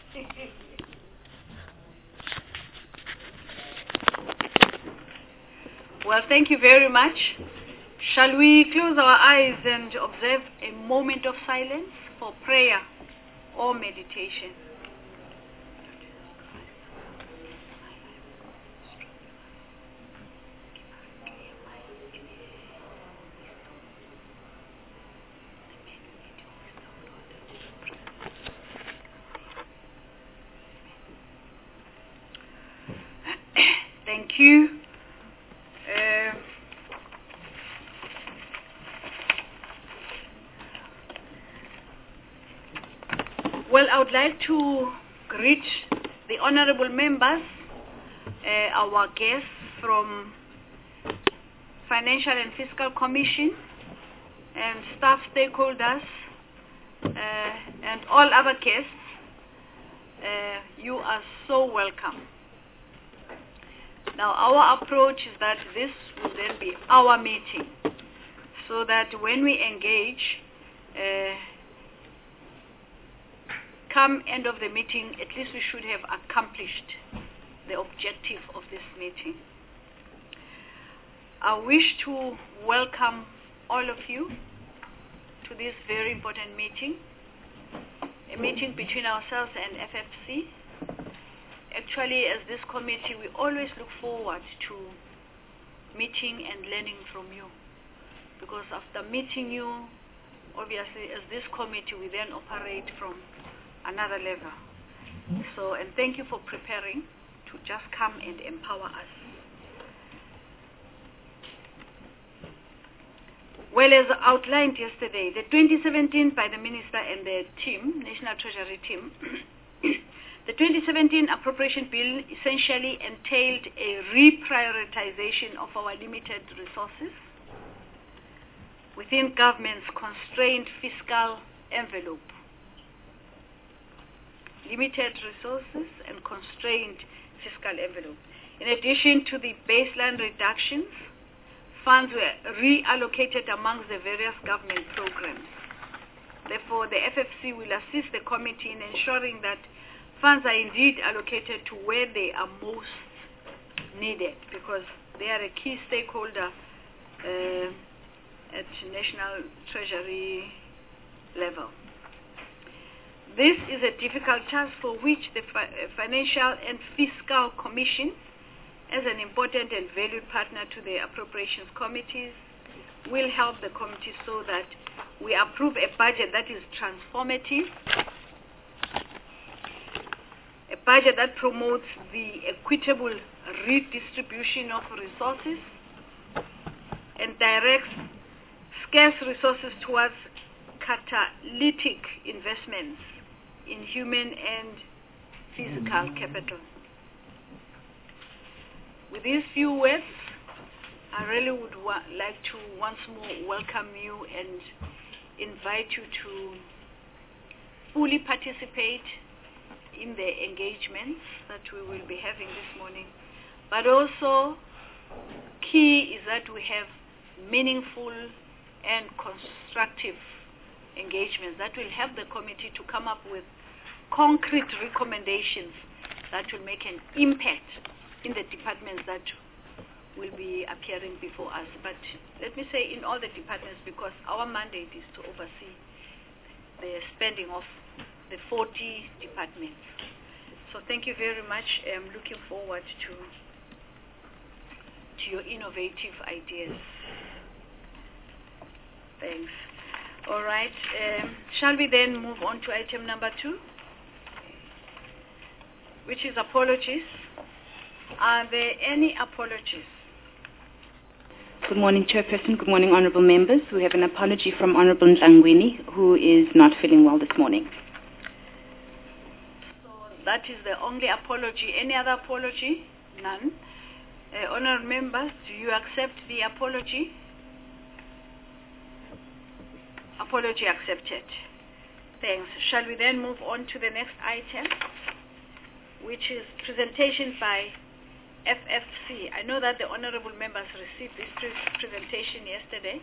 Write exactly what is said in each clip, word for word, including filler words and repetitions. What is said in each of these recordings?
Well, thank you very much. Shall we close our eyes and observe a moment of silence for prayer or meditation? Thank you. Uh, well, I would like to greet the honorable members, uh, our guests from Financial and Fiscal Commission, and staff stakeholders, uh, and all other guests. Uh, you are so welcome. Now, our approach is that this will then be our meeting, so that when we engage, uh, come end of the meeting, at least we should have accomplished the objective of this meeting. I wish to welcome all of you to this very important meeting, a meeting between ourselves and F F C. Actually, as this committee, we always look forward to meeting and learning from you, because after meeting you, obviously, as this committee, we then operate from another level. So, and thank you for preparing to just come and empower us. Well, as outlined yesterday, the twenty seventeen by the Minister and the team, National Treasury team, the twenty seventeen appropriation bill essentially entailed a reprioritization of our limited resources within government's constrained fiscal envelope. Limited resources and constrained fiscal envelope. In addition to the baseline reductions, funds were reallocated amongst the various government programs. Therefore, the F F C will assist the committee in ensuring that funds are indeed allocated to where they are most needed, because they are a key stakeholder uh, at National Treasury level. This is a difficult task for which the fi Financial and Fiscal Commission, as an important and valued partner to the appropriations committees, will help the committee so that we approve a budget that is transformative, a budget that promotes the equitable redistribution of resources and directs scarce resources towards catalytic investments in human and physical capital. With these few words, I really would wa like to once more welcome you and invite you to fully participate in the engagements that we will be having this morning. But also, key is that we have meaningful and constructive engagements that will help the committee to come up with concrete recommendations that will make an impact in the departments that will be appearing before us. But let me say in all the departments, because our mandate is to oversee the spending of the forty departments. So thank you very much. I'm looking forward to, to your innovative ideas. Thanks. All right. Um, shall we then move on to item number two, which is apologies. Are there any apologies? Good morning, Chairperson. Good morning, honourable members. We have an apology from Honourable Ntlangwini, who is not feeling well this morning. So that is the only apology. Any other apology? None. Uh, honourable members, do you accept the apology? Apology accepted. Thanks. Shall we then move on to the next item, which is presentation by F F C. I know that the honorable members received this pre presentation yesterday.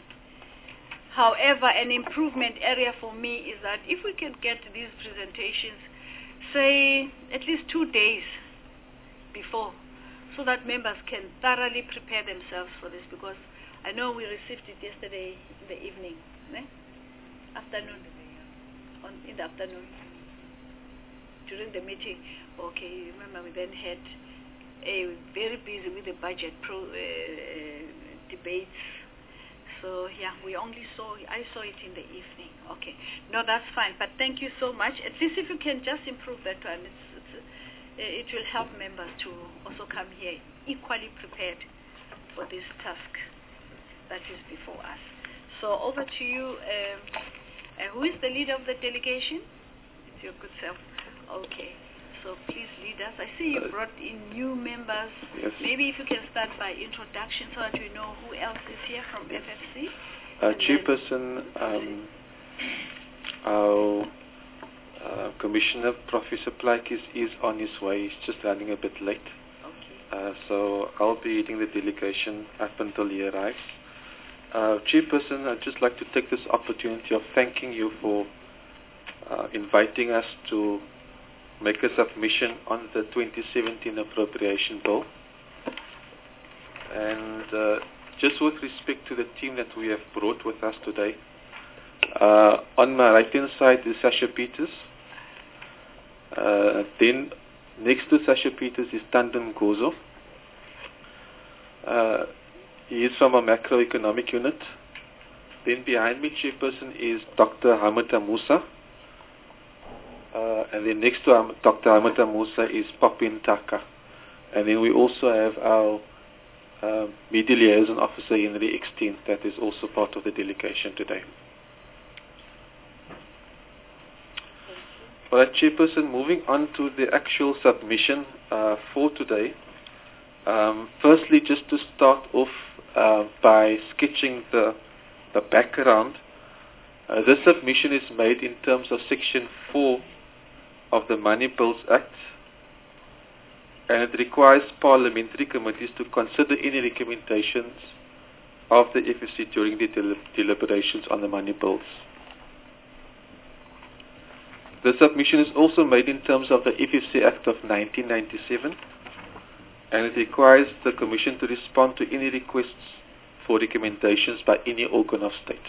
However, an improvement area for me is that if we can get these presentations say at least two days before, so that members can thoroughly prepare themselves for this, because I know we received it yesterday in the evening, eh? afternoon, on, in the afternoon, during the meeting. Okay, you remember we then had a very busy with the budget pro, uh, uh, debates. So yeah, we only saw, I saw it in the evening. Okay, no, that's fine. But thank you so much. At least if you can just improve that one, it's, it's, uh, it will help members to also come here equally prepared for this task that is before us. So over to you. Um, uh, who is the leader of the delegation? It's your good self. Okay. So please lead us. I see you brought in new members. Yes. Maybe if you can start by introduction so that we know who else is here from F F C. Uh, Chairperson, um, our uh, Commissioner, Professor Plaatjes, is on his way. He's just running a bit late. Okay. Uh, so I'll be leading the delegation up until he arrives. Uh, Chairperson, I'd just like to take this opportunity of thanking you for uh, inviting us to make a submission on the twenty seventeen appropriation bill. And uh, just with respect to the team that we have brought with us today, uh, on my right hand side is Sasha Peters. Uh, then next to Sasha Peters is Tandem Gozo. Uh, he is from a macroeconomic unit. Then behind me, Chairperson, is Doctor Hamida Musa. Uh, and then next to um, Doctor Hamida Musa is Popin Taka. And then we also have our uh, Media Liaison Officer, Henry Exteen, that is also part of the delegation today. Alright, Chairperson, moving on to the actual submission uh, for today. Um, firstly, just to start off uh, by sketching the, the background, uh, this submission is made in terms of Section four of the Money Bills Act, and it requires parliamentary committees to consider any recommendations of the F F C during the del deliberations on the money bills. The submission is also made in terms of the F F C Act of nineteen ninety-seven, and it requires the Commission to respond to any requests for recommendations by any organ of state.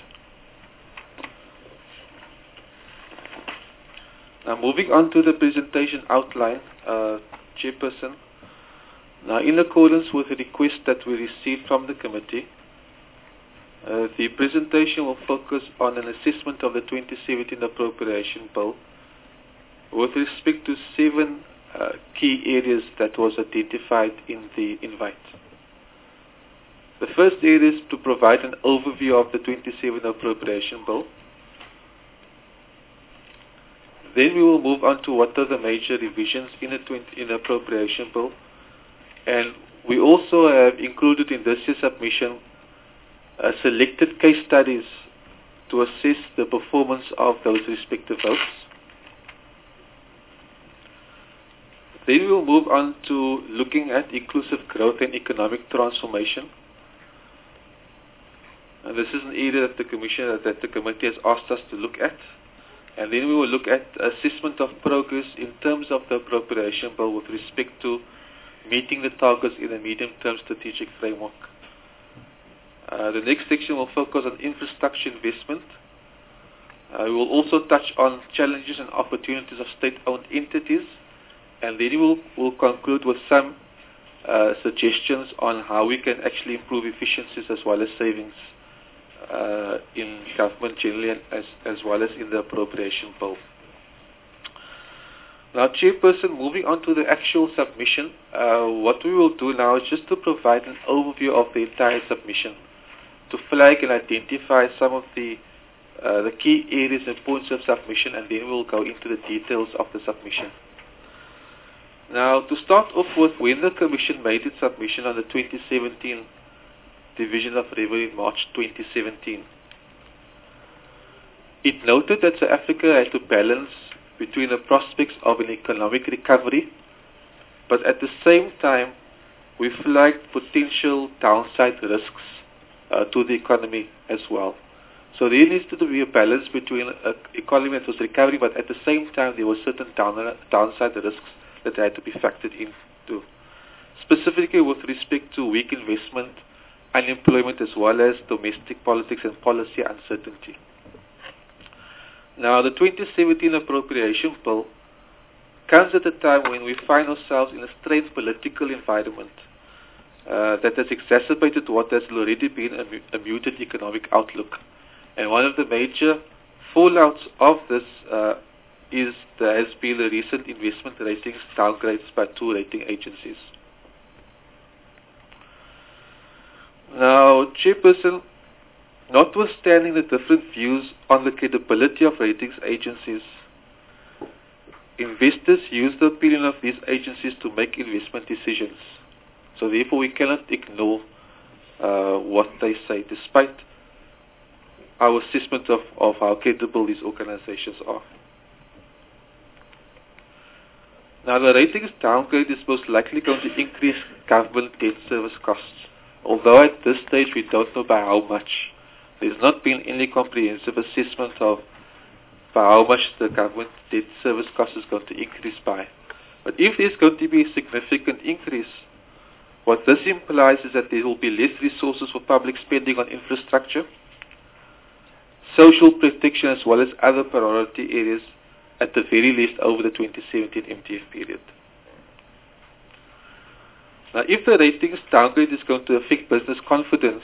Now, moving on to the presentation outline, uh, Chairperson. Now, in accordance with the request that we received from the committee, uh, the presentation will focus on an assessment of the twenty seventeen appropriation bill with respect to seven uh, key areas that was identified in the invite. The first area is to provide an overview of the twenty seventeen appropriation bill. Then we will move on to what are the major revisions in the, in the appropriation bill. And we also have included in this year's submission uh, selected case studies to assess the performance of those respective votes. Then we will move on to looking at inclusive growth and economic transformation. And this is an area that the Commission, that the committee has asked us to look at. And then we will look at assessment of progress in terms of the appropriation bill with respect to meeting the targets in the medium-term strategic framework. Uh, the next section will focus on infrastructure investment. Uh, we will also touch on challenges and opportunities of state-owned entities. And then we will we'll conclude with some uh, suggestions on how we can actually improve efficiencies as well as savings Uh, in government generally, as, as well as in the appropriation bill. Now, Chairperson, moving on to the actual submission, uh, what we will do now is just to provide an overview of the entire submission, to flag and identify some of the uh, the key areas and points of submission, and then we'll go into the details of the submission. Now, to start off with, when the Commission made its submission on the twenty seventeen Division of Revenue in March twenty seventeen. It noted that South Africa had to balance between the prospects of an economic recovery, but at the same time we flagged potential downside risks uh, to the economy as well. So there needs to be a balance between an economy that was recovering, but at the same time there were certain down, downside risks that had to be factored into. Specifically with respect to weak investment, unemployment, as well as domestic politics and policy uncertainty. Now, the twenty seventeen appropriation bill comes at a time when we find ourselves in a strained political environment uh, that has exacerbated what has already been a, mu a muted economic outlook. And one of the major fallouts of this uh, is there has been the recent investment ratings downgrades by two rating agencies. Now, Chairperson, notwithstanding the different views on the credibility of ratings agencies, investors use the opinion of these agencies to make investment decisions. So therefore we cannot ignore uh, what they say, despite our assessment of, of how credible these organizations are. Now, the ratings downgrade is most likely going to increase government debt service costs, although at this stage we don't know by how much. There's not been any comprehensive assessment of by how much the government debt service cost is going to increase by. But if there's going to be a significant increase, what this implies is that there will be less resources for public spending on infrastructure, social protection, as well as other priority areas, at the very least over the twenty seventeen M T F period. Now, if the ratings downgrade is going to affect business confidence,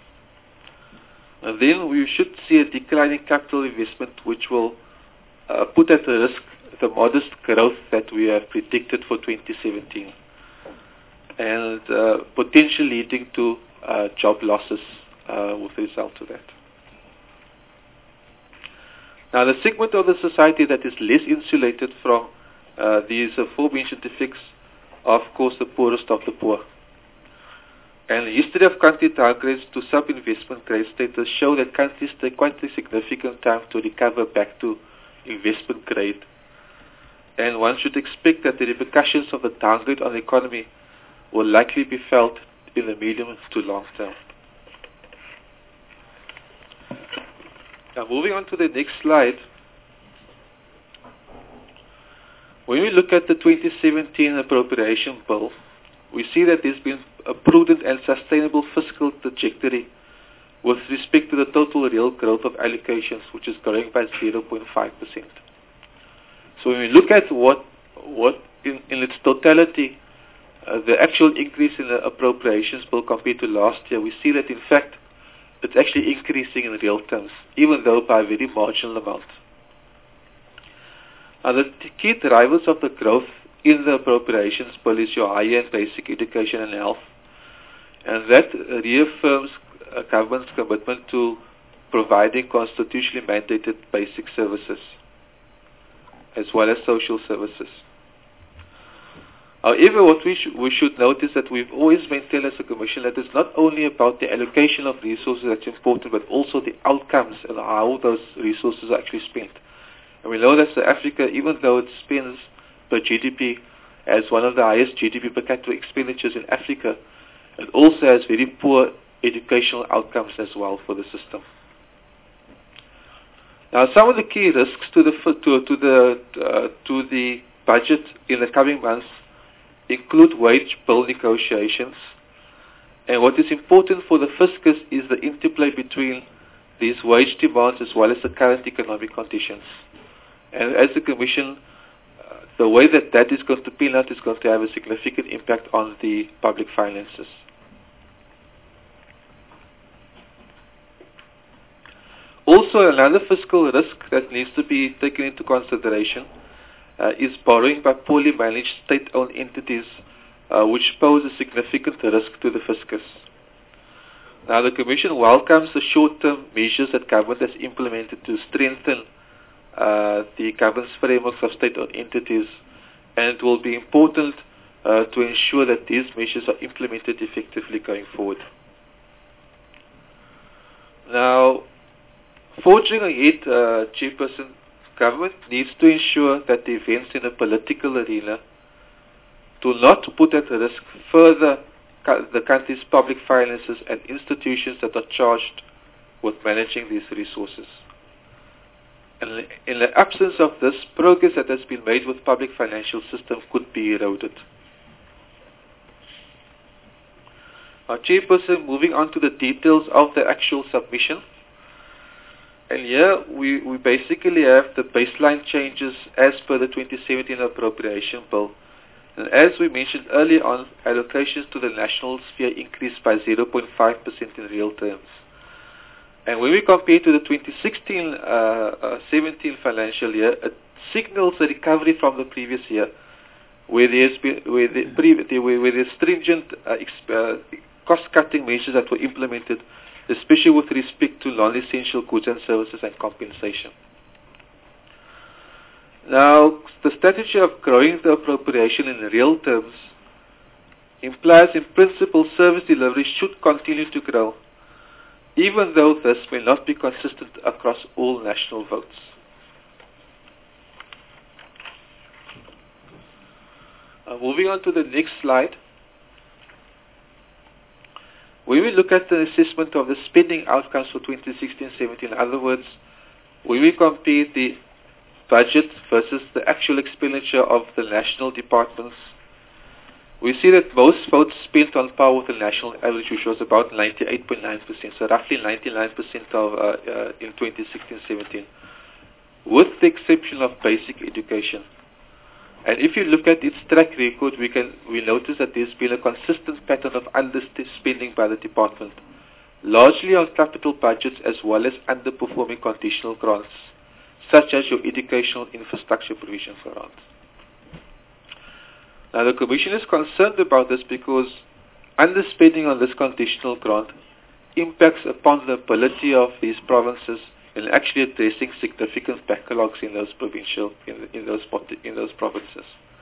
then we should see a decline in capital investment, which will uh, put at risk the modest growth that we have predicted for twenty seventeen, and uh, potentially leading to uh, job losses uh, with the result of that. Now, the segment of the society that is less insulated from uh, these aforementioned effects are, of course, the poorest of the poor. And the history of country downgrades to sub-investment grade status show that countries take quite a significant time to recover back to investment grade. And one should expect that the repercussions of the downgrade on the economy will likely be felt in the medium to long term. Now, moving on to the next slide, when we look at the twenty seventeen appropriation bill, we see that there's been a prudent and sustainable fiscal trajectory with respect to the total real growth of allocations, which is growing by zero point five percent. So when we look at what, what in, in its totality, uh, the actual increase in the appropriations bill compared to last year, we see that in fact it's actually increasing in real terms, even though by a very marginal amount. Now, the key drivers of the growth in the appropriations bill is your higher and basic education and health, and that reaffirms a government's commitment to providing constitutionally mandated basic services, as well as social services. However, what we, sh we should note is that we've always maintained as a Commission that it's not only about the allocation of resources that's important, but also the outcomes and how those resources are actually spent. And we know that South Africa, even though it spends per G D P as one of the highest G D P per capita expenditures in Africa, it also has very poor educational outcomes as well for the system. Now, some of the key risks to the to, to the uh, to the budget in the coming months include wage bill negotiations, and what is important for the fiscus is the interplay between these wage demands as well as the current economic conditions. And as the Commission, uh, the way that that is going to pan out is going to have a significant impact on the public finances. Also, another fiscal risk that needs to be taken into consideration uh, is borrowing by poorly managed state-owned entities, uh, which pose a significant risk to the fiscus. Now, the Commission welcomes the short-term measures that government has implemented to strengthen uh, the governance frameworks of state-owned entities, and it will be important uh, to ensure that these measures are implemented effectively going forward. Now, forging ahead, uh, Chairperson, government needs to ensure that the events in the political arena do not put at risk further the country's public finances and institutions that are charged with managing these resources. And in the absence of this, progress that has been made with public financial system could be eroded. Our Chairperson, moving on to the details of the actual submission. And here we, we basically have the baseline changes as per the twenty seventeen Appropriation Bill. And as we mentioned earlier on, allocations to the national sphere increased by zero point five percent in real terms. And when we compare to the twenty sixteen seventeen financial year, it signals a recovery from the previous year, where there's been, where the pre, where, where there's stringent uh, uh, cost-cutting measures that were implemented, especially with respect to non-essential goods and services and compensation. Now, the strategy of growing the appropriation in real terms implies in principle service delivery should continue to grow, even though this may not be consistent across all national votes. Uh, moving on to the next slide. When we look at the assessment of the spending outcomes for twenty sixteen seventeen, in other words, when we compare the budget versus the actual expenditure of the national departments, we see that most votes spent on par with the national average, which was about ninety-eight point nine percent, so roughly ninety-nine percent of, uh, uh, in twenty sixteen seventeen, with the exception of basic education. And if you look at its track record, we can we notice that there's been a consistent pattern of underspending by the department, largely on capital budgets as well as underperforming conditional grants, such as your educational infrastructure provision grants. Now, the Commission is concerned about this because underspending on this conditional grant impacts upon the ability of these provinces in actually addressing significant backlogs in those provincial, in, in those in those provinces.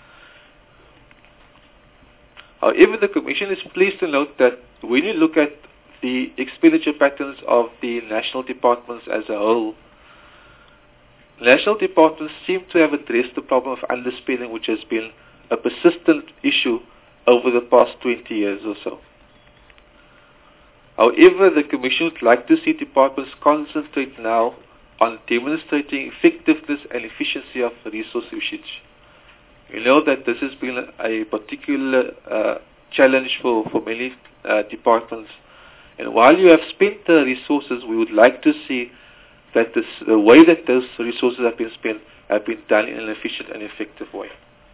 However, the Commission is pleased to note that when you look at the expenditure patterns of the national departments as a whole, national departments seem to have addressed the problem of underspending, which has been a persistent issue over the past twenty years or so. However, the Commission would like to see departments concentrate now on demonstrating effectiveness and efficiency of resource usage. We know that this has been a particular uh, challenge for, for many uh, departments. And while you have spent the resources, we would like to see that this, the way that those resources have been spent have been done in an efficient and effective way.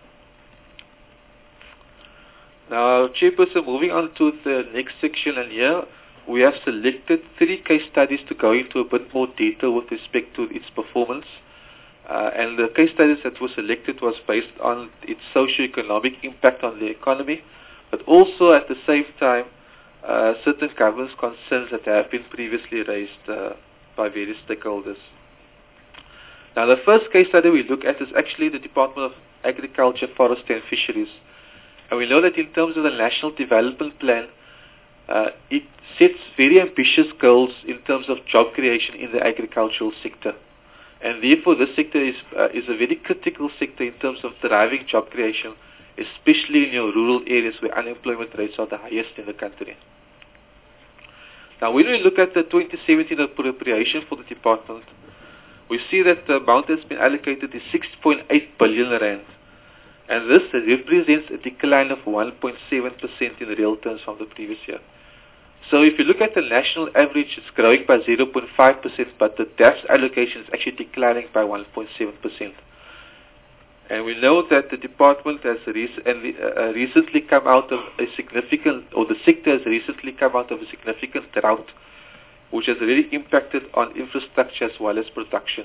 Now, Chairperson, moving on to the next section, and here we have selected three case studies to go into a bit more detail with respect to its performance. Uh, and the case studies that were selected was based on its socio-economic impact on the economy, but also at the same time uh, certain governance concerns that have been previously raised uh, by various stakeholders. Now, the first case study we look at is actually the Department of Agriculture, Forestry and Fisheries. And we know that in terms of the National Development Plan, uh, it sets very ambitious goals in terms of job creation in the agricultural sector. And therefore, this sector is, uh, is a very critical sector in terms of driving job creation, especially in your rural areas where unemployment rates are the highest in the country. Now, when we look at the twenty seventeen appropriation for the department, we see that the amount that's been allocated is six point eight billion rand. And this represents a decline of one point seven percent in real terms from the previous year. So if you look at the national average, it's growing by zero point five percent, but the D A F's allocation is actually declining by one point seven percent. And we know that the department has rec- and, uh, recently come out of a significant, or the sector has recently come out of a significant drought, which has really impacted on infrastructure as well as production.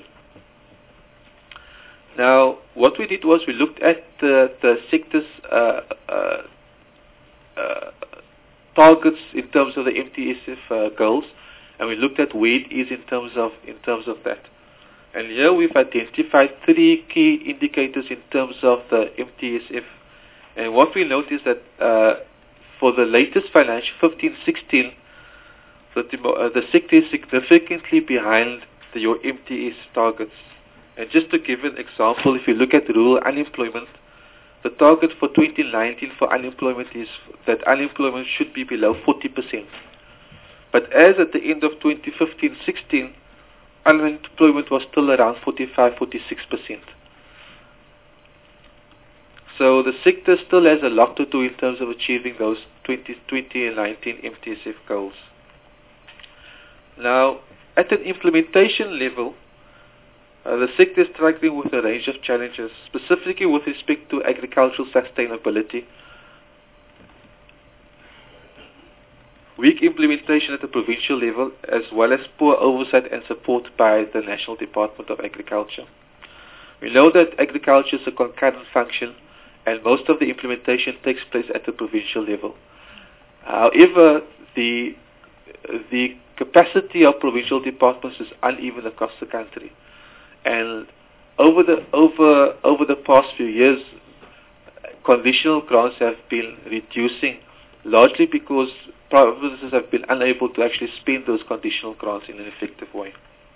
Now, what we did was we looked at the, the sector's uh, uh, uh, targets in terms of the M T S F uh, goals, and we looked at where it is in terms of in terms of that. And here we've identified three key indicators in terms of the M T S F. And what we noticed that uh, for the latest financial fifteen sixteen, the, uh, the sector is significantly behind the, your M T S targets. And just to give an example, if you look at rural unemployment, the target for twenty nineteen for unemployment is that unemployment should be below forty percent. But as at the end of twenty fifteen sixteen, unemployment was still around forty-five to forty-six percent. So the sector still has a lot to do in terms of achieving those twenty twenty and nineteen M T S F goals. Now, at an implementation level, uh, the sector is struggling with a range of challenges, specifically with respect to agricultural sustainability, weak implementation at the provincial level, as well as poor oversight and support by the National Department of Agriculture. We know that agriculture is a concurrent function, and most of the implementation takes place at the provincial level. However, the the capacity of provincial departments is uneven across the country, and over the over over the past few years, conditional grants have been reducing, largely because provinces have been unable to actually spend those conditional grants in an effective way.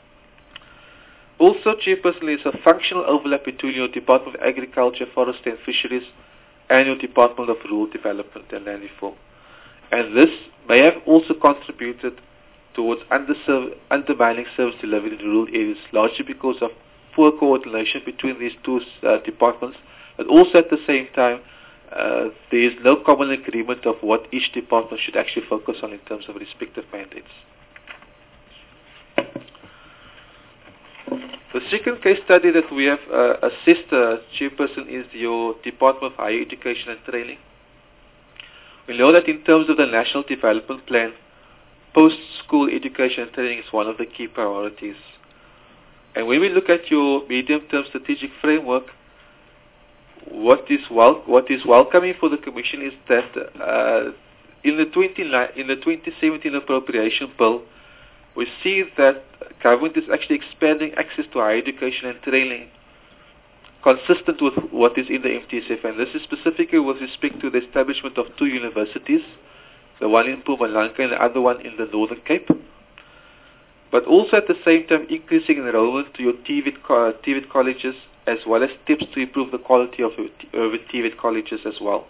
Also, Chairperson, there is a functional overlap between your Department of Agriculture, Forestry and Fisheries and your Department of Rural Development and Land Reform. And this may have also contributed towards underserv- undermining service delivery in rural areas, largely because of poor coordination between these two uh, departments, but also at the same time, uh, there is no common agreement of what each department should actually focus on in terms of respective mandates. The second case study that we have uh, assessed, uh, Chairperson, is your Department of Higher Education and Training. We know that in terms of the National Development Plan, post-school education and training is one of the key priorities. And when we look at your medium-term strategic framework, what is wel- what is welcoming for the Commission is that uh, in the twenty in the twenty seventeen appropriation bill, we see that government is actually expanding access to higher education and training consistent with what is in the M T S F, and this is specifically with respect to the establishment of two universities, the one in Mpumalanga and the other one in the Northern Cape, but also at the same time increasing enrollment to your T V E T, co- T V E T colleges, as well as steps to improve the quality of your T V E T colleges as well.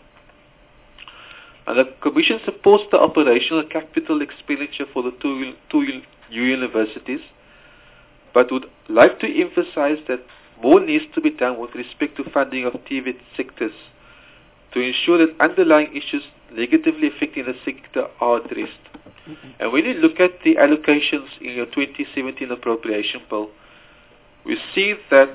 And the Commission supports the operational capital expenditure for the two, two new universities, but would like to emphasize that more needs to be done with respect to funding of T V E T sectors to ensure that underlying issues negatively affecting the sector are addressed. Mm-hmm. And when you look at the allocations in your twenty seventeen appropriation bill, we see that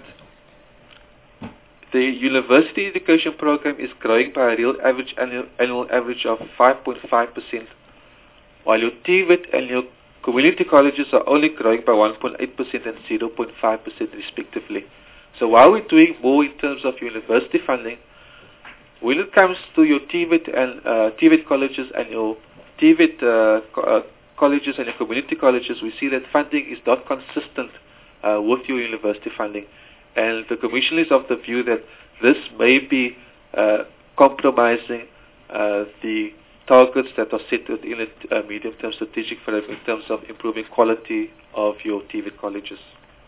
the university education program is growing by a real average annual, annual average of five point five percent, while your T V E T and your community colleges are only growing by one point eight percent and zero point five percent respectively. So while we're doing more in terms of university funding, when it comes to your T V E T and uh, T V E T colleges and your T V E T uh, co- uh, colleges and your community colleges, we see that funding is not consistent uh, with your university funding. And the Commission is of the view that this may be uh, compromising uh, the targets that are set within a uh, medium-term strategic framework in terms of improving quality of your T V E T colleges.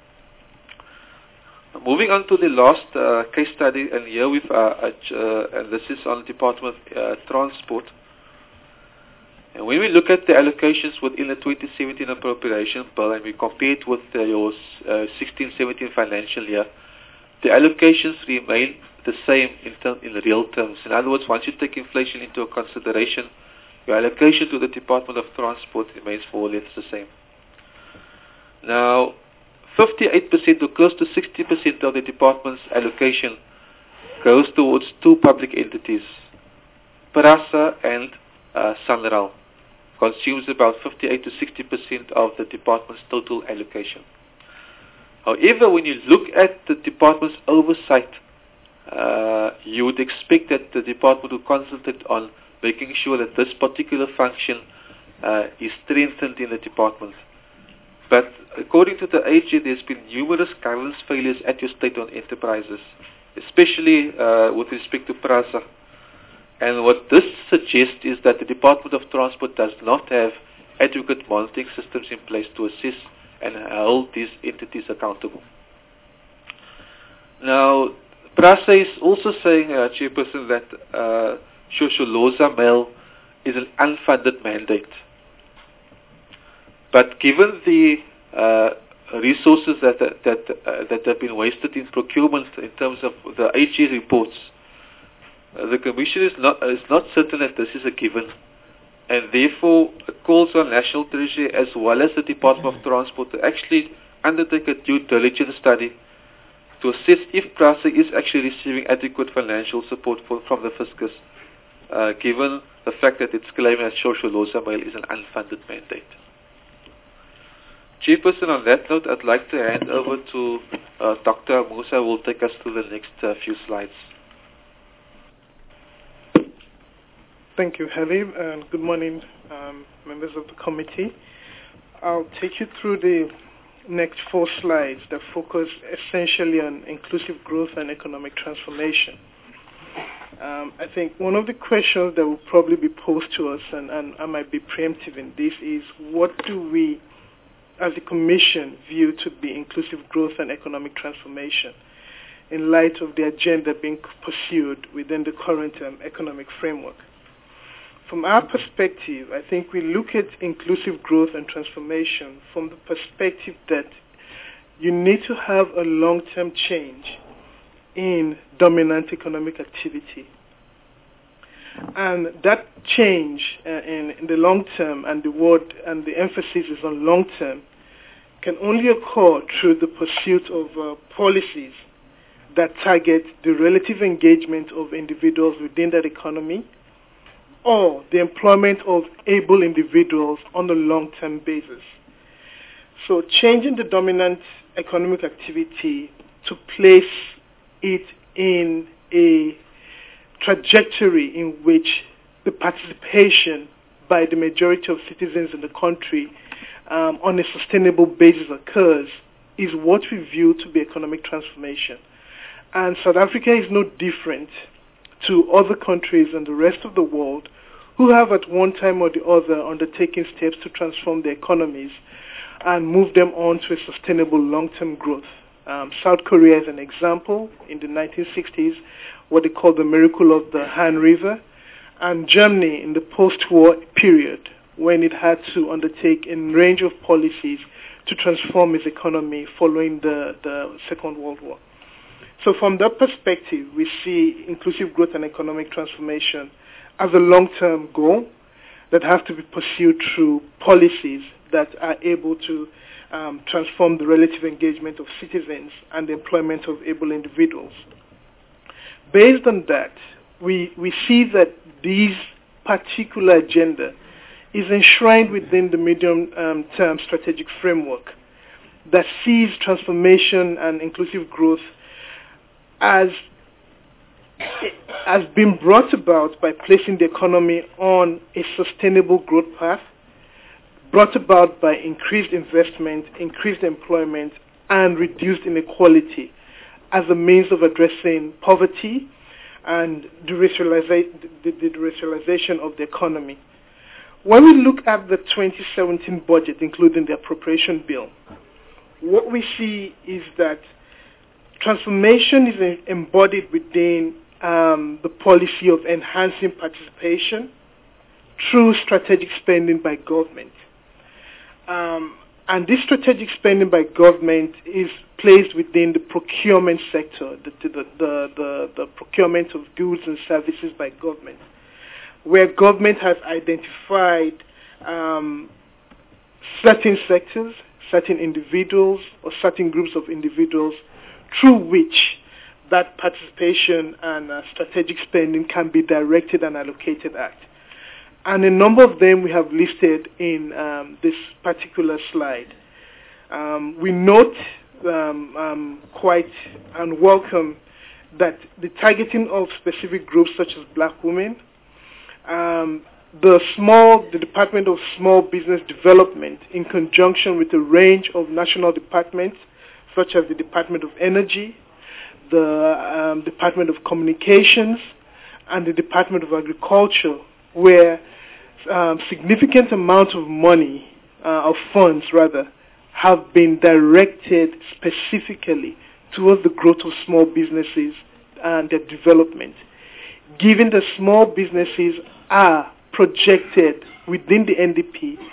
Moving on to the last uh, case study, and here we've, uh, uh, and this is on the Department of uh, Transport. And when we look at the allocations within the twenty seventeen appropriation bill and we compare it with uh, your uh, sixteen seventeen financial year, the allocations remain the same in, term, in real terms. In other words, once you take inflation into consideration, your allocation to the Department of Transport remains more or less the same. Now, fifty-eight percent or close to sixty percent of the department's allocation goes towards two public entities, PRASA and uh, SANRAL. Consumes about fifty-eight to sixty percent of the department's total allocation. However, when you look at the department's oversight, uh, you would expect that the department will concentrate on making sure that this particular function uh, is strengthened in the department. But according to the A G, there's been numerous governance failures at your state-owned enterprises, especially uh, with respect to PRASA. And what this suggests is that the Department of Transport does not have adequate monitoring systems in place to assess and hold these entities accountable. Now, PRASA is also saying, uh, Chairperson, that uh, Shosholoza Mail is an unfunded mandate. But given the uh, resources that that that, uh, that have been wasted in procurement in terms of the A G reports, uh, the Commission is not is not certain that this is a given, and therefore calls on National Treasury as well as the Department of Transport to actually undertake a due diligence study to assess if PRASA is actually receiving adequate financial support for, from the fiscus, uh, given the fact that its claim as social losa mail is an unfunded mandate. Chairperson, on that note, I'd like to hand over to uh, Doctor Musa, who will take us through the next uh, few slides. Thank you, Habib, and good morning, um, members of the committee. I'll take you through the next four slides that focus essentially on inclusive growth and economic transformation. Um, I think one of the questions that will probably be posed to us, and, and I might be preemptive in this, is what do we, as the Commission, view to be inclusive growth and economic transformation in light of the agenda being pursued within the current um, economic framework? From our perspective, I think we look at inclusive growth and transformation from the perspective that you need to have a long-term change in dominant economic activity. And that change uh, in, in the long term, and the word and the emphasis is on long term, can only occur through the pursuit of uh, policies that target the relative engagement of individuals within that economy, or the employment of able individuals on a long-term basis. So changing the dominant economic activity to place it in a trajectory in which the participation by the majority of citizens in the country um, on a sustainable basis occurs is what we view to be economic transformation. And South Africa is no different to other countries and the rest of the world who have at one time or the other undertaken steps to transform their economies and move them on to a sustainable long-term growth. Um, South Korea is an example in the nineteen sixties, what they call the miracle of the Han River, and Germany in the post-war period when it had to undertake a range of policies to transform its economy following the, the Second World War. So from that perspective, we see inclusive growth and economic transformation as a long-term goal that has to be pursued through policies that are able to um, transform the relative engagement of citizens and the employment of able individuals. Based on that, we, we see that this particular agenda is enshrined within the medium-term strategic framework that sees transformation and inclusive growth as has been brought about by placing the economy on a sustainable growth path, brought about by increased investment, increased employment, and reduced inequality as a means of addressing poverty and the racialization of the economy. When we look at the twenty seventeen budget, including the appropriation bill, what we see is that transformation is embodied within um, the policy of enhancing participation through strategic spending by government. Um, and this strategic spending by government is placed within the procurement sector, the, the, the, the, the procurement of goods and services by government, where government has identified um, certain sectors, certain individuals, or certain groups of individuals through which that participation and uh, strategic spending can be directed and allocated at. And a number of them we have listed in um, this particular slide. Um, we note um, um, quite and welcome that the targeting of specific groups such as black women, um, the small, the Department of Small Business Development, in conjunction with a range of national departments such as the Department of Energy, the um, Department of Communications, and the Department of Agriculture, where um, significant amounts of money, uh, of funds rather, have been directed specifically towards the growth of small businesses and their development, given that small businesses are projected within the N D P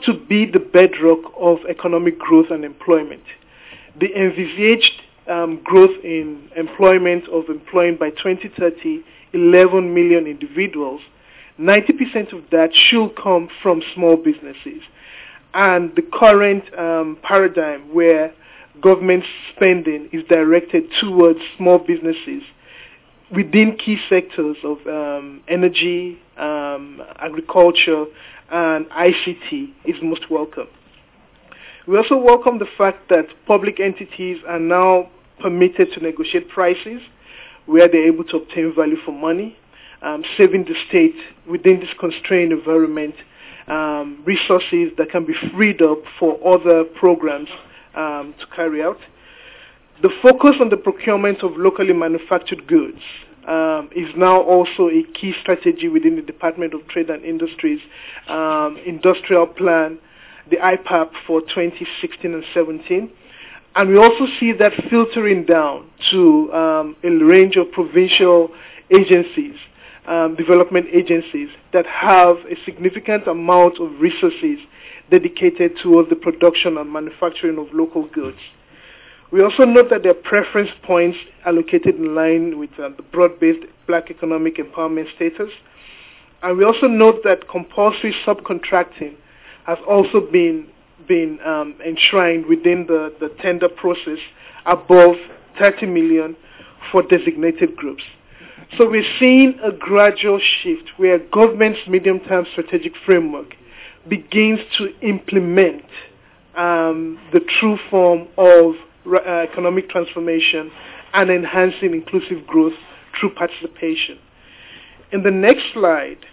to be the bedrock of economic growth and employment. The envisaged um, growth in employment of employing by twenty thirty eleven million individuals, ninety percent of that should come from small businesses. And the current um, paradigm where government spending is directed towards small businesses within key sectors of um, energy, um, agriculture, and I C T is most welcome. We also welcome the fact that public entities are now permitted to negotiate prices where they're able to obtain value for money, um, saving the state within this constrained environment um, resources that can be freed up for other programs um, to carry out. The focus on the procurement of locally manufactured goods um, is now also a key strategy within the Department of Trade and Industries um, industrial plan, the I P A P for twenty sixteen and seventeen. And we also see that filtering down to um, a range of provincial agencies, um, development agencies that have a significant amount of resources dedicated towards the production and manufacturing of local goods. We also note that there are preference points allocated in line with uh, the broad-based Black economic empowerment status. And we also note that compulsory subcontracting has also been been um, enshrined within the, the tender process above thirty million for designated groups. So we're seeing a gradual shift where government's medium-term strategic framework begins to implement um, the true form of uh, economic transformation and enhancing inclusive growth through participation. In the next slide,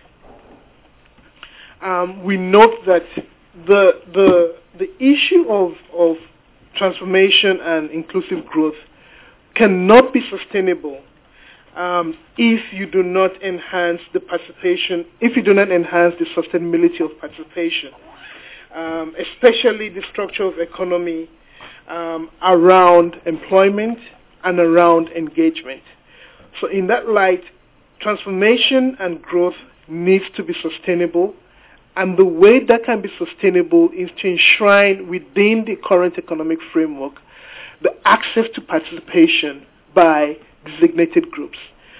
um, we note that the the the issue of of transformation and inclusive growth cannot be sustainable um, if you do not enhance the participation, if you do not enhance the sustainability of participation, um, especially the structure of economy um, around employment and around engagement. So in that light, transformation and growth needs to be sustainable. And the way that can be sustainable is to enshrine within the current economic framework the access to participation by designated groups.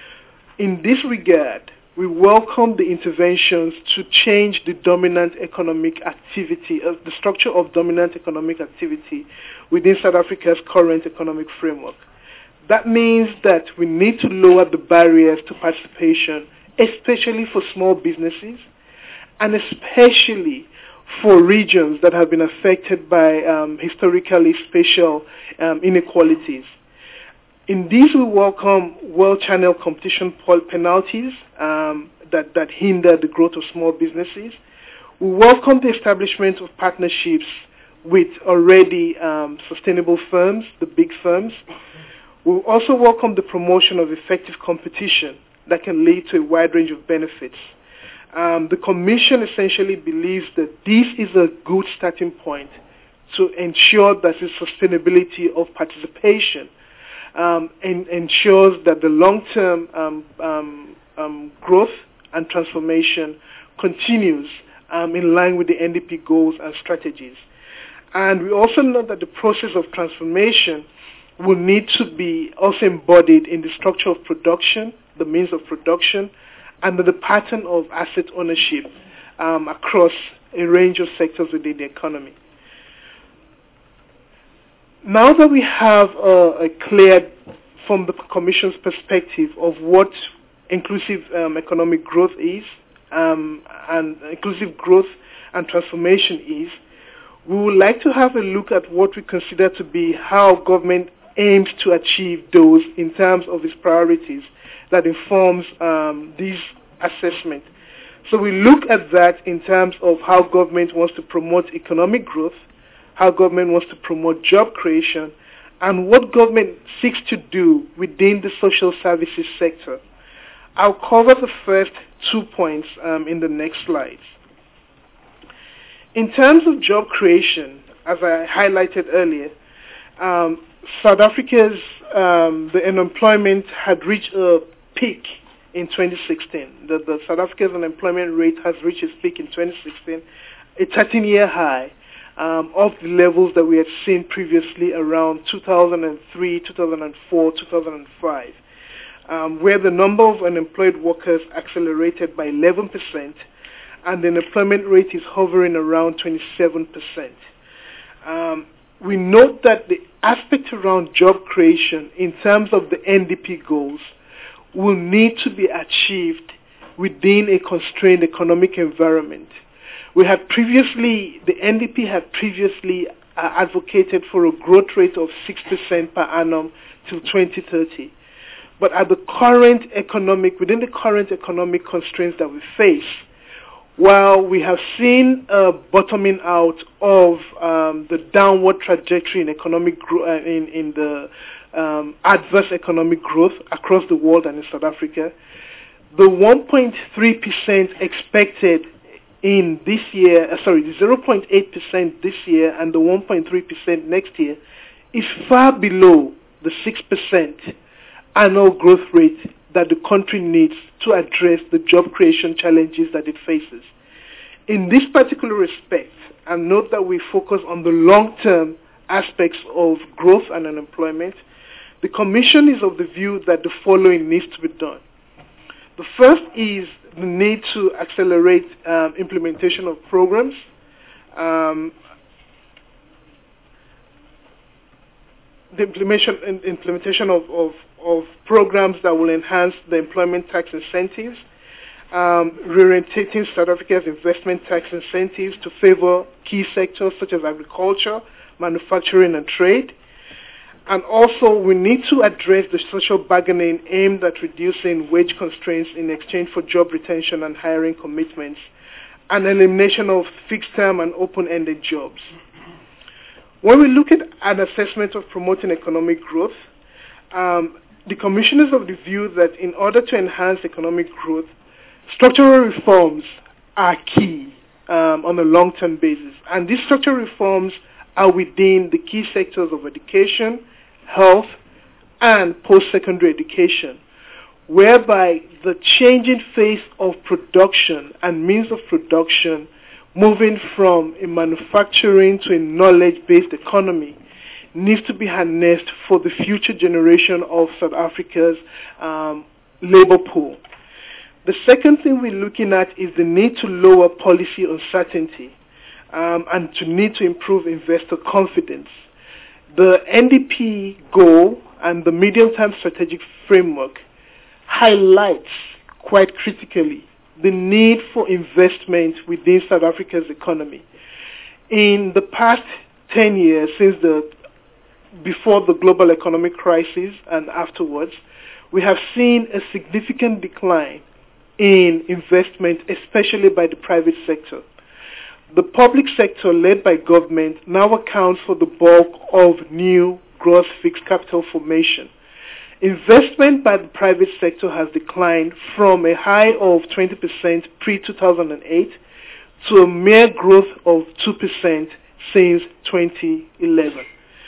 In this regard, we welcome the interventions to change the dominant economic activity, uh, the structure of dominant economic activity within South Africa's current economic framework. That means that we need to lower the barriers to participation, especially for small businesses, and especially for regions that have been affected by um, historically spatial um, inequalities. In these, we welcome well-channeled competition penalties um, that, that hinder the growth of small businesses. We welcome the establishment of partnerships with already um, sustainable firms, the big firms. We also welcome the promotion of effective competition that can lead to a wide range of benefits. Um, the Commission essentially believes that this is a good starting point to ensure that the sustainability of participation um, and ensures that the long-term um, um, um, growth and transformation continues um, in line with the N D P goals and strategies. And we also know that the process of transformation will need to be also embodied in the structure of production, the means of production, and the pattern of asset ownership um, across a range of sectors within the economy. Now that we have uh, a clear, from the Commission's perspective, of what inclusive um, economic growth is, um, and inclusive growth and transformation is, we would like to have a look at what we consider to be how government aims to achieve those in terms of its priorities that informs um, this assessment. So we look at that in terms of how government wants to promote economic growth, how government wants to promote job creation, and what government seeks to do within the social services sector. I'll cover the first two points um, in the next slides. In terms of job creation, as I highlighted earlier, um, South Africa's um, the unemployment had reached a peak in twenty sixteen. The, the South Africa's unemployment rate has reached its peak in twenty sixteen, a thirteen-year high um, of the levels that we had seen previously around two thousand three, two thousand four, two thousand five, um, where the number of unemployed workers accelerated by eleven percent and the unemployment rate is hovering around twenty-seven percent. Um, we note that the aspect around job creation in terms of the N D P goals will need to be achieved within a constrained economic environment. We had previously, the N D P had previously uh, advocated for a growth rate of six percent per annum till twenty thirty. But at the current economic, within the current economic constraints that we face, while we have seen a bottoming out of um, the downward trajectory in economic gro- uh, in, in the um, adverse economic growth across the world and in South Africa, the one point three percent expected in this year, uh, sorry, the zero point eight percent this year and the one point three percent next year is far below the six percent annual growth rate that the country needs to address the job creation challenges that it faces. In this particular respect, and note that we focus on the long-term aspects of growth and unemployment, the Commission is of the view that the following needs to be done. The first is the need to accelerate um, implementation of programs. Um, the implementation, implementation of, of, of programs that will enhance the employment tax incentives, um, reorientating South Africa's investment tax incentives to favor key sectors such as agriculture, manufacturing and trade. And also, we need to address the social bargaining aimed at reducing wage constraints in exchange for job retention and hiring commitments, and elimination of fixed-term and open-ended jobs. When we look at an assessment of promoting economic growth, um, the Commission is of the view that in order to enhance economic growth, structural reforms are key um, on a long-term basis. And these structural reforms are within the key sectors of education, health, and post-secondary education, whereby the changing face of production and means of production, moving from a manufacturing to a knowledge-based economy, needs to be harnessed for the future generation of South Africa's um, labor pool. The second thing we're looking at is the need to lower policy uncertainty um, and to need to improve investor confidence. The N D P goal and the medium-term strategic framework highlights quite critically the need for investment within South Africa's economy. In the past ten years, since the before the global economic crisis and afterwards, we have seen a significant decline in investment, especially by the private sector. The public sector, led by government, now accounts for the bulk of new gross fixed capital formation. Investment by the private sector has declined from a high of twenty percent pre two thousand eight to a mere growth of two percent since twenty eleven.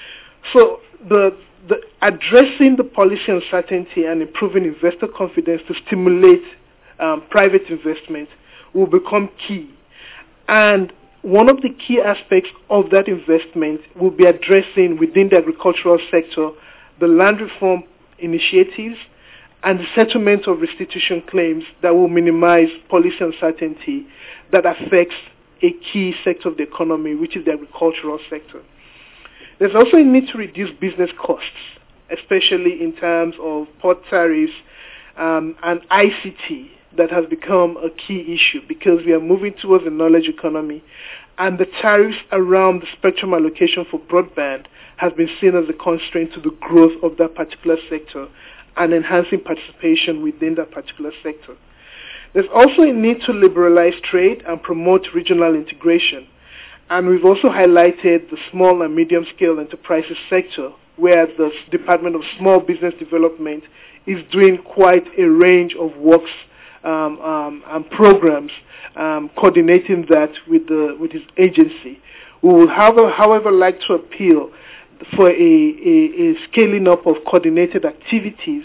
So the, the addressing the policy uncertainty and improving investor confidence to stimulate um, private investment will become key. And one of the key aspects of that investment will be addressing within the agricultural sector the land reform initiatives and the settlement of restitution claims that will minimize policy uncertainty that affects a key sector of the economy, which is the agricultural sector. There's also a need to reduce business costs, especially in terms of port tariffs um, and I C T that has become a key issue because we are moving towards a knowledge economy, and the tariffs around the spectrum allocation for broadband has been seen as a constraint to the growth of that particular sector and enhancing participation within that particular sector. There's also a need to liberalize trade and promote regional integration. And we've also highlighted the small and medium-scale enterprises sector, where the Department of Small Business Development is doing quite a range of works um, um, and programs, um, coordinating that with the with his agency. We will, however, however like to appeal for a, a, a scaling up of coordinated activities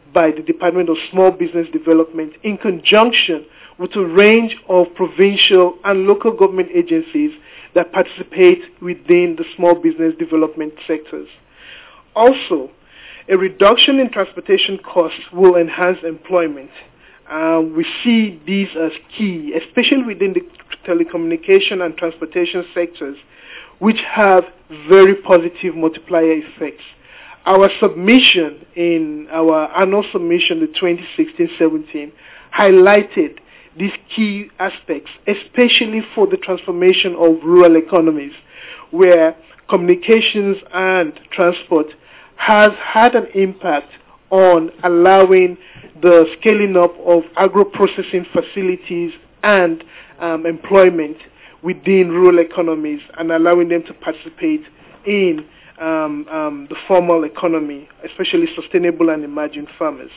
by the Department of Small Business Development in conjunction with a range of provincial and local government agencies that participate within the small business development sectors. Also, a reduction in transportation costs will enhance employment. Uh, we see these as key, especially within the telecommunication and transportation sectors, which have very positive multiplier effects. Our submission in our annual submission, the twenty sixteen seventeen, highlighted these key aspects, especially for the transformation of rural economies, where communications and transport has had an impact on allowing the scaling up of agro-processing facilities and um, employment within rural economies and allowing them to participate in um, um, the formal economy, especially sustainable and emerging farmers.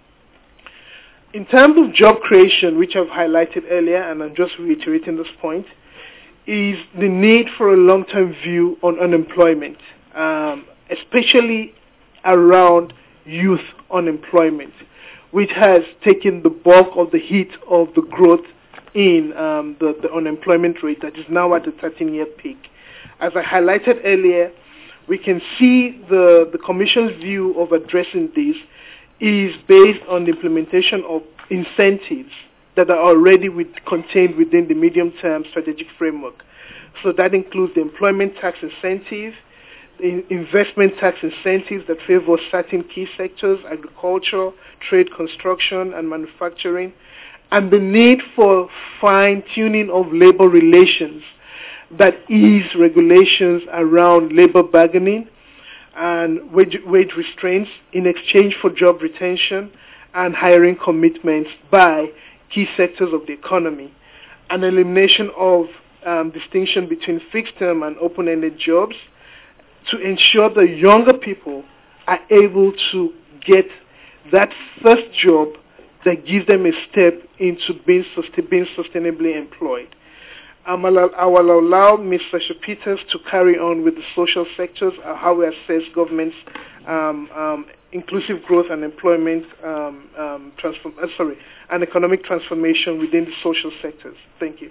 In terms of job creation, which I've highlighted earlier, and I'm just reiterating this point, is the need for a long-term view on unemployment, um, especially around youth unemployment, which has taken the bulk of the hit of the growth in um, the, the unemployment rate that is now at a thirteen-year peak. As I highlighted earlier, we can see the, the Commission's view of addressing this is based on the implementation of incentives that are already with, contained within the medium-term strategic framework. So that includes the employment tax incentive, the investment tax incentives that favor certain key sectors, agriculture, trade, construction, and manufacturing, and the need for fine-tuning of labor relations that ease regulations around labor bargaining and wage, wage restraints in exchange for job retention and hiring commitments by key sectors of the economy, an elimination of um, distinction between fixed-term and open-ended jobs to ensure that younger people are able to get that first job that gives them a step into being, sustain, being sustainably employed. Um, I will allow Mister Peters to carry on with the social sectors, uh, how we assess government's um, um, inclusive growth and employment, um, um, transform, uh, sorry, and economic transformation within the social sectors. Thank you.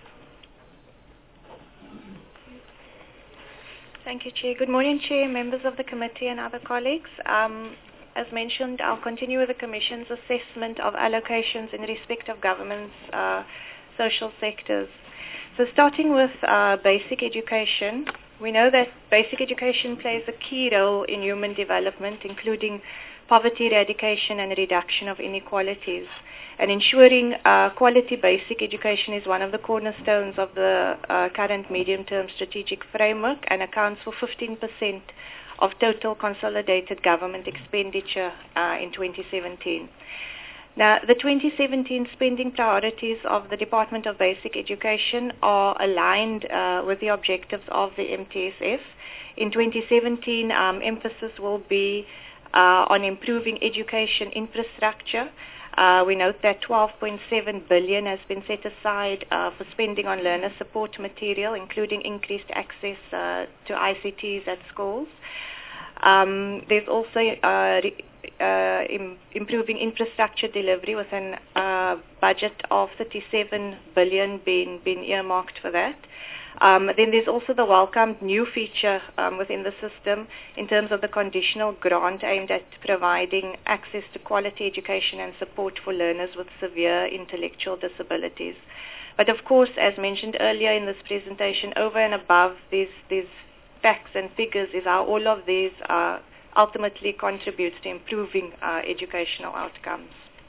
Thank you, Chair. Good morning, Chair, members of the committee and other colleagues. Um, as mentioned, I'll continue with the Commission's assessment of allocations in respect of government's uh, social sectors. So starting with uh, basic education, we know that basic education plays a key role in human development, including poverty eradication and reduction of inequalities. And ensuring uh, quality basic education is one of the cornerstones of the uh, current medium-term strategic framework and accounts for fifteen percent of total consolidated government expenditure uh, in twenty seventeen. Now, the twenty seventeen spending priorities of the Department of Basic Education are aligned uh, with the objectives of the M T S F. In twenty seventeen, um, emphasis will be uh, on improving education infrastructure. Uh, we note that twelve point seven billion dollars has been set aside uh, for spending on learner support material, including increased access uh, to I C Ts at schools. Um, there's also uh, re- uh, im- improving infrastructure delivery with a uh, budget of thirty-seven billion dollars being, being earmarked for that. Um, then there's also the welcomed new feature um, within the system in terms of the conditional grant aimed at providing access to quality education and support for learners with severe intellectual disabilities. But of course, as mentioned earlier in this presentation, over and above these, these facts and figures is how all of these uh, ultimately contributes to improving uh, educational outcomes.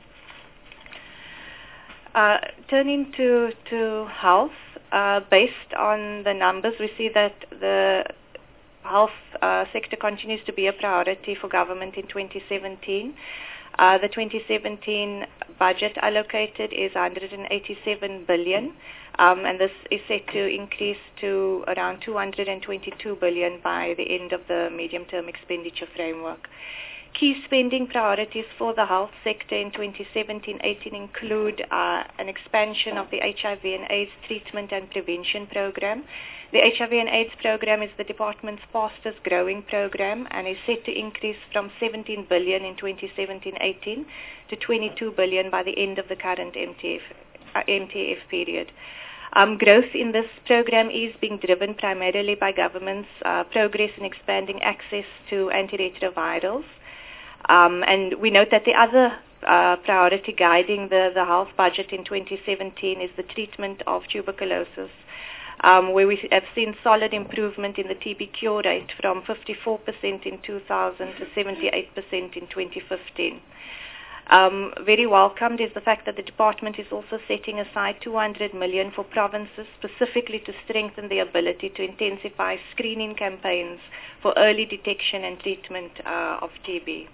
Uh, turning to, to health, uh, based on the numbers, we see that the health uh, sector continues to be a priority for government in twenty seventeen. Uh, the twenty seventeen budget allocated is one hundred eighty-seven billion dollars, um, and this is set to increase to around two hundred twenty-two billion dollars by the end of the medium-term expenditure framework. key spending priorities for the health sector in twenty seventeen eighteen include uh, an expansion of the H I V and AIDS treatment and prevention program. The H I V and AIDS program is the department's fastest growing program and is set to increase from seventeen billion in twenty seventeen eighteen to twenty-two billion by the end of the current M T F, uh, M T F period. Um, growth in this program is being driven primarily by government's uh, progress in expanding access to antiretrovirals. Um, and we note that the other uh, priority guiding the, the health budget in twenty seventeen is the treatment of tuberculosis, um, where we have seen solid improvement in the T B cure rate from fifty-four percent in two thousand to seventy-eight percent in twenty fifteen. Um, very welcomed is the fact that the department is also setting aside two hundred million dollars for provinces specifically to strengthen the ability to intensify screening campaigns for early detection and treatment uh, of T B.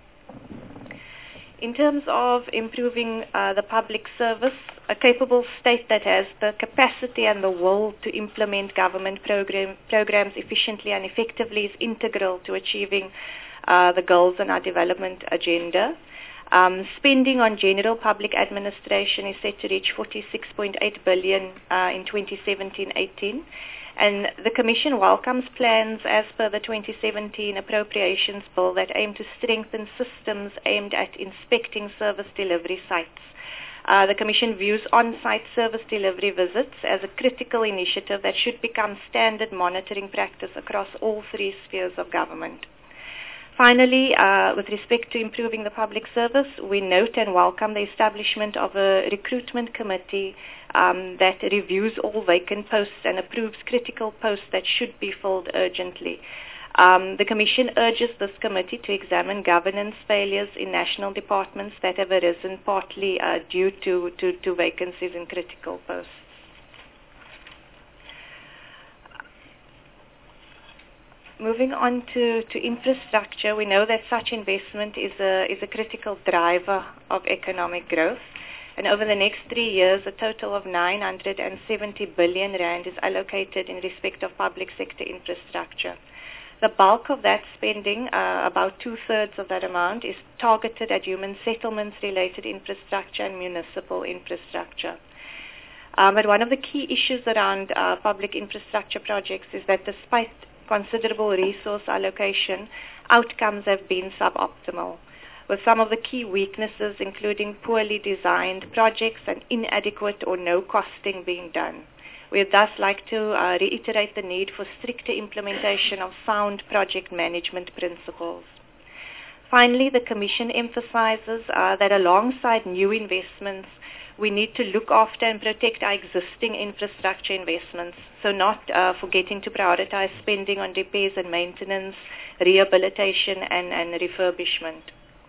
In terms of improving uh, the public service, a capable state that has the capacity and the will to implement government program, programs efficiently and effectively is integral to achieving uh, the goals on our development agenda. Um, spending on general public administration is set to reach forty-six point eight billion dollars uh, in twenty seventeen eighteen, and the Commission welcomes plans as per the twenty seventeen appropriations bill that aim to strengthen systems aimed at inspecting service delivery sites. Uh, the Commission views on-site service delivery visits as a critical initiative that should become standard monitoring practice across all three spheres of government. Finally, uh, with respect to improving the public service, we note and welcome the establishment of a recruitment committee um, that reviews all vacant posts and approves critical posts that should be filled urgently. Um, the Commission urges this committee to examine governance failures in national departments that have arisen partly uh, due to, to, to vacancies in critical posts. Moving on to, to infrastructure, we know that such investment is a, is a critical driver of economic growth. And over the next three years, a total of nine hundred seventy billion rand is allocated in respect of public sector infrastructure. The bulk of that spending, uh, about two-thirds of that amount, is targeted at human settlements-related infrastructure and municipal infrastructure. Um, but one of the key issues around uh, public infrastructure projects is that despite considerable resource allocation, outcomes have been suboptimal, with some of the key weaknesses including poorly designed projects and inadequate or no costing being done. We would thus like to uh, reiterate the need for stricter implementation of sound project management principles. Finally, the Commission emphasizes uh, that alongside new investments, we need to look after and protect our existing infrastructure investments, so not uh, forgetting to prioritize spending on repairs and maintenance, rehabilitation and, and refurbishment.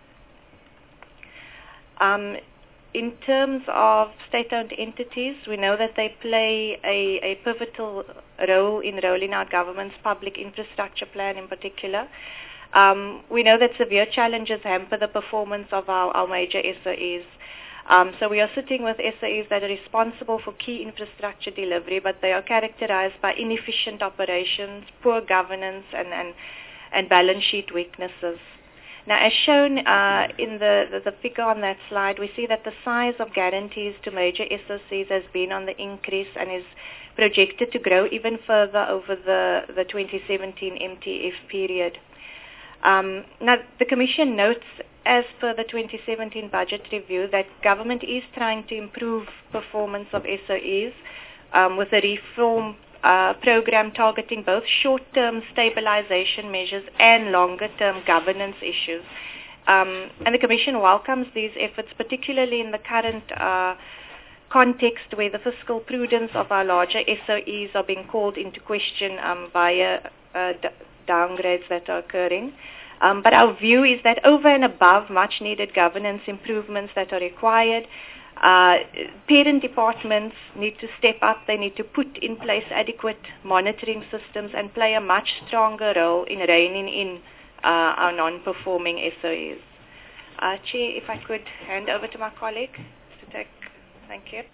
Um, in terms of state-owned entities, we know that they play a, a pivotal role in rolling out government's public infrastructure plan in particular. Um, we know that severe challenges hamper the performance of our, our major S O Es. Um, so we are sitting with S O Es that are responsible for key infrastructure delivery, but they are characterized by inefficient operations, poor governance, and, and, and balance sheet weaknesses. Now, as shown uh, in the, the, the figure on that slide, we see that the size of guarantees to major S O Cs has been on the increase and is projected to grow even further over the, the twenty seventeen M T F period. Um, now, the Commission notes, as per the twenty seventeen budget review, that government is trying to improve performance of S O Es um, with a reform uh, program targeting both short-term stabilization measures and longer-term governance issues. Um, and the Commission welcomes these efforts, particularly in the current uh, context where the fiscal prudence of our larger S O Es are being called into question um, via uh, d- downgrades that are occurring. Um, but our view is that over and above much needed governance improvements that are required, uh, parent departments need to step up. They need to put in place adequate monitoring systems and play a much stronger role in reining in uh, our non-performing S O Es. Uh, Chair, if I could hand over to my colleague to take. Thank you.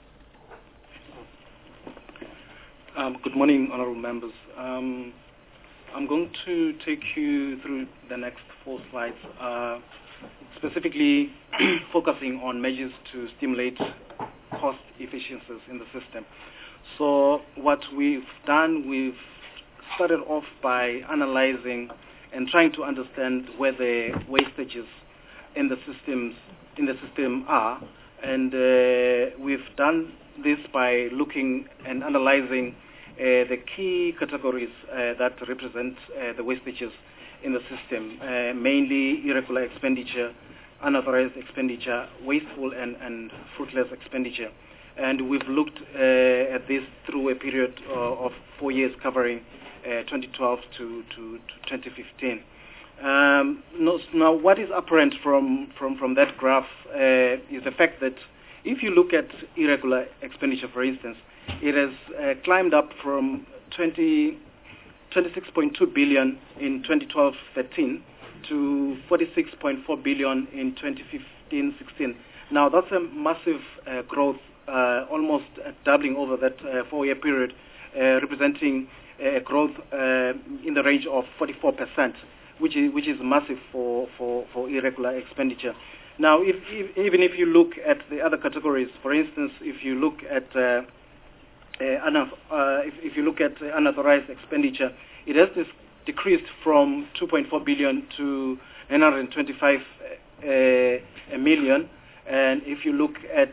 Um, good morning, honourable members. Um, I'm going to take you through the next four slides. Uh, specifically focusing on measures to stimulate cost efficiencies in the system. So what we've done, we've started off by analyzing and trying to understand where the wastages in the systems in the system are, and uh, we've done this by looking and analyzing uh, the key categories uh, that represent uh, the wastages in the system, uh, mainly irregular expenditure, unauthorized expenditure, wasteful and, and fruitless expenditure. And we've looked uh, at this through a period uh, of four years covering uh, twenty twelve to, to, to twenty fifteen. Um, now, what is apparent from, from, from that graph uh, is the fact that if you look at irregular expenditure, for instance, it has uh, climbed up from twenty-six point two billion in twenty twelve thirteen to forty-six point four billion in twenty fifteen sixteen. Now, that's a massive uh, growth, uh, almost uh, doubling over that uh, four-year period, uh, representing a growth uh, in the range of forty-four percent. Which is, which is massive for, for, for irregular expenditure. Now, if, if, even if you look at the other categories, for instance, if you look at uh, uh, unath- uh, if, if you look at uh, unauthorized expenditure, it has dis- decreased from two point four billion to nine hundred twenty-five uh, million. And if you look at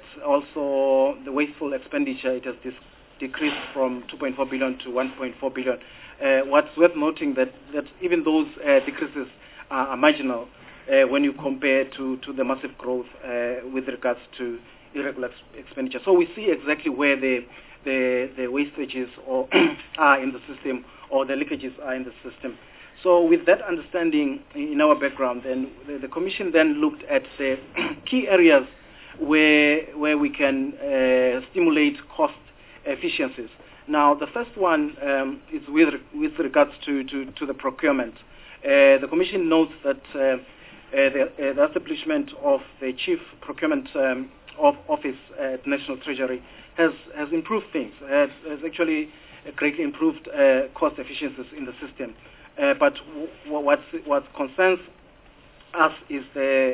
also the wasteful expenditure, it has dis- decreased from two point four billion to one point four billion. Uh, what's worth noting that, that even those uh, decreases are, are marginal uh, when you compare to, to the massive growth uh, with regards to irregular ex- expenditure. So we see exactly where the the, the wastages or are in the system, or the leakages are in the system. So with that understanding in our background, then the, the Commission then looked at the key areas where where we can uh, stimulate cost efficiencies. Now, the first one um, is with, with regards to, to, to the procurement. Uh, the Commission notes that uh, uh, the, uh, the establishment of the Chief Procurement um, of Office at National Treasury has, has improved things, has, has actually greatly improved uh, cost efficiencies in the system. Uh, but w- what, what concerns us is the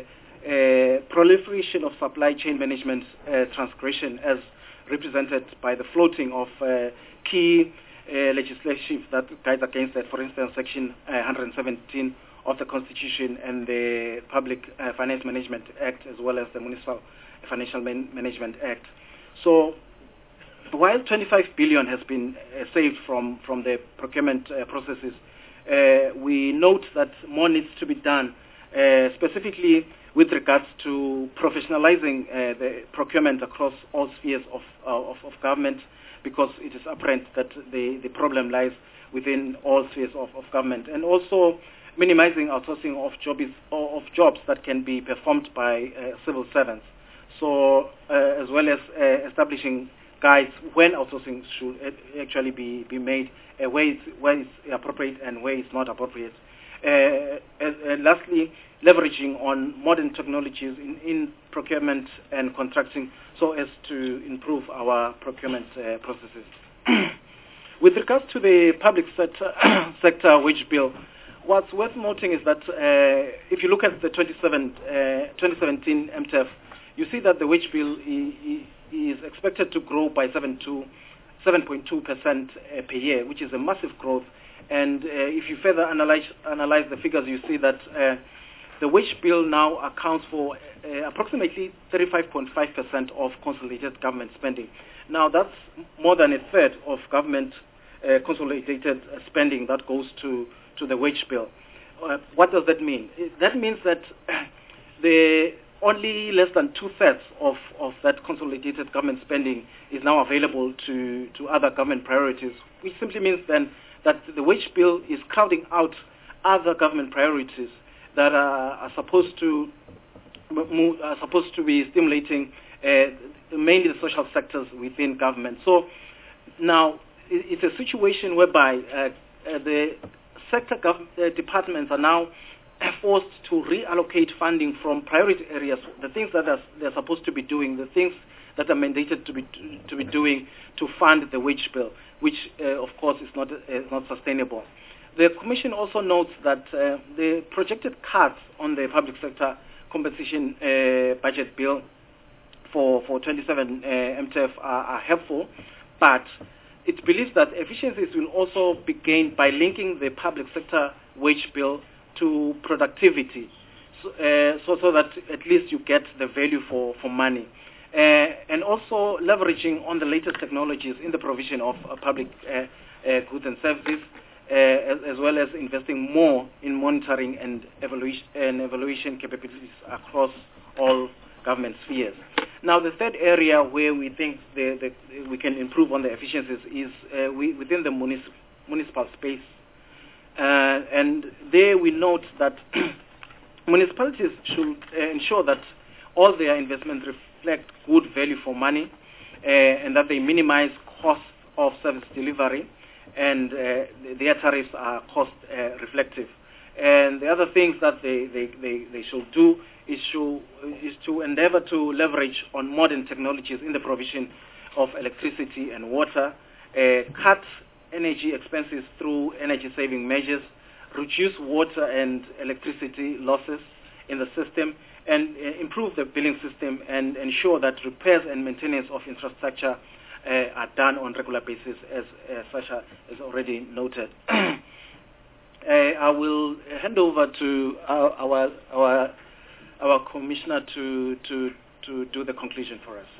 uh, proliferation of supply chain management uh, transgression as represented by the floating of uh, key uh, legislation that guides against that, for instance, Section uh, one hundred seventeen of the Constitution and the Public uh, Finance Management Act, as well as the Municipal Financial Man- Management Act. So, while twenty-five billion has been uh, saved from, from the procurement uh, processes, uh, we note that more needs to be done, uh, specifically with regards to professionalizing uh, the procurement across all spheres of, uh, of, of government, because it is apparent that the, the problem lies within all spheres of, of government, and also minimizing outsourcing of, job is, of jobs that can be performed by uh, civil servants. So, uh, as well as uh, establishing guides when outsourcing should actually be, be made, uh, where, it's, where it's appropriate and where it's not appropriate. Uh, and, and lastly, leveraging on modern technologies in, in procurement and contracting so as to improve our procurement uh, processes. With regards to the public sector, sector wage bill, what's worth noting is that uh, if you look at the twenty seventeen M T E F, you see that the wage bill is expected to grow by seven point two percent per year, which is a massive growth. And uh, if you further analyze, analyze the figures, you see that uh, the wage bill now accounts for uh, approximately thirty-five point five percent of consolidated government spending. Now, that's more than a third of government uh, consolidated spending that goes to, to the wage bill. Uh, what does that mean? That means that the only less than two-thirds of, of that consolidated government spending is now available to, to other government priorities, which simply means then that the wage bill is crowding out other government priorities that are, are supposed to move, are supposed to be stimulating uh, mainly the social sectors within government. So now it's a situation whereby uh, uh, the sector gov- uh, departments are now forced to reallocate funding from priority areas, the things that are, they're supposed to be doing, the things that are mandated to be to be doing to fund the wage bill, which uh, of course is not uh, not sustainable. The Commission also notes that uh, the projected cuts on the public sector compensation uh, budget bill for, for twenty-seven uh, M T F are, are helpful, but it believes that efficiencies will also be gained by linking the public sector wage bill to productivity, so, uh, so, so that at least you get the value for, for money. Uh, and also leveraging on the latest technologies in the provision of uh, public uh, uh, goods and services, uh, as, as well as investing more in monitoring and evaluation, and evaluation capabilities across all government spheres. Now, the third area where we think the, the, we can improve on the efficiencies is uh, we, within the municip municipal space. Uh, and there we note that municipalities should uh, ensure that all their investments reflect good value for money, uh, and that they minimize cost of service delivery, and uh, their tariffs are cost uh, reflective. And the other things that they, they, they, they should do is to, is to endeavor to leverage on modern technologies in the provision of electricity and water, uh, cut energy expenses through energy-saving measures, reduce water and electricity losses in the system, and uh, improve the billing system, and ensure that repairs and maintenance of infrastructure uh, are done on a regular basis, as uh, Sasha has already noted. uh, I will hand over to our our our, our commissioner to to to do the conclusion for us.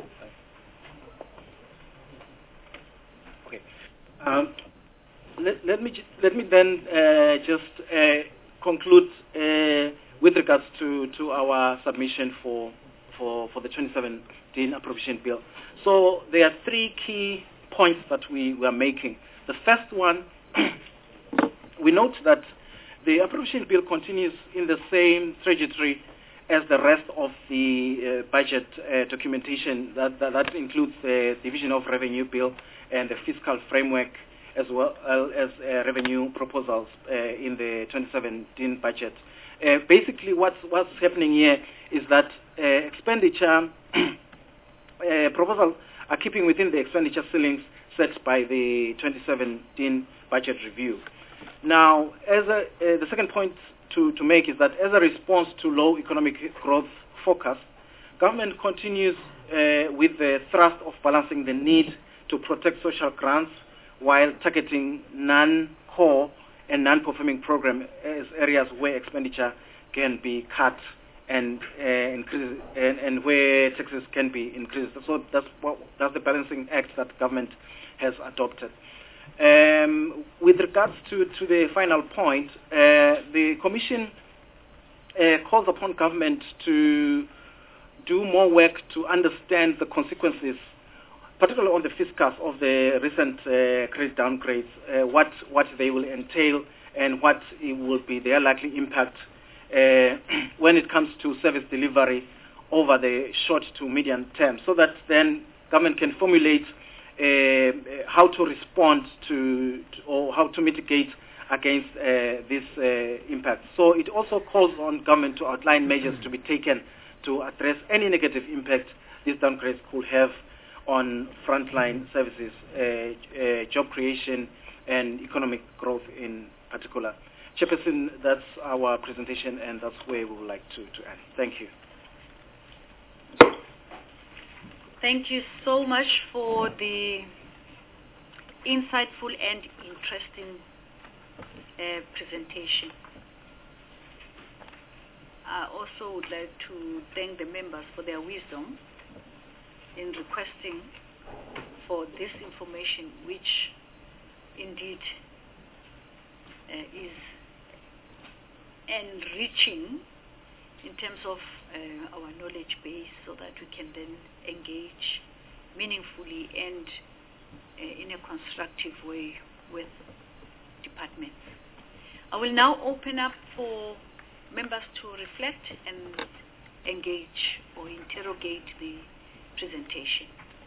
Okay. Um, let, let me let me then uh, just uh, conclude uh, with regards to, to our submission for for for the twenty seventeen appropriation bill. So there are three key points that we were making. The first one, we note that the appropriation bill continues in the same trajectory as the rest of the uh, budget uh, documentation. That, that that includes the division of revenue bill and the fiscal framework, as well as uh, revenue proposals uh, in the twenty seventeen budget. Uh, basically, what's, what's happening here is that uh, expenditure uh, proposals are keeping within the expenditure ceilings set by the twenty seventeen budget review. Now, as a, uh, the second point to, to make is that as a response to low economic growth forecast, government continues uh, with the thrust of balancing the need to protect social grants while targeting non-core and non-performing programs as areas where expenditure can be cut and uh, increase, and, and where taxes can be increased. So that's what, that's the balancing act that government has adopted. Um, with regards to, to the final point, uh, the Commission uh, calls upon government to do more work to understand the consequences, particularly on the fiscus of the recent uh, credit downgrades, uh, what, what they will entail and what it will be their likely impact uh, when it comes to service delivery over the short to medium term, so that then government can formulate uh, how to respond to, to or how to mitigate against uh, this uh, impact. So it also calls on government to outline measures to be taken to address any negative impact these downgrades could have on frontline services, uh, uh, job creation, and economic growth in particular. Chairperson, that's our presentation, and that's where we would like to, to end. Thank you. Thank you so much for the insightful and interesting uh, presentation. I also would like to thank the members for their wisdom in requesting for this information, which indeed uh, is enriching in terms of uh, our knowledge base, so that we can then engage meaningfully and uh, in a constructive way with departments. I will now open up for members to reflect and engage or interrogate the presentation.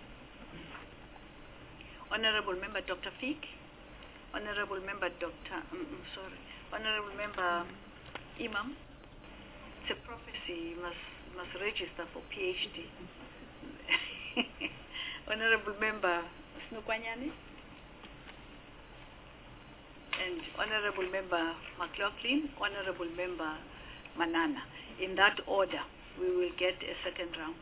Honorable Member Doctor Fick, Honorable Member Doctor Um, sorry, Honorable Member Imam. It's a prophecy. You must must register for PhD. Honorable Member Snukwanyani and Honorable Member McLaughlin, Honorable Member Manana, in that order. we will get a second round.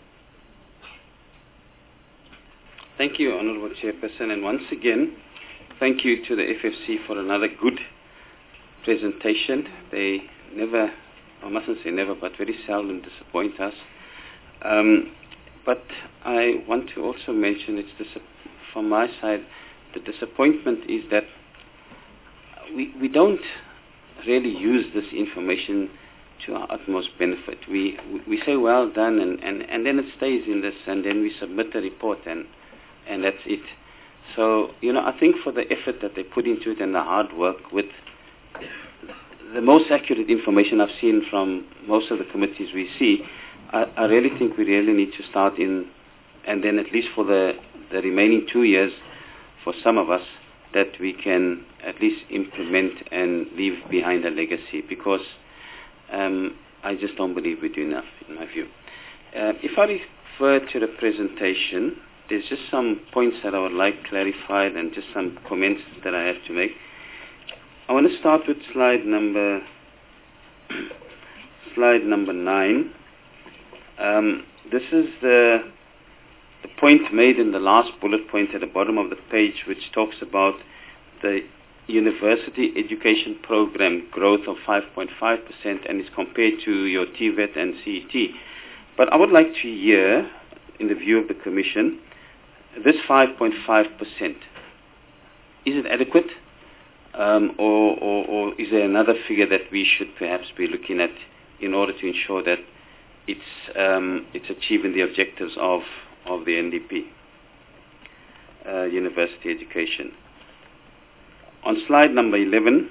Thank you, Honourable Chairperson, and once again, thank you to the F F C for another good presentation. They never, I mustn't say never, but very seldom disappoint us. Um, but I want to also mention, it's dis- from my side, the disappointment is that we, we don't really use this information to our utmost benefit. We, we say well done, and, and, and then it stays in this, and then we submit a report, and and that's it. So, you know, I think for the effort that they put into it and the hard work with the most accurate information I've seen from most of the committees we see, I, I really think we really need to start in, and then at least for the, the remaining two years, for some of us, that we can at least implement and leave behind a legacy, because um, I just don't believe we do enough, in my view. Uh, if I refer to the presentation, there's just some points that I would like clarified and just some comments that I have to make. I want to start with slide number slide number nine. Um, this is the the point made in the last bullet point at the bottom of the page, which talks about the university education program growth of five point five percent and is compared to your T V E T and C E T. But I would like to hear, in the view of the Commission, this five point five percent, is it adequate, um, or, or, or is there another figure that we should perhaps be looking at in order to ensure that it's um, it's achieving the objectives of, of the N D P, uh, university education? On slide number eleven,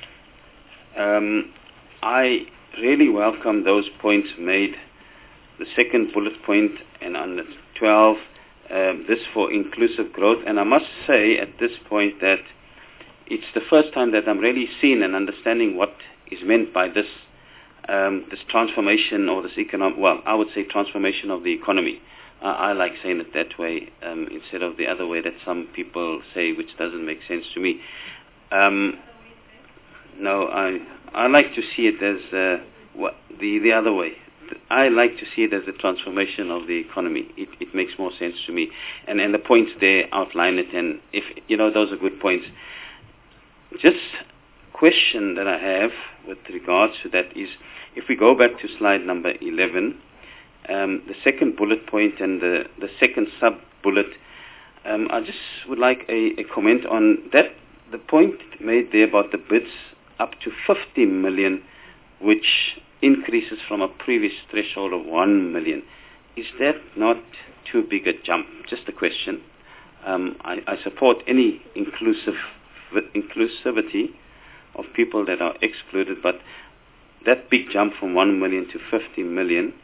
um, I really welcome those points made, the second bullet point, and on the twelve, Um, this for inclusive growth. And I must say at this point that it's the first time that I'm really seeing and understanding what is meant by this um, this transformation or this economic, well, I would say transformation of the economy. Uh, I like saying it that way um, instead of the other way that some people say, which doesn't make sense to me. Um, no, I I like to see it as uh, what, the, the other way. I like to see it as a transformation of the economy. It, it makes more sense to me. And, and the points there outline it, and if, you know, those are good points. Just question that I have with regards to that is, if we go back to slide number eleven, um, the second bullet point and the, the second sub-bullet, um, I just would like a, a comment on that. The point made there about the bids up to fifty million, which increases from a previous threshold of one million. Is that not too big a jump? Just a question. Um, I, I support any inclusive inclusivity of people that are excluded, but that big jump from one million to fifty million,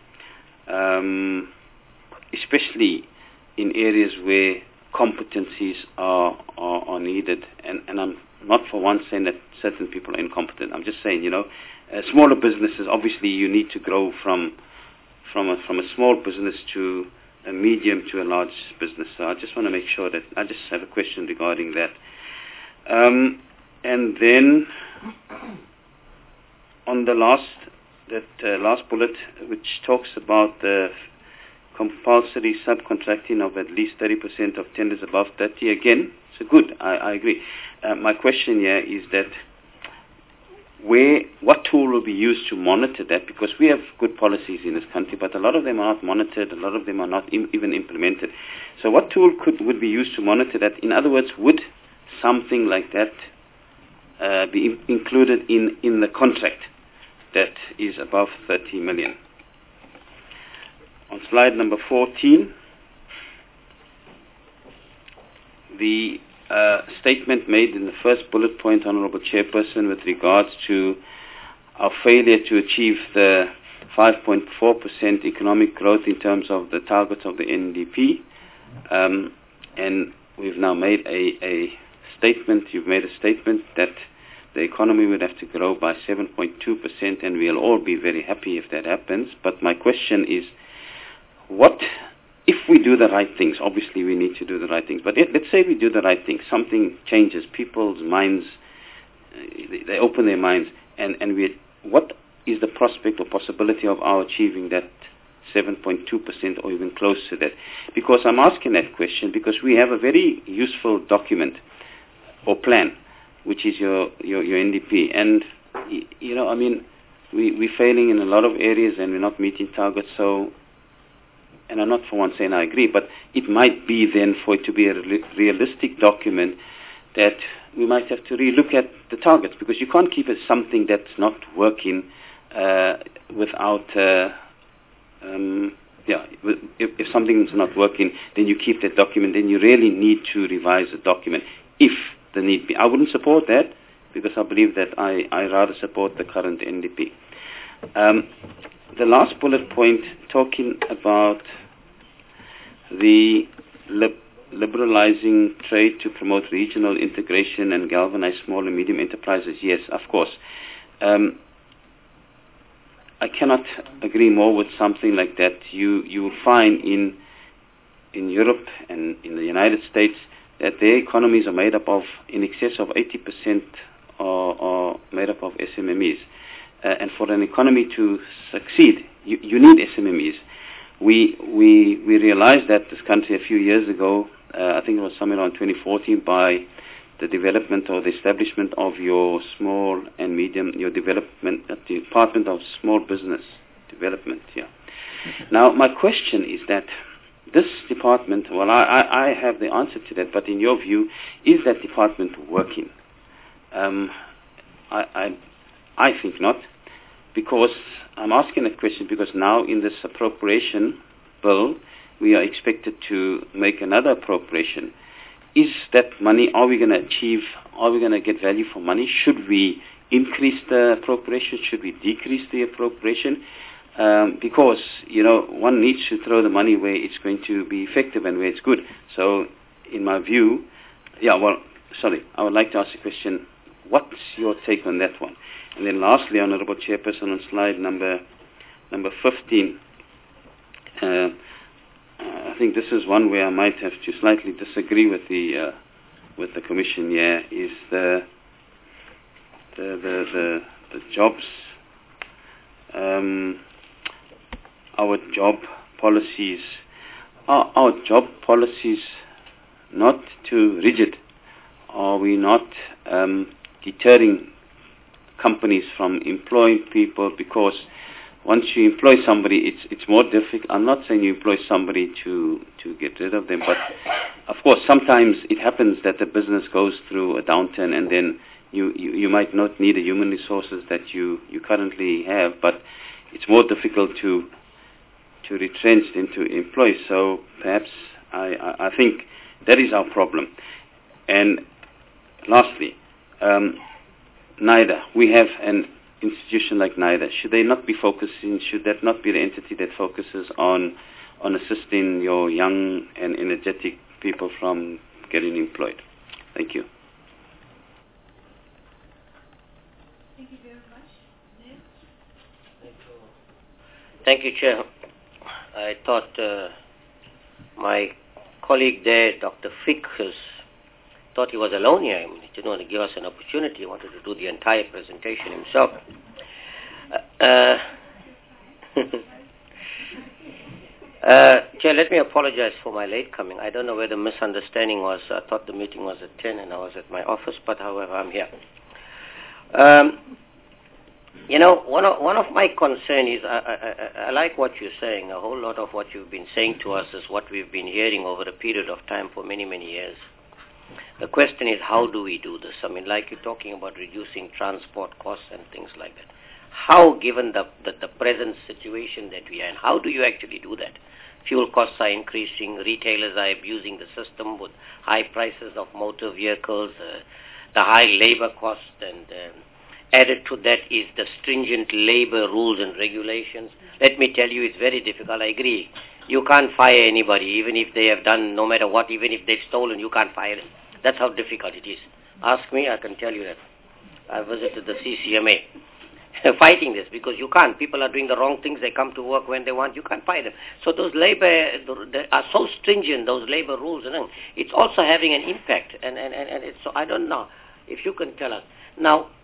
um, especially in areas where competencies are, are, are needed, and, and I'm not for once saying that certain people are incompetent. I'm just saying, you know, uh, smaller businesses, obviously you need to grow from from a, from a small business to a medium to a large business. So I just want to make sure that, I just have a question regarding that. Um, and then on the last, that uh, last bullet, which talks about the compulsory subcontracting of at least thirty percent of tenders above thirty, again, so good, I, I agree. Uh, my question here is that where, what tool will be used to monitor that? Because we have good policies in this country, but a lot of them are not monitored, a lot of them are not im- even implemented. So what tool could would be used to monitor that? In other words, would something like that uh, be in- included in, in the contract that is above thirty million? On slide number fourteen, the uh, statement made in the first bullet point, Honourable Chairperson, with regards to our failure to achieve the five point four percent economic growth in terms of the targets of the N D P. Um, and we've now made a, a statement, you've made a statement that the economy would have to grow by seven point two percent, and we'll all be very happy if that happens. But my question is, what if we do the right things? Obviously we need to do the right things, but it, let's say we do the right things, something changes, people's minds, uh, they, they open their minds, and, and we, what is the prospect or possibility of our achieving that seven point two percent or even close to that? Because I'm asking that question because we have a very useful document or plan, which is your, your, your N D P. And, you know, I mean, we, we're failing in a lot of areas and we're not meeting targets. So, and I'm not for one saying I agree, but it might be then for it to be a re- realistic document that we might have to relook at the targets, because you can't keep it something that's not working uh, without, uh, um, yeah, if, if something's not working, then you keep that document, then you really need to revise the document if the need be. I wouldn't support that, because I believe that I, I rather support the current N D P. Um, the last bullet point talking about the lib- liberalizing trade to promote regional integration and galvanize small and medium enterprises. Yes, of course. Um, I cannot agree more with something like that. You you will find in in Europe and in the United States that their economies are made up of, in excess of eighty percent are, are made up of S M M Es. Uh, and for an economy to succeed, you, you need S M M Es. We, we, we realized that this country a few years ago, uh, I think it was somewhere around twenty fourteen, by the development or the establishment of your small and medium, your development, uh, Department of Small Business Development. Yeah. Now, my question is that this department, well, I, I, I have the answer to that, but in your view, is that department working? Um, I, I, I think not, because I'm asking that question because now in this appropriation bill, we are expected to make another appropriation. Is that money, are we going to achieve, are we going to get value for money? Should we increase the appropriation? Should we decrease the appropriation? Um, because, you know, one needs to throw the money where it's going to be effective and where it's good. So, in my view, yeah, well, sorry, I would like to ask a question. What's your take on that one? And then lastly, Honourable Chairperson, on slide number number fifteen, uh, I think this is one where I might have to slightly disagree with the uh, with the Commission. Yeah, is the the the the, the jobs, um, our job policies, are our job policies not too rigid? Are we not um, deterring companies from employing people? Because once you employ somebody, it's it's more difficult. I'm not saying you employ somebody to, to get rid of them, but of course sometimes it happens that the business goes through a downturn, and then you, you, you might not need the human resources that you, you currently have, but it's more difficult to to retrench than to employ. So perhaps I, I, I think that is our problem. And lastly, um, NIDA, we have an institution like NIDA. Should they not be focusing, should that not be the entity that focuses on on assisting your young and energetic people from getting employed? Thank you. Thank you very much. Thank you, Chair. I thought uh, my colleague there, Doctor Fick, has thought he was alone here. I mean, he didn't want to give us an opportunity. He wanted to do the entire presentation himself. Uh, uh, Chair, let me apologize for my late coming. I don't know where the misunderstanding was. I thought the meeting was at ten and I was at my office, but however, I'm here. Um, you know, one of, one of my concerns is, I, I, I like what you're saying. A whole lot of what you've been saying to us is what we've been hearing over a period of time for many, many years. The question is, how do we do this? I mean, like you're talking about reducing transport costs and things like that. How, given the, the, the present situation that we are in, how do you actually do that? Fuel costs are increasing, retailers are abusing the system with high prices of motor vehicles, uh, the high labor cost, and um, added to that is the stringent labor rules and regulations. Let me tell you, it's very difficult. I agree. You can't fire anybody, even if they have done no matter what, even if they've stolen, you can't fire them. That's how difficult it is. Ask me, I can tell you that. I visited the C C M A fighting this, because you can't. People are doing the wrong things. They come to work when they want. You can't fire them. So those labor they are so stringent, those labor rules, and it's also having an impact. And, and, and it's, so I don't know if you can tell us. Now,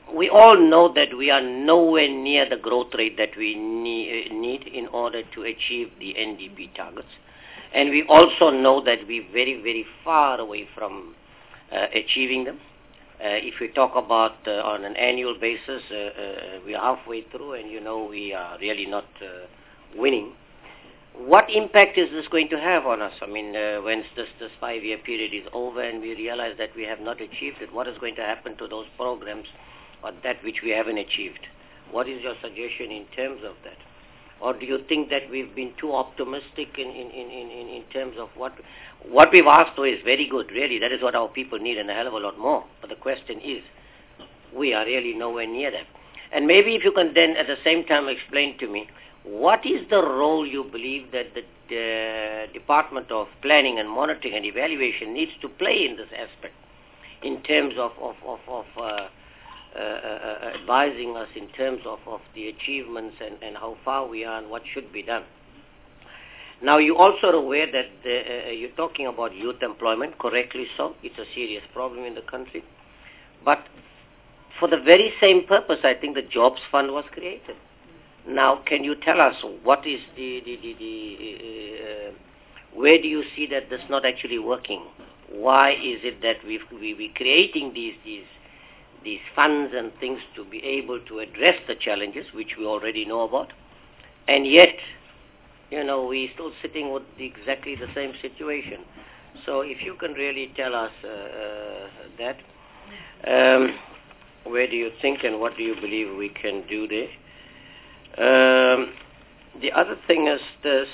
we all know that we are nowhere near the growth rate that we need, need in order to achieve the N D P targets. And we also know that we're very, very far away from uh, achieving them. Uh, if we talk about uh, on an annual basis, uh, uh, we are halfway through and you know we are really not uh, winning. What impact is this going to have on us? I mean, uh, when this, this five-year period is over and we realize that we have not achieved it, what is going to happen to those programs or that which we haven't achieved? What is your suggestion in terms of that? Or do you think that we've been too optimistic in, in, in, in, in terms of what what we've asked for is very good, really. That is what our people need and a hell of a lot more. But the question is, we are really nowhere near that. And maybe if you can then at the same time explain to me, what is the role you believe that the uh, Department of Planning and Monitoring and Evaluation needs to play in this aspect in terms of, of, of, of uh, uh, uh, advising us in terms of, of the achievements and, and how far we are and what should be done? Now, you're also aware that the, uh, you're talking about youth employment, correctly so. It's a serious problem in the country. But for the very same purpose, I think the Jobs Fund was created. Now, can you tell us what is the, the, the, the uh, where do you see that this not actually working? Why is it that we've, we, we're creating these, these, these funds and things to be able to address the challenges, which we already know about, and yet, you know, we're still sitting with the, exactly the same situation. So if you can really tell us uh, uh, that, um, where do you think and what do you believe we can do there? Um, the other thing is this,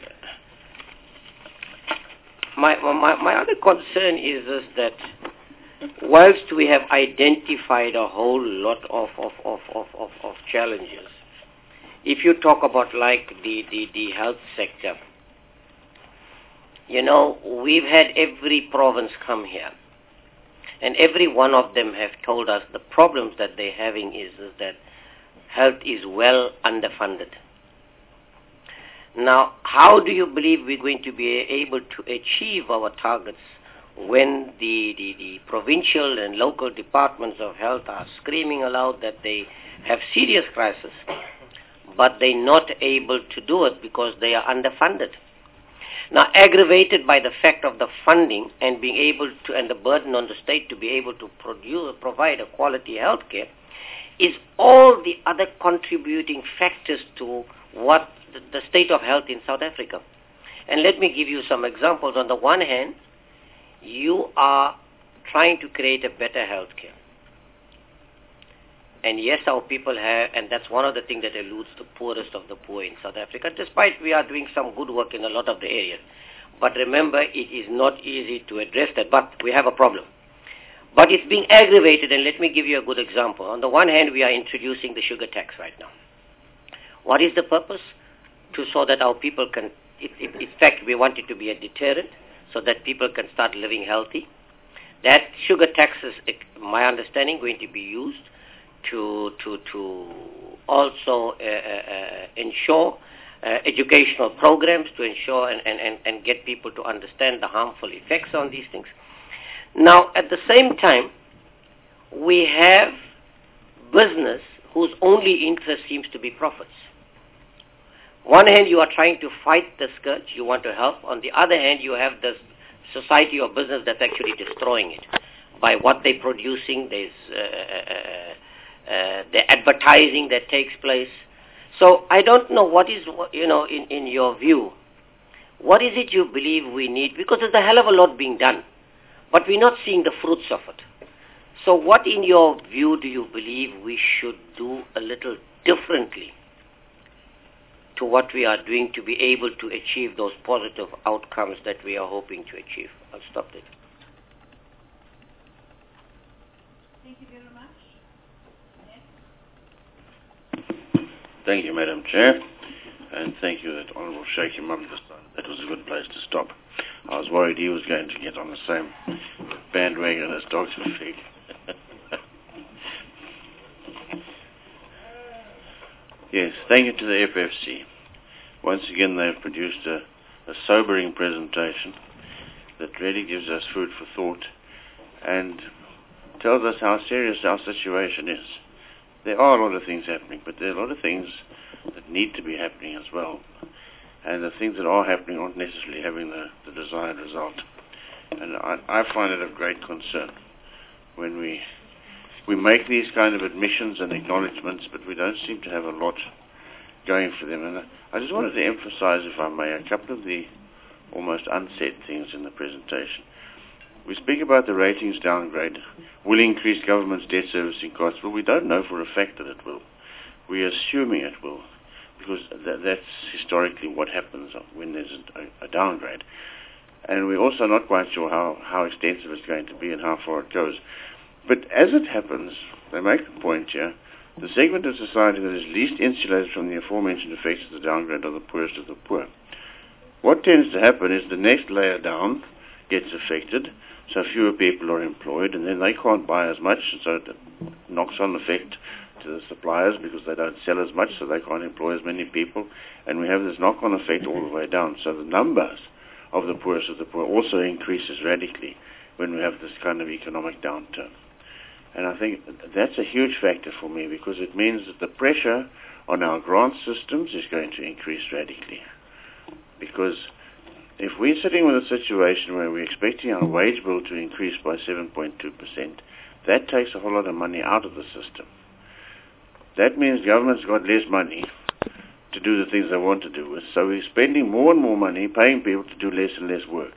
my, my, my other concern is this, that whilst we have identified a whole lot of, of, of, of, of, of challenges, if you talk about like the, the, the health sector, you know, we've had every province come here, and every one of them have told us the problems that they're having is, is that health is well underfunded. Now, how do you believe we're going to be able to achieve our targets when the, the, the provincial and local departments of health are screaming aloud that they have serious crisis, but they're not able to do it because they are underfunded? Now, aggravated by the fact of the funding and being able to, and the burden on the state to be able to produce, provide a quality health care, is all the other contributing factors to what the, the state of health in South Africa. And let me give you some examples. On the one hand, you are trying to create a better health care. And yes, our people have, and that's one of the things that eludes the poorest of the poor in South Africa, despite we are doing some good work in a lot of the areas. But remember, it is not easy to address that, but we have a problem. But it's being aggravated, and let me give you a good example. On the one hand, we are introducing the sugar tax right now. What is the purpose? To so that our people can, it, it, in fact, we want it to be a deterrent so that people can start living healthy. That sugar tax is, my understanding, going to be used to to to also uh, uh, ensure uh, educational programs to ensure and, and, and get people to understand the harmful effects on these things. Now, at the same time, we have business whose only interest seems to be profits. One hand, you are trying to fight the scourge, you want to help. On the other hand, you have this society or business that's actually destroying it by what they're producing. There's uh, uh, the advertising that takes place. So I don't know what is, you know, in, in your view, what is it you believe we need? Because there's a hell of a lot being done, but we're not seeing the fruits of it. So what, in your view, do you believe we should do a little differently to what we are doing to be able to achieve those positive outcomes that we are hoping to achieve? I'll stop there. Thank you very much. Thank you, Madam Chair, and thank you that Honourable Sheikh Imam decided that was a good place to stop. I was worried he was going to get on the same bandwagon as Doctor Fig. Yes, thank you to the F F C. Once again, they've produced a, a sobering presentation that really gives us food for thought, and tells us how serious our situation is. There are a lot of things happening, but there are a lot of things that need to be happening as well. And the things that are happening aren't necessarily having the, the desired result. And I, I find it of great concern when we we make these kind of admissions and acknowledgements, but we don't seem to have a lot going for them. And I, I just wanted to emphasize, if I may, a couple of the almost unsaid things in the presentation. We speak about the ratings downgrade will increase government's debt servicing costs, but we don't know for a fact that it will. We're assuming it will, because th- that's historically what happens when there's a, a downgrade. And we're also not quite sure how, how extensive it's going to be and how far it goes. But as it happens, they make the point here, the segment of society that is least insulated from the aforementioned effects of the downgrade are the poorest of the poor. What tends to happen is the next layer down gets affected, so fewer people are employed, and then they can't buy as much, and so it knocks on effect to the suppliers because they don't sell as much, so they can't employ as many people, and we have this knock-on effect all the way down. So the numbers of the poorest of the poor also increases radically when we have this kind of economic downturn. And I think that's a huge factor for me, because it means that the pressure on our grant systems is going to increase radically. Because if we're sitting with a situation where we're expecting our wage bill to increase by seven point two percent, that takes a whole lot of money out of the system. That means government's got less money to do the things they want to do with, so we're spending more and more money paying people to do less and less work.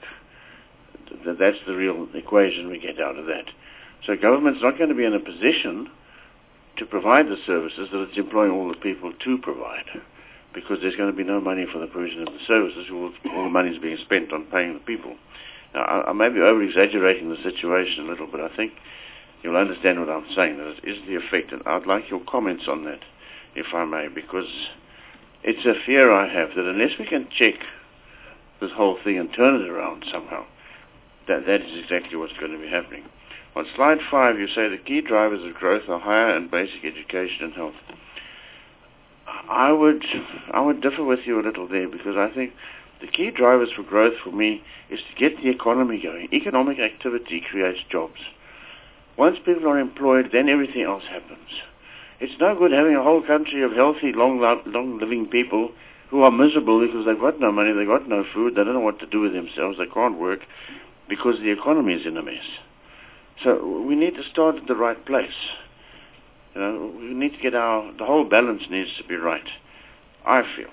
That's the real equation we get out of that. So government's not going to be in a position to provide the services that it's employing all the people to provide, because there's going to be no money for the provision of the services. All, all the money is being spent on paying the people. Now, I, I may be over-exaggerating the situation a little, but I think you'll understand what I'm saying, that it is the effect. And I'd like your comments on that, if I may, because it's a fear I have that unless we can check this whole thing and turn it around somehow, that that is exactly what's going to be happening. On slide five, you say the key drivers of growth are higher and basic education and health. I would I would differ with you a little there, because I think the key drivers for growth for me is to get the economy going. Economic activity creates jobs. Once people are employed, then everything else happens. It's no good having a whole country of healthy, long, long living people who are miserable because they've got no money, they've got no food, they don't know what to do with themselves, they can't work because the economy is in a mess. So we need to start at the right place. You know, we need to get our, the whole balance needs to be right, I feel.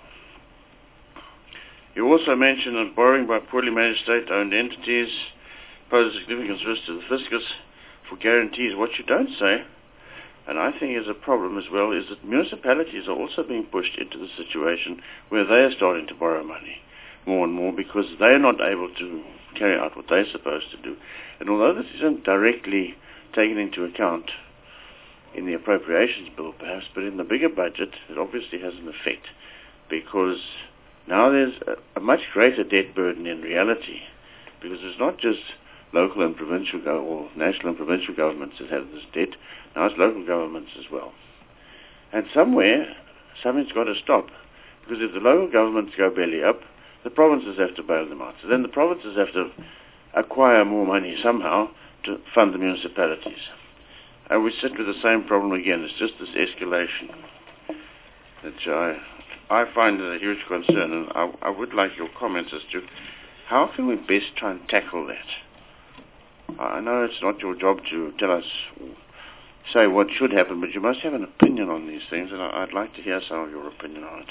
You also mentioned that borrowing by poorly managed state-owned entities poses significant risk to the fiscus for guarantees. What you don't say, and I think is a problem as well, is that municipalities are also being pushed into the situation where they are starting to borrow money more and more because they are not able to carry out what they're supposed to do. And although this isn't directly taken into account in the appropriations bill perhaps, but in the bigger budget it obviously has an effect, because now there's a, a much greater debt burden in reality, because it's not just local and provincial go- or national and provincial governments that have this debt, now it's local governments as well. And somewhere, something's got to stop, because if the local governments go belly up, the provinces have to bail them out. So then the provinces have to acquire more money somehow to fund the municipalities. And we sit with the same problem again. It's just this escalation, which I, I find a huge concern. And I, I would like your comments as to how can we best try and tackle that. I know it's not your job to tell us, say what should happen, but you must have an opinion on these things, and I'd like to hear some of your opinion on it.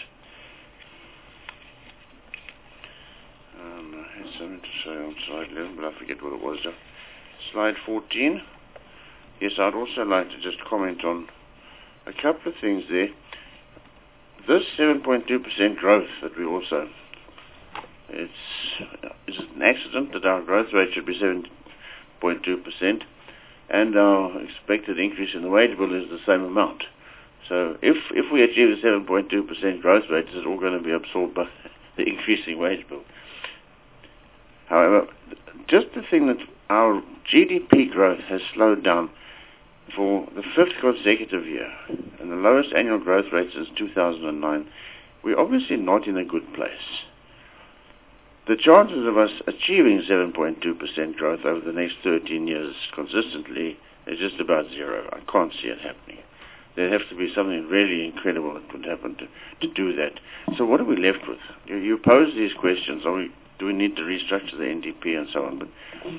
Um, I had something to say on slide eleven, but I forget what it was. Slide fourteen. Yes, I'd also like to just comment on a couple of things there. This seven point two percent growth that we also, it's, is it an accident that our growth rate should be seven point two percent and our expected increase in the wage bill is the same amount? So if if we achieve a seven point two percent growth rate, is it all going to be absorbed by the increasing wage bill? However, just the thing that our G D P growth has slowed down for the fifth consecutive year and the lowest annual growth rate since two thousand nine, we're obviously not in a good place. The chances of us achieving seven point two percent growth over the next thirteen years consistently is just about zero. I can't see it happening. There'd have to be something really incredible that would happen to, to do that. So what are we left with? You, you pose these questions. Are we, do we need to restructure the N D P and so on? But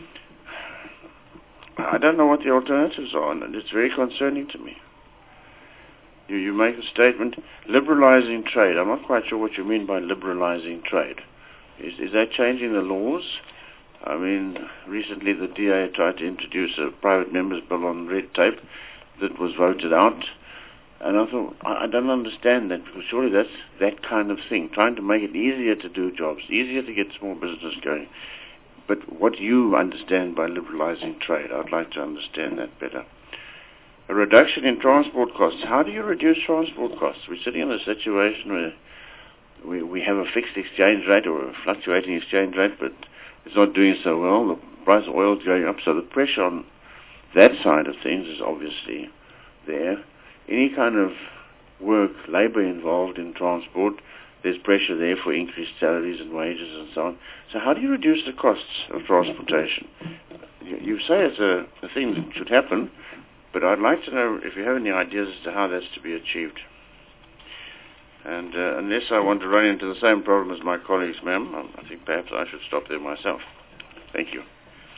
I don't know what the alternatives are, and it's very concerning to me. You, you make a statement, liberalizing trade. I'm not quite sure what you mean by liberalizing trade. Is, is that changing the laws? I mean, recently the D A tried to introduce a private member's bill on red tape that was voted out. And I thought, I, I don't understand that, because surely that's that kind of thing, trying to make it easier to do jobs, easier to get small business going. But what do you understand by liberalizing trade? I'd like to understand that better. A reduction in transport costs. How do you reduce transport costs? We're sitting in a situation where we, we have a fixed exchange rate or a fluctuating exchange rate, but it's not doing so well. The price of oil is going up, so the pressure on that side of things is obviously there. Any kind of work, labor involved in transport, there's pressure there for increased salaries and wages and so on. So how do you reduce the costs of transportation? You, you say it's a, a thing that should happen, but I'd like to know if you have any ideas as to how that's to be achieved. And uh, unless I want to run into the same problem as my colleagues, ma'am, I think perhaps I should stop there myself. Thank you.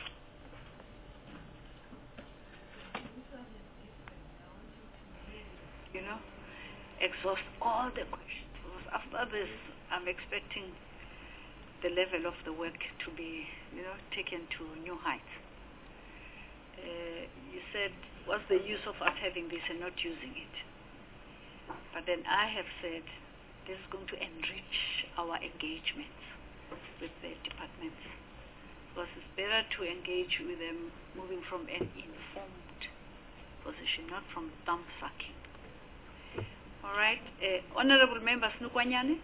You know, exhaust all the questions. After this, I'm expecting the level of the work to be, you know, taken to new heights. Uh, you said, what's the use of us having this and not using it? But then I have said, this is going to enrich our engagements with the departments. Because it's better to engage with them moving from an informed position, not from thumb sucking. All right. Uh, Honorable Member Snukwanyane.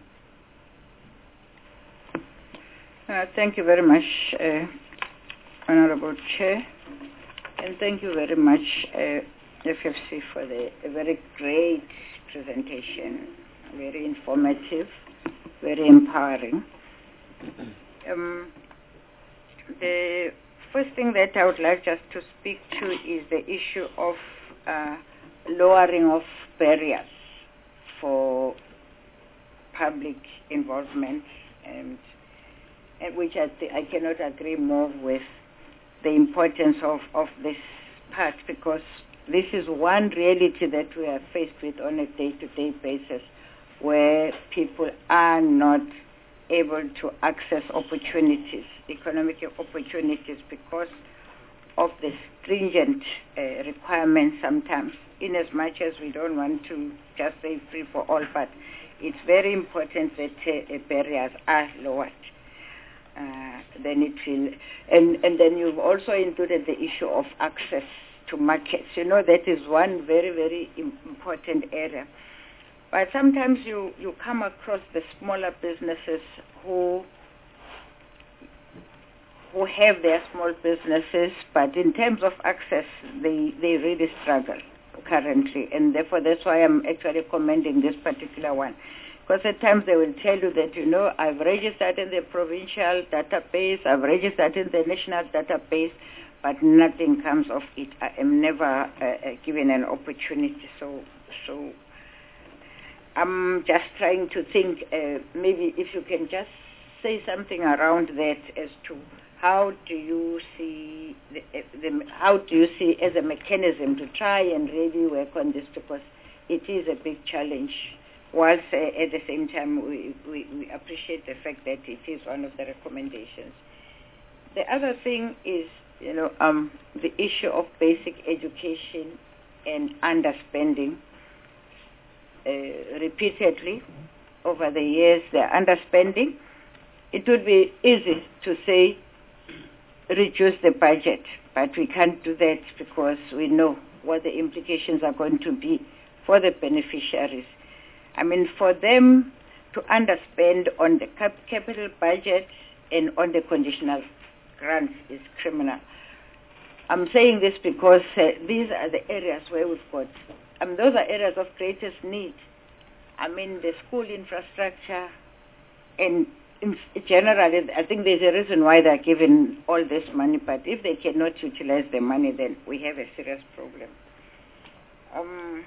Uh, thank you very much, uh, Honorable Chair. And thank you very much, uh, F F C, for the a very great presentation, very informative, very empowering. Um, the first thing that I would like just to speak to is the issue of uh, lowering of barriers for public involvement, and, and which I, th- I cannot agree more with the importance of, of this part, because this is one reality that we are faced with on a day-to-day basis, where people are not able to access opportunities, economic opportunities, because of the stringent uh, requirements sometimes, in as much as we don't want to just say free for all, but it's very important that uh, barriers are lowered. Uh, then it will, and, and then you've also included the issue of access to markets. You know, that is one very, very important area. But sometimes you, you come across the smaller businesses who who have their small businesses, but in terms of access, they, they really struggle currently. And therefore, that's why I'm actually commending this particular one. Because at times they will tell you that, you know, I've registered in the provincial database, I've registered in the national database, but nothing comes of it. I am never uh, given an opportunity. So, so I'm just trying to think, uh, maybe if you can just say something around that as to how do you see, the, uh, the, how do you see as a mechanism to try and really work on this, because it is a big challenge. Whilst uh, at the same time we, we, we appreciate the fact that it is one of the recommendations. The other thing is, you know, um, the issue of basic education and underspending. Uh, repeatedly over the years, the underspending. It would be easy to say reduce the budget, but we can't do that because we know what the implications are going to be for the beneficiaries. I mean, for them to underspend on the cap- capital budget and on the conditional grants is criminal. I'm saying this because uh, these are the areas where we've got, um, those are areas of greatest need. I mean, the school infrastructure and in, generally, I think there's a reason why they're given all this money, but if they cannot utilize the money, then we have a serious problem. Um,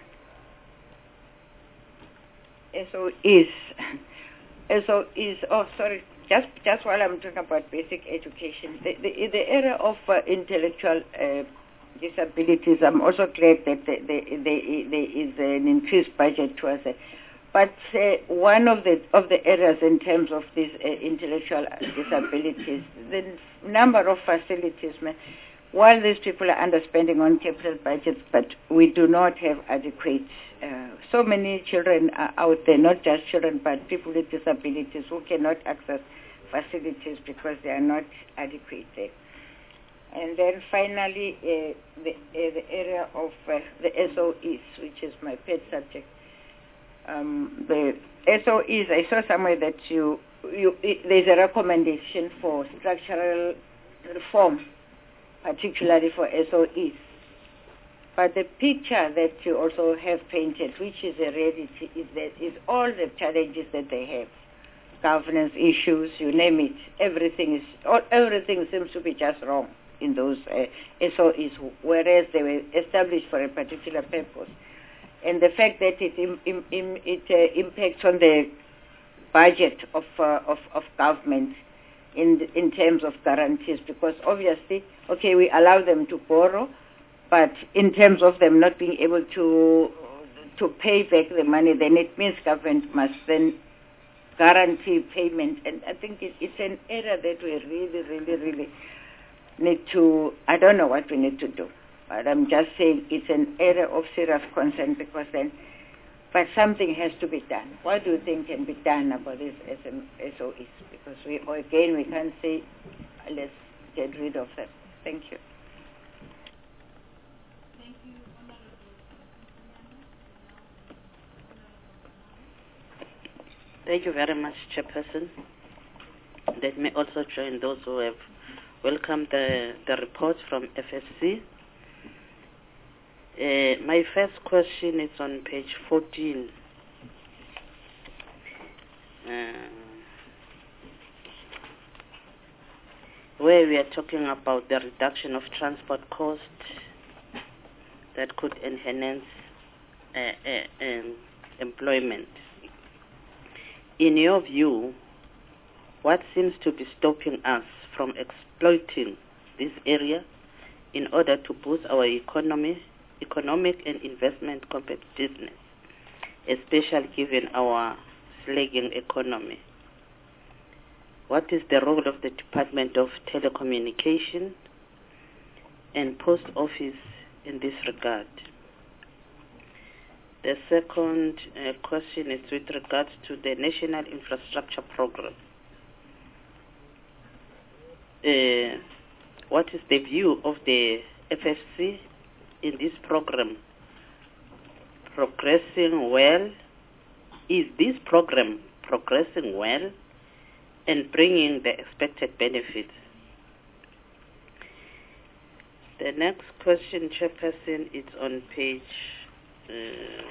S O is, S O is, oh, sorry, just just while I'm talking about basic education, the, the, the area of uh, intellectual uh, disabilities, I'm also glad that there the, the, the is an increased budget towards it. But uh, one of the of the areas in terms of these uh, intellectual disabilities, the number of facilities, while these people are underspending on capital budgets, but we do not have adequate. Uh, so many children are out there, not just children, but people with disabilities who cannot access facilities because they are not adequate there. And then finally, uh, the, uh, the area of uh, the S O Es, which is my pet subject. Um, the S O Es, I saw somewhere that you, you it, there's a recommendation for structural reform, particularly for S O Es. But the picture that you also have painted, which is a reality, is that is all the challenges that they have, governance issues, you name it. Everything is all, everything seems to be just wrong in those uh, S O Es, whereas they were established for a particular purpose. And the fact that it im, im, im, it uh, impacts on the budget of uh, of, of government in the, in terms of guarantees, because obviously, okay, we allow them to borrow, but in terms of them not being able to to pay back the money, then it means government must then guarantee payment. And I think it, it's an area that we really, really, really need to, I don't know what we need to do, but I'm just saying it's an area of serious concern, because then, but something has to be done. What do you think can be done about this S O Es? Because we, again, we can't say, let's get rid of them. Thank you. Thank you very much, Chairperson. Let me also join those who have welcomed the, the report from F S C. Uh, my first question is on page fourteen. Uh, where we are talking about the reduction of transport costs that could enhance uh, uh, um, employment. In your view, what seems to be stopping us from exploiting this area in order to boost our economy, economic and investment competitiveness, especially given our flagging economy? What is the role of the Department of Telecommunication and Post Office in this regard? The second uh, question is with regards to the National Infrastructure Program. Uh, what is the view of the F F C in this program? Progressing well? Is this program progressing well and bringing the expected benefits? The next question, Chairperson, is on page uh,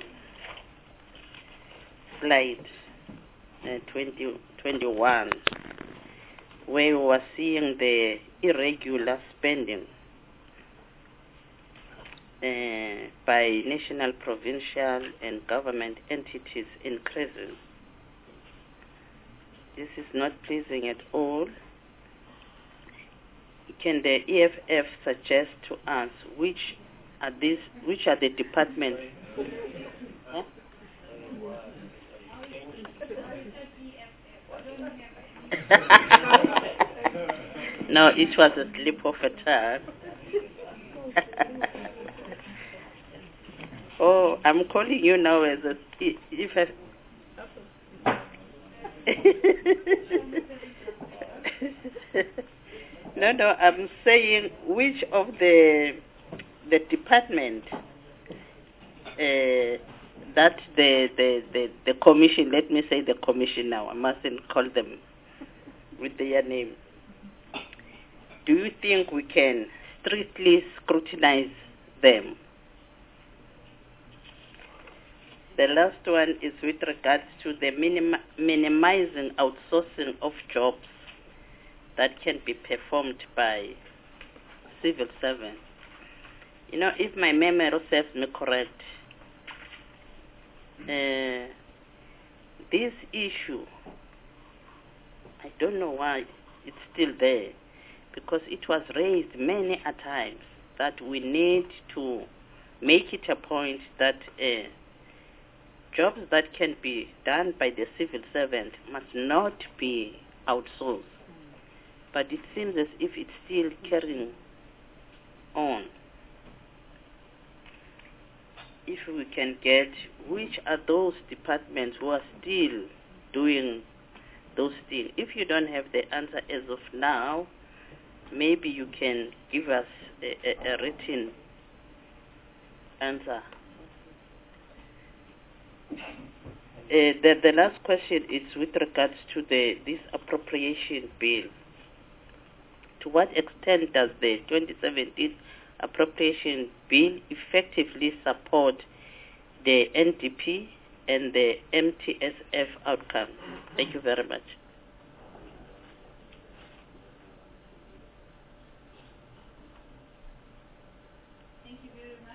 slide uh, twenty, twenty-one, where we were seeing the irregular spending uh, by national, provincial, and government entities increasing. This is not pleasing at all. Can the E F F suggest to us which are these, which are the departments? Huh? No, it was a slip of a tongue. Oh, I'm calling you now as a E F F. No, no, I'm saying which of the the department uh, that the, the, the, the commission, let me say the commission now, I mustn't call them with their name. Do you think we can strictly scrutinize them? the last one is with regards to the minim minimizing outsourcing of jobs that can be performed by civil servants. You know, if my memory serves me correct, uh, this issue, I don't know why it's still there, because it was raised many a times that we need to make it a point that uh, jobs that can be done by the civil servant must not be outsourced. But it seems as if it's still carrying on. If we can get which are those departments who are still doing those things. If you don't have the answer as of now, maybe you can give us a, a, a written answer. Uh, the, the last question is with regards to the this appropriation bill. To what extent does the twenty seventeen appropriation bill effectively support the N D P and the M T S F outcome? Thank you very much. Thank you very much.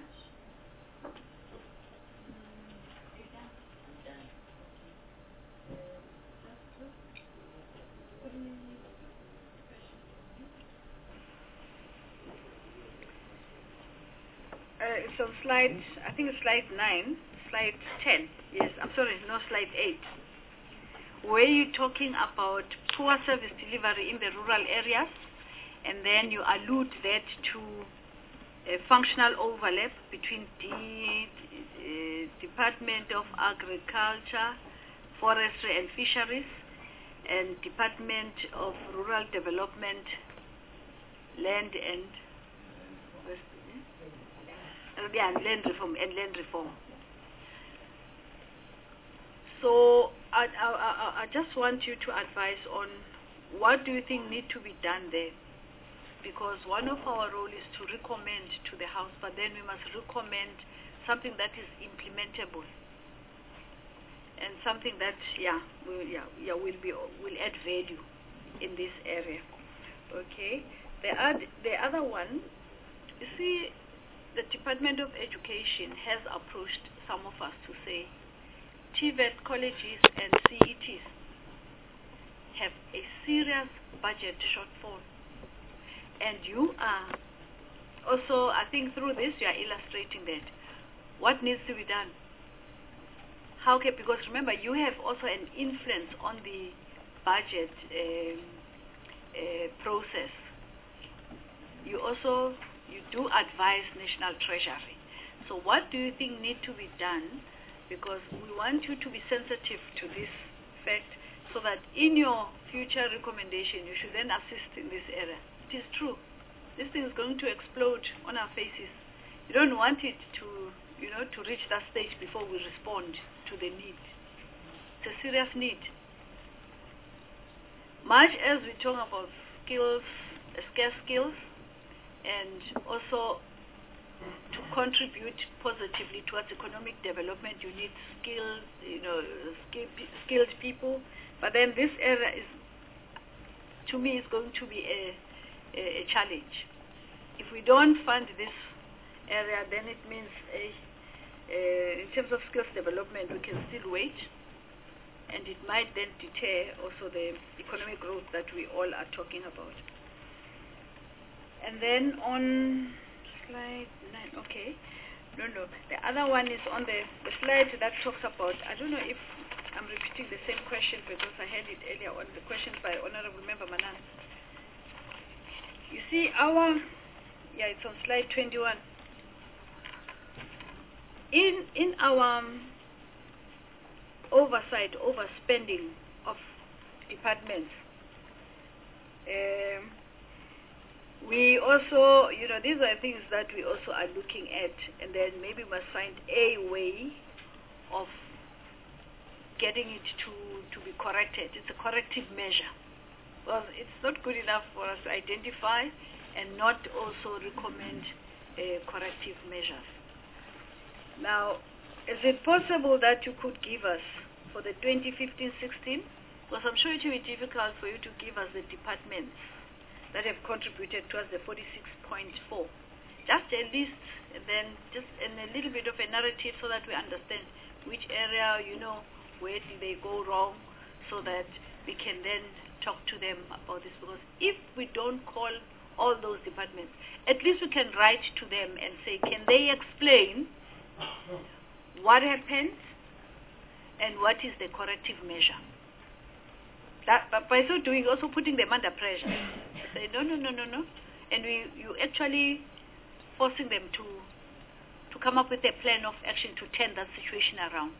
Uh, it's on slide, I think it's slide nine, slide ten. Yes, I'm sorry, no, slide eight. Where you're talking about poor service delivery in the rural areas, and then you allude that to a functional overlap between the uh, Department of Agriculture, Forestry and Fisheries, and Department of Rural Development, Land and Uh, yeah, land reform and land reform. So I, I, I, I just want you to advise on what do you think need to be done there, because one of our role is to recommend to the House, but then we must recommend something that is implementable and something that yeah will yeah yeah will be will add value in this area. Okay, the ad, the other one, you see. The Department of Education has approached some of us to say T V E T colleges and C E Ts have a serious budget shortfall. And you are also, I think through this, you are illustrating that. What needs to be done? How can, because remember, you have also an influence on the budget um, uh, process. You also you do advise National Treasury. So what do you think need to be done? Because we want you to be sensitive to this fact so that in your future recommendation you should then assist in this area. It is true. This thing is going to explode on our faces. You don't want it to, you know, to reach that stage before we respond to the need. It's a serious need. Much as we talk about skills, scarce skills, and also to contribute positively towards economic development, you need skilled, you know, skilled, skilled people. But then this area is, to me, is going to be a, a, a challenge. If we don't fund this area, then it means, a, a, in terms of skills development, we can still wait, and it might then deter also the economic growth that we all are talking about. And then on slide nine, okay, no, no, the other one is on the, the slide that talks about, I don't know if I'm repeating the same question because I had it earlier on, the question by Honorable Member Manan. You see our, yeah, it's on slide twenty-one. In, in our um, oversight, overspending of departments, um, we also, you know, these are things that we also are looking at, and then maybe we must find a way of getting it to, to be corrected. It's a corrective measure. Well, it's not good enough for us to identify and not also recommend uh, corrective measures. Now, is it possible that you could give us for the twenty fifteen sixteen? Because I'm sure it will be difficult for you to give us the departments that have contributed towards the forty-six point four. Just a list, and then just and a little bit of a narrative so that we understand which area, you know, where did they go wrong, so that we can then talk to them about this. Because if we don't call all those departments, at least we can write to them and say, can they explain what happened and what is the corrective measure? That, but by so doing, also putting them under pressure. Say, no, no, no, no, no. And we, you actually forcing them to to come up with a plan of action to turn that situation around.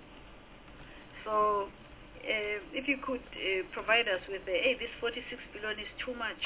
So uh, if you could uh, provide us with the, hey, this forty-six billion is too much.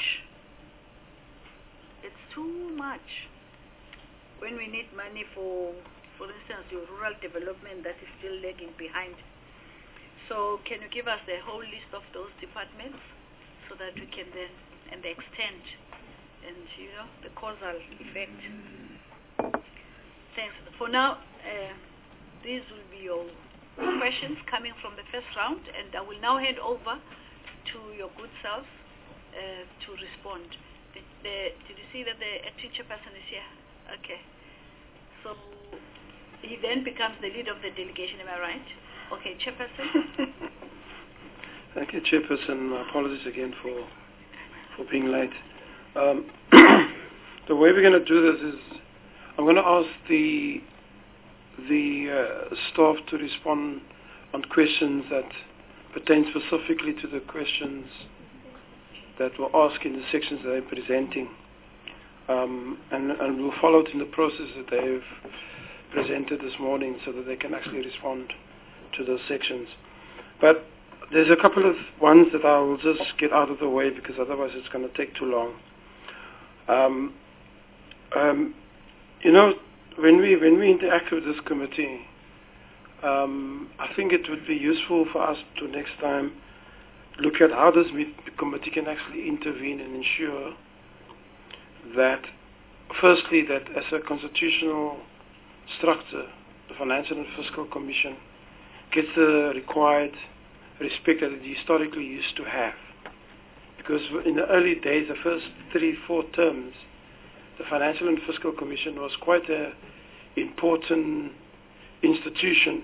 It's too much. When we need money for, for instance, your rural development that is still lagging behind. So can you give us the whole list of those departments so that we can then, and the extent and, you know, the causal effect. Thanks. For now, uh, these will be your questions coming from the first round, and I will now hand over to your good self uh, to respond. The, the, did you see that the acting chairperson is here? Okay. So he then becomes the leader of the delegation, am I right? Okay, chairperson. Thank you, chairperson. My apologies again for for being late. Um, the way we're going to do this is I'm going to ask the the uh, staff to respond on questions that pertain specifically to the questions that were asked in the sections that they're presenting. Um, and, and we'll follow it in the process that they've presented this morning so that they can actually respond to those sections. But there's a couple of ones that I will just get out of the way because otherwise it's going to take too long. Um, um, you know, when we when we interact with this committee, um, I think it would be useful for us to next time look at how this committee can actually intervene and ensure that, firstly, that as a constitutional structure, the Financial and Fiscal Commission gets the required respect that it historically used to have. Because in the early days, the first three, four terms, the Financial and Fiscal Commission was quite an important institution.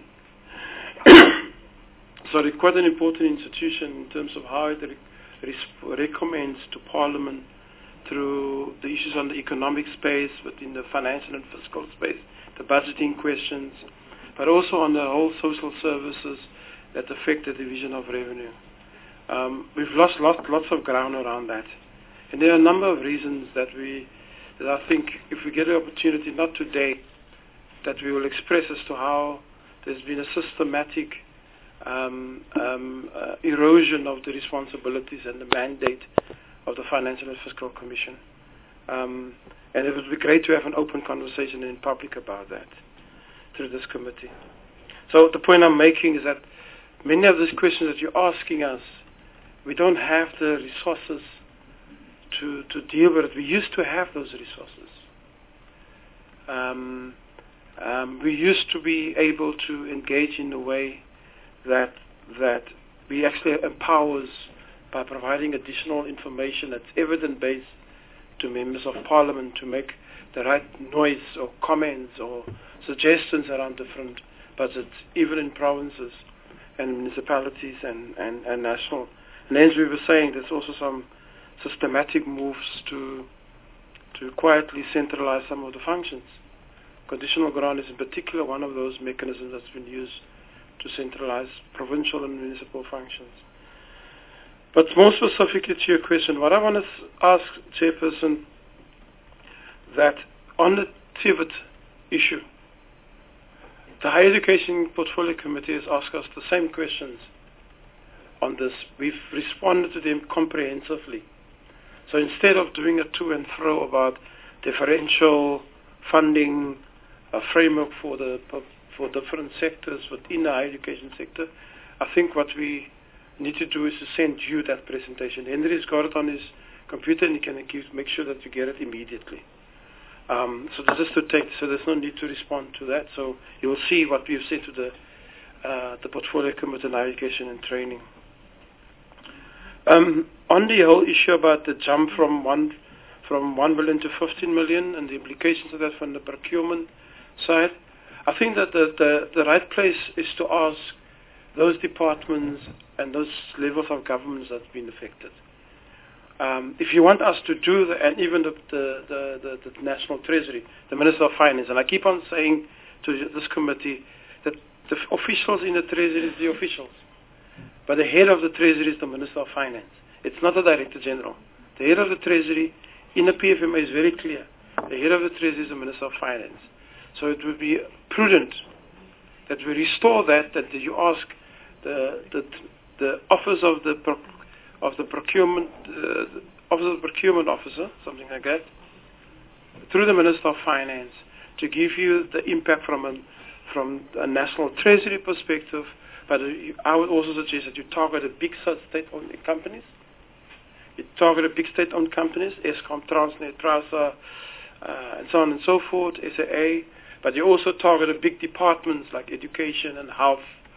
Sorry, quite an important institution in terms of how it re- recommends to Parliament through the issues on the economic space, within the financial and fiscal space, the budgeting questions, but also on the whole social services that affect the division of revenue. Um, we've lost lots, lots of ground around that. And there are a number of reasons that we, that I think if we get the opportunity, not today, that we will express as to how there's been a systematic um, um, uh, erosion of the responsibilities and the mandate of the Financial and Fiscal Commission. Um, and it would be great to have an open conversation in public about that through this committee. So the point I'm making is that many of these questions that you're asking us, we don't have the resources to, to deal with it. We used to have those resources. Um, um, we used to be able to engage in a way that that we actually empowers by providing additional information that's evidence-based to members of Parliament to make the right noise or comments or suggestions around different budgets, even in provinces and municipalities and, and, and national. And as we were saying, there's also some systematic moves to to quietly centralize some of the functions. Conditional grant is in particular one of those mechanisms that's been used to centralize provincial and municipal functions. But more specifically to your question, what I want to ask, Chairperson, that on the T V I T issue, the Higher Education Portfolio Committee has asked us the same questions on this. We've responded to them comprehensively. So instead of doing a to and fro about differential funding, a framework for the for different sectors within the higher education sector, I think what we need to do is to send you that presentation. Henry's got it on his computer and he can give, make sure that you get it immediately. Um, so just to take, so there's no need to respond to that. So you will see what we've said to the uh, the portfolio committee on education and training. Um, on the whole issue about the jump from one from one billion to fifteen million and the implications of that from the procurement side, I think that the, the, the right place is to ask those departments and those levels of governments that have been affected. Um, if you want us to do the, and even the, the, the, the, the National Treasury, the Minister of Finance, and I keep on saying to this committee that the officials in the Treasury is the officials, but the head of the Treasury is the Minister of Finance. It's not the Director General. The head of the Treasury in the P F M A is very clear. The head of the Treasury is the Minister of Finance. So it would be prudent that we restore that, that you ask the the, the office of the pro, of the procurement uh, the office of the procurement officer, something like that, through the Minister of Finance, to give you the impact from a from a national treasury perspective. But I would also suggest that you target the big state-owned companies. You target the big state-owned companies, Eskom, Transnet, Trasa, uh, and so on and so forth, S A A. But you also target the big departments like education and health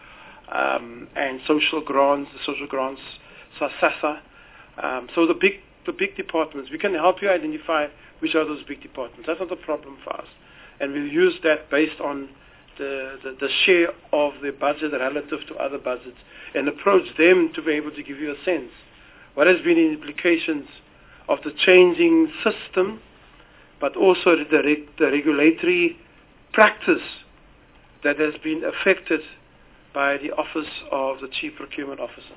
um, and social grants, the social grants, SASSA. Um, so the big, the big departments, we can help you identify which are those big departments. That's not a problem for us. And we'll use that based on the, the, the share of the budget relative to other budgets and approach them to be able to give you a sense. What has been the implications of the changing system, but also the, reg, the regulatory practice that has been affected by the office of the Chief Procurement Officer.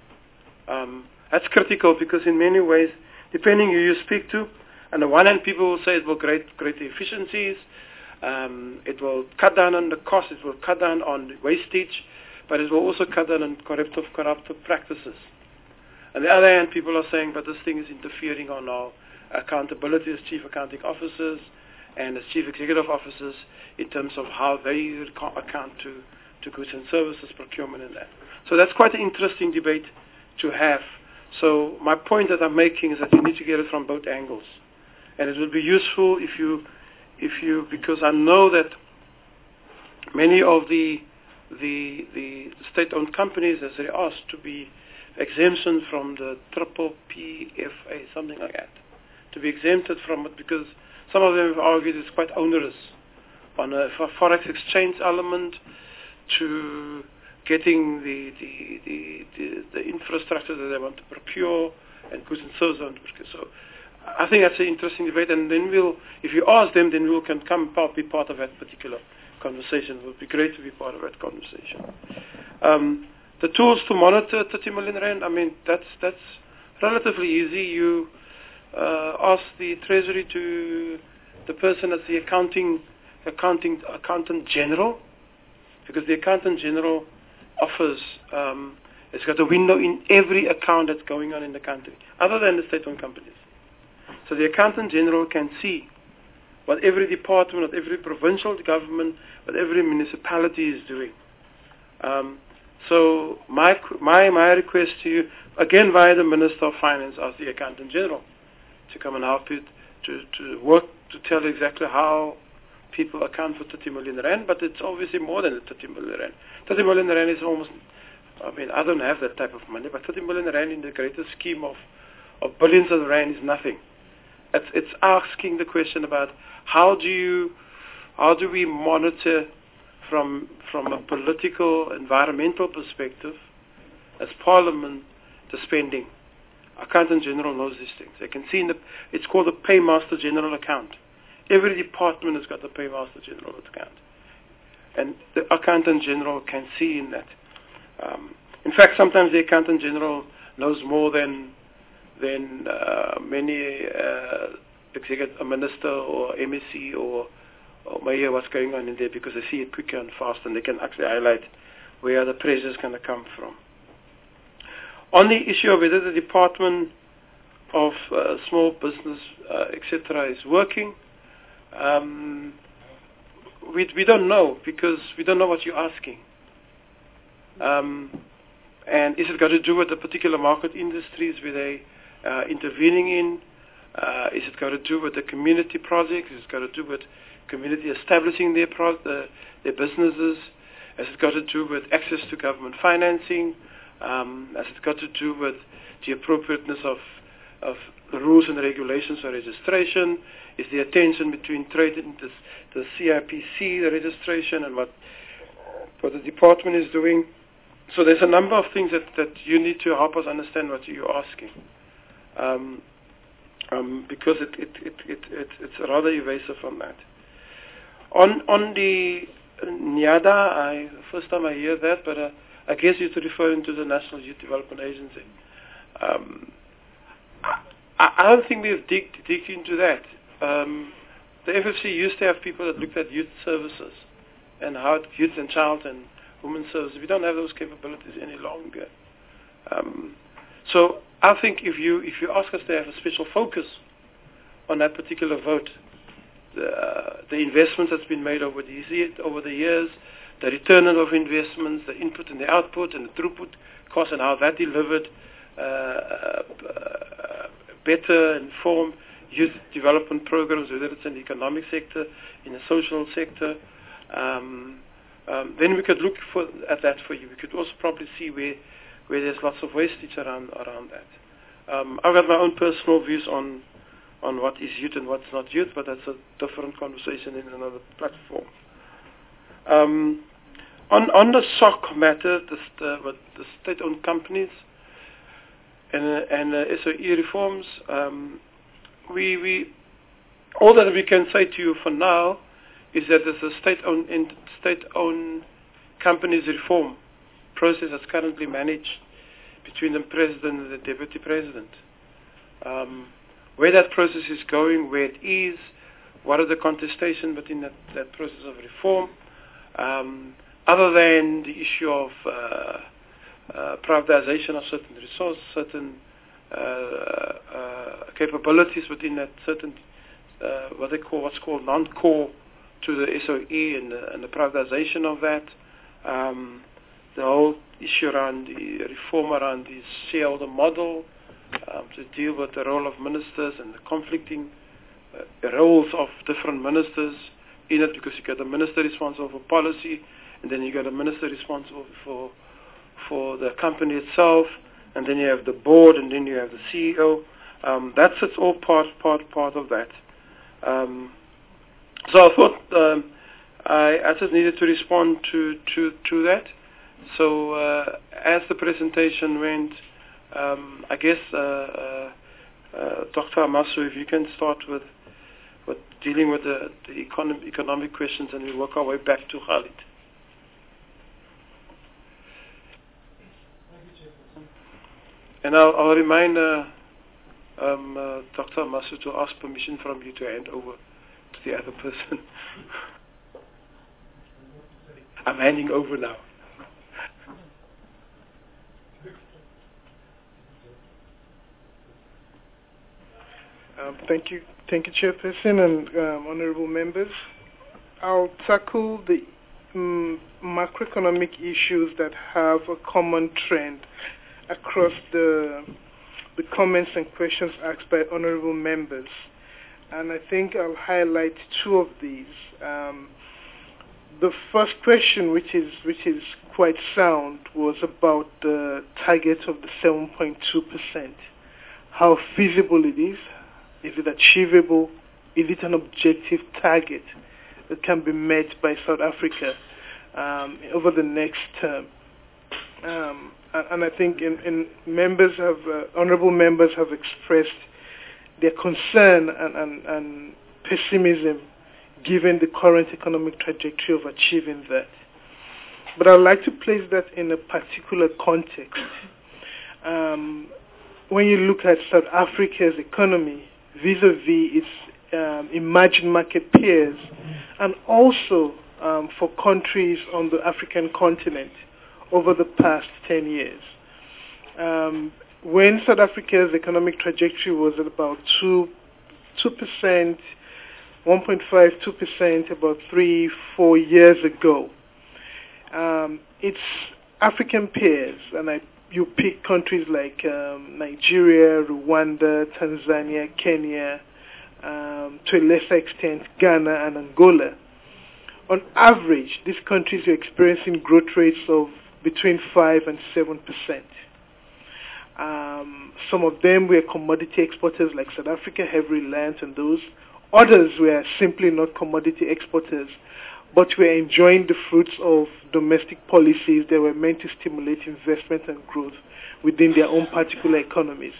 Um, that's critical because in many ways, depending who you speak to, on the one hand people will say it will create great efficiencies, um, it will cut down on the cost, it will cut down on wastage, but it will also cut down on corruptive, corruptive practices. On the other hand, people are saying, but this thing is interfering on our accountability as chief accounting officers and as chief executive officers in terms of how they account to, to goods and services, procurement and that. So that's quite an interesting debate to have. So my point that I'm making is that you need to get it from both angles. And it will be useful if you, if you, because I know that many of the, the, the state-owned companies, as they asked to be exemption from the triple P F A, something like that, to be exempted from it because some of them have argued it's quite onerous on a forex exchange element to getting the the, the, the, the infrastructure that they want to procure and goods and services they want to procure. So I think that's an interesting debate, and then we'll, if you ask them, then we can come be part of that particular conversation. It would be great to be part of that conversation. Um, the tools to monitor thirty million rand, I mean, that's that's relatively easy. You uh, ask the Treasury to the person that's the accounting accounting accountant general, because the accountant general offers um, it's got a window in every account that's going on in the country, other than the state-owned companies. So the accountant general can see what every department, what every provincial government, what every municipality is doing. Um, so my my my request to you, again via the Minister of Finance, as the accountant general, to come and help you to to work to tell exactly how people account for thirty million rand, but it's obviously more than thirty million rand. thirty million rand is almost, I mean, I don't have that type of money, but thirty million rand in the greater scheme of, of billions of rand is nothing. It's, it's asking the question about how do you, how do we monitor from from a political, environmental perspective, as Parliament, the spending. Accountant General knows these things. They can see in the, it's called the Paymaster General account. Every department has got the Paymaster General account. And the Accountant General can see in that. Um, in fact, sometimes the Accountant General knows more than than uh, many uh, executive, a minister or M S C or, or mayor what's going on in there, because they see it quicker and fast, and they can actually highlight where the pressure is going to come from. On the issue of whether the Department of uh, Small Business, uh, et cetera, is working, um, we we don't know, because we don't know what you're asking. Um, and is it got to do with the particular market industries where they uh, intervening in? Uh, is it got to do with the community projects? Is it got to do with community establishing their, pro- uh, their businesses? Has it got to do with access to government financing? Um, has it got to do with the appropriateness of, of the rules and regulations for registration? Is the attention between trade and the, the C I P C, the registration, and what, what the department is doing? So there's a number of things that, that you need to help us understand what you're asking. Um, um, because it, it, it, it, it, it's rather evasive on that. On, on the NYADA, I, first time I hear that, but uh, I guess you're referring to the National Youth Development Agency. Um, I, I don't think we've digged, digged into that. Um, the F F C used to have people that looked at youth services and how youth and child and women's services. We don't have those capabilities any longer. Um, so I think if you if you ask us to have a special focus on that particular vote, the, uh, the investments that's been made over the over the years, the return of investments, the input and the output, and the throughput cost, and how that delivered uh, uh, better informed youth development programs, whether it's in the economic sector, in the social sector. Um, um, then we could look for, at that for you. We could also probably see where where there's lots of wastage around around that. Um, I've got my own personal views on on what is youth and what's not youth, but that's a different conversation in another platform. Um, on on the S O C matter, the, the, the state-owned companies and uh, and uh, S O E reforms, um, we we all that we can say to you for now is that there's a state-owned state-owned companies reform process that's currently managed between the president and the deputy president. Um, where that process is going, where it is, what are the contestations within that, that process of reform, um, other than the issue of uh, uh, privatization of certain resources, certain uh, uh, capabilities within that certain uh, what they call what's called non-core to the S O E and the, and the privatization of that. Um, the whole issue around the reform around the shareholder model, um, to deal with the role of ministers and the conflicting uh, roles of different ministers in it, because you got a minister responsible for policy, and then you got a minister responsible for for the company itself, and then you have the board, and then you have the C E O. Um, that's it's all part part part of that. Um, so I thought um, I, I just needed to respond to to to that. So uh, as the presentation went, um, I guess uh, uh, uh, Doctor Amasu, if you can start with, with dealing with the, the economic, economic questions, and we work our way back to Khalid. And I'll, I'll remind uh, um, uh, Doctor Amasu to ask permission from you to hand over to the other person. I'm handing over now. Um, thank you, thank you, Chairperson and um, honourable members. I'll tackle the um, macroeconomic issues that have a common trend across the the comments and questions asked by honourable members, and I think I'll highlight two of these. Um, the first question, which is which is quite sound, was about the target of the seven point two percent. How feasible it is. Is it achievable? Is it an objective target that can be met by South Africa um, over the next term? Um, and, and I think in, in members have, uh, honourable members have expressed their concern and, and, and pessimism given the current economic trajectory of achieving that. But I'd like to place that in a particular context. Um, when you look at South Africa's economy, vis-a-vis its um, emerging market peers, and also um, for countries on the African continent over the past ten years. Um, when South Africa's economic trajectory was at about two, two percent, one point five, two percent about three, four years ago, um, its African peers, and I you pick countries like um, Nigeria, Rwanda, Tanzania, Kenya, um, to a lesser extent Ghana and Angola. On average, these countries are experiencing growth rates of between five and seven percent. Um, some of them were commodity exporters like South Africa, have reliance on those. Others were simply not commodity exporters, but were enjoying the fruits of domestic policies that were meant to stimulate investment and growth within their own particular economies.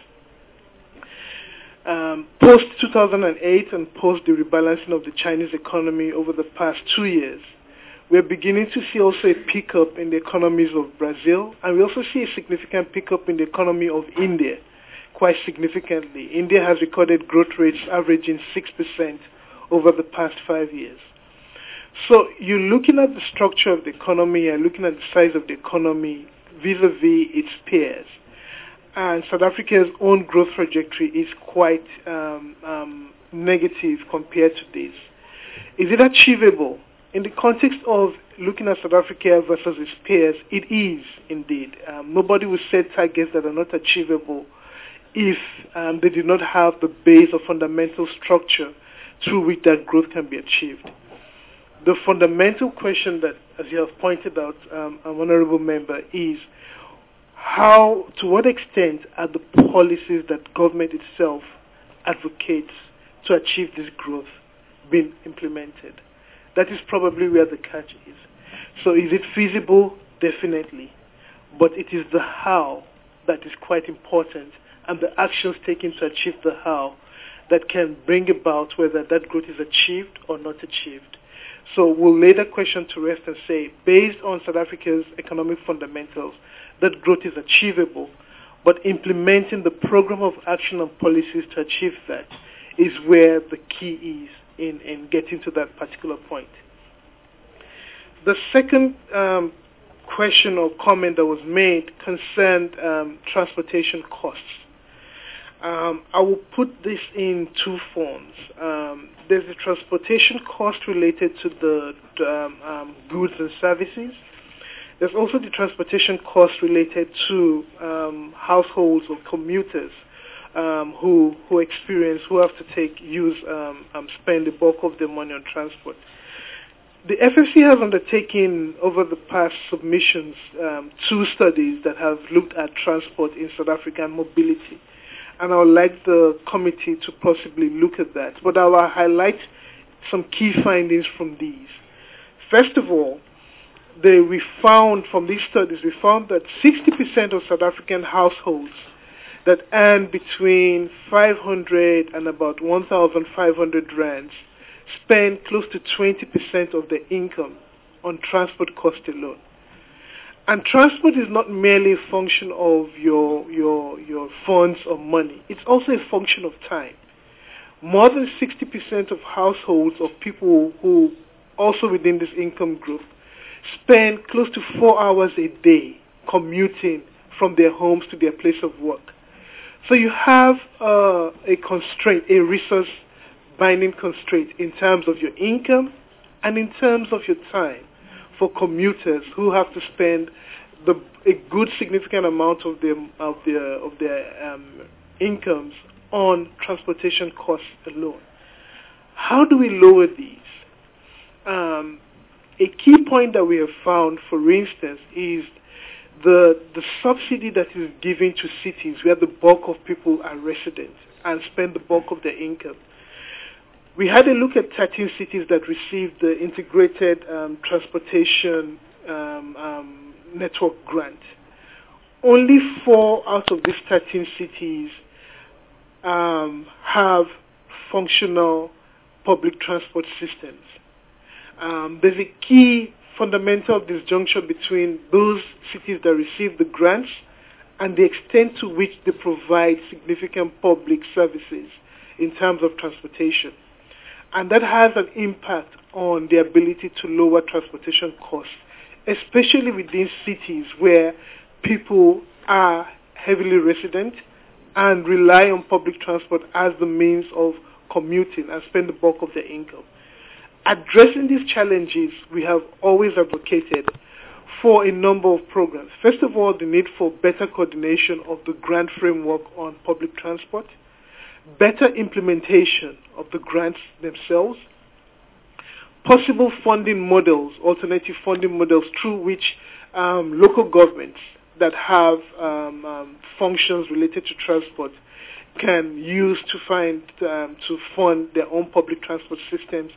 Um, post two thousand eight and post the rebalancing of the Chinese economy over the past two years, we're beginning to see also a pickup in the economies of Brazil, and we also see a significant pickup in the economy of India, quite significantly. India has recorded growth rates averaging six percent over the past five years. So you're looking at the structure of the economy and looking at the size of the economy vis-a-vis its peers. And South Africa's own growth trajectory is quite um, um, negative compared to this. Is it achievable? In the context of looking at South Africa versus its peers, it is indeed. Um, nobody will set targets that are not achievable if um, they do not have the base or fundamental structure through which that growth can be achieved. The fundamental question that, as you have pointed out, um, an honourable member, is how, to what extent are the policies that government itself advocates to achieve this growth being implemented? That is probably where the catch is. So is it feasible? Definitely. But it is the how that is quite important, and the actions taken to achieve the how that can bring about whether that growth is achieved or not achieved. So we'll lay the question to rest and say, based on South Africa's economic fundamentals, that growth is achievable, but implementing the program of action and policies to achieve that is where the key is in, in getting to that particular point. The second um, question or comment that was made concerned um, transportation costs. Um, I will put this in two forms. Um, there's the transportation cost related to the um, um, goods and services. There's also the transportation cost related to um, households or commuters um, who who experience, who have to take, use, um, um, spend the bulk of their money on transport. The F F C has undertaken over the past submissions um, two studies that have looked at transport in South Africa and mobility. And I would like the committee to possibly look at that. But I will highlight some key findings from these. First of all, they, we found from these studies, we found that sixty percent of South African households that earn between five hundred and about one thousand five hundred rands spend close to twenty percent of their income on transport cost alone. And transport is not merely a function of your, your, your funds or money. It's also a function of time. More than sixty percent of households of people who also within this income group spend close to four hours a day commuting from their homes to their place of work. So you have uh, a constraint, a resource binding constraint in terms of your income and in terms of your time for commuters who have to spend the, a good significant amount of their of their of their um, incomes on transportation costs alone. How do we lower these? Um, a key point that we have found, for instance, is the the subsidy that is given to cities where the bulk of people are residents and spend the bulk of their income. We had a look at thirteen cities that received the integrated um, transportation um, um, network grant. Only four out of these thirteen cities um, have functional public transport systems. Um, there's a key fundamental disjunction between those cities that receive the grants and the extent to which they provide significant public services in terms of transportation. And that has an impact on the ability to lower transportation costs, especially within cities where people are heavily resident and rely on public transport as the means of commuting and spend the bulk of their income. Addressing these challenges, we have always advocated for a number of programs. First of all, the need for better coordination of the grant framework on public transport, better implementation of the grants themselves, possible funding models, alternative funding models through which um, local governments that have um, um, functions related to transport can use to find um, to fund their own public transport systems,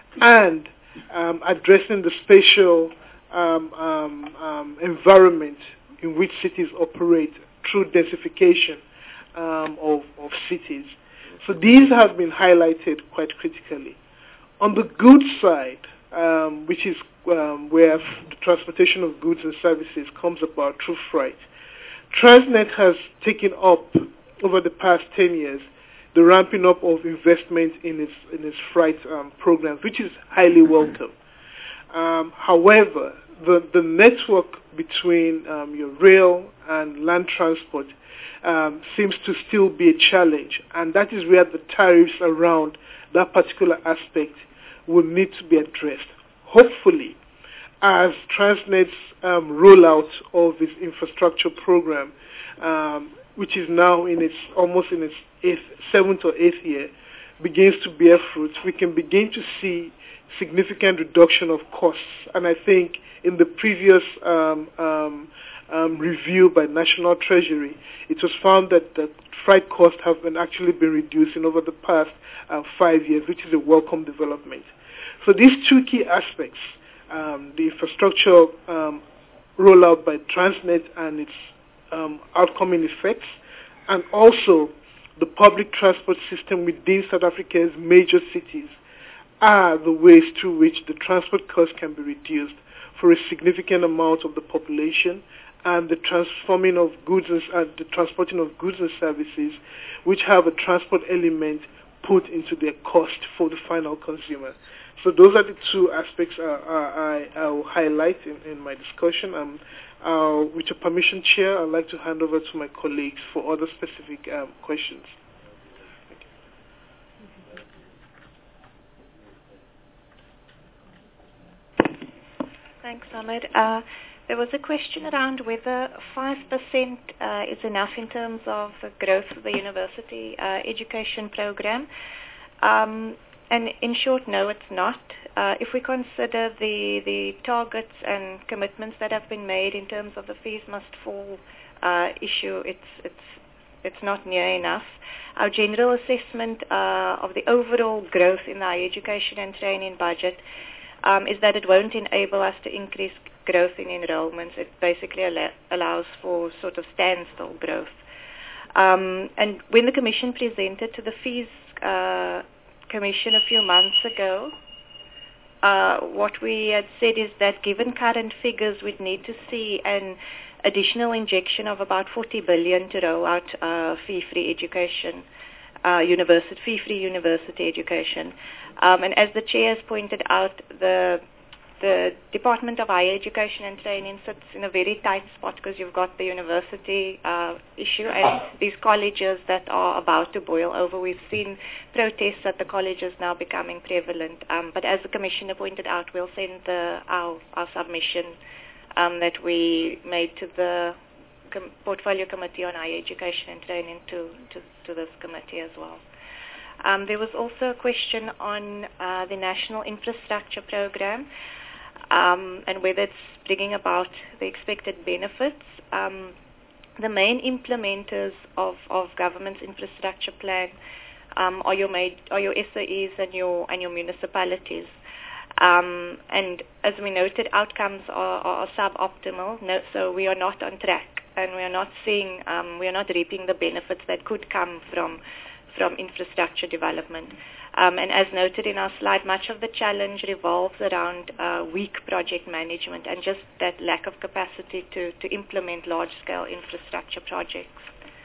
and um, addressing the spatial um, um, um, environment in which cities operate through densification um, of, of cities. So these have been highlighted quite critically. On the goods side, um, which is um, where the transportation of goods and services comes about through freight, Transnet has taken up over the past ten years the ramping up of investment in its in its freight um, programs, which is highly welcome. Um, however, the the network between um, your rail and land transport um, seems to still be a challenge, and that is where the tariffs around that particular aspect will need to be addressed. Hopefully, as Transnet's um, rollout of its infrastructure program, um, which is now in its almost in its eighth, seventh or eighth year, begins to bear fruit, we can begin to see significant reduction of costs. And I think in the previous um, um, um, review by National Treasury, it was found that the freight costs have been actually been reducing over the past uh, five years, which is a welcome development. So these two key aspects, um, the infrastructure um, rollout by Transnet and its um, outcoming effects, and also the public transport system within South Africa's major cities, are the ways through which the transport costs can be reduced for a significant amount of the population, and the transforming of goods and uh, the transporting of goods and services, which have a transport element put into their cost for the final consumer. So those are the two aspects uh, I, I will highlight in, in my discussion. Um, uh, with your permission, Chair, I'd like to hand over to my colleagues for other specific um, questions. Thanks, Ahmed. Uh, there was a question around whether five percent uh, is enough in terms of the growth of the university uh, education program. Um, and in short, no, it's not. Uh, if we consider the, the targets and commitments that have been made in terms of the fees must fall uh, issue, it's, it's, it's not near enough. Our general assessment uh, of the overall growth in our education and training budget Um, is that it won't enable us to increase growth in enrollments. It basically al- allows for sort of standstill growth. Um, and when the Commission presented to the Fees uh, Commission a few months ago, uh, what we had said is that given current figures, we'd need to see an additional injection of about forty billion dollars to roll out uh, fee-free education, uh, university, fee-free university education. Um, and as the Chair has pointed out, the the Department of Higher Education and Training sits in a very tight spot because you've got the university uh, issue and these colleges that are about to boil over. We've seen protests at the colleges now becoming prevalent. Um, but as the Commissioner pointed out, we'll send the, our, our submission um, that we made to the com- Portfolio Committee on Higher Education and Training to, to, to this committee as well. Um, there was also a question on uh, the National Infrastructure Program um, and whether it's bringing about the expected benefits. Um, the main implementers of, of government's infrastructure plan um, are your made, are your S O Es and your and your municipalities. Um, and as we noted, outcomes are, are, are suboptimal. No, so we are not on track, and we are not seeing, um, we are not reaping the benefits that could come from. from infrastructure development. Um, and as noted in our slide, much of the challenge revolves around uh, weak project management and just that lack of capacity to, to implement large-scale infrastructure projects.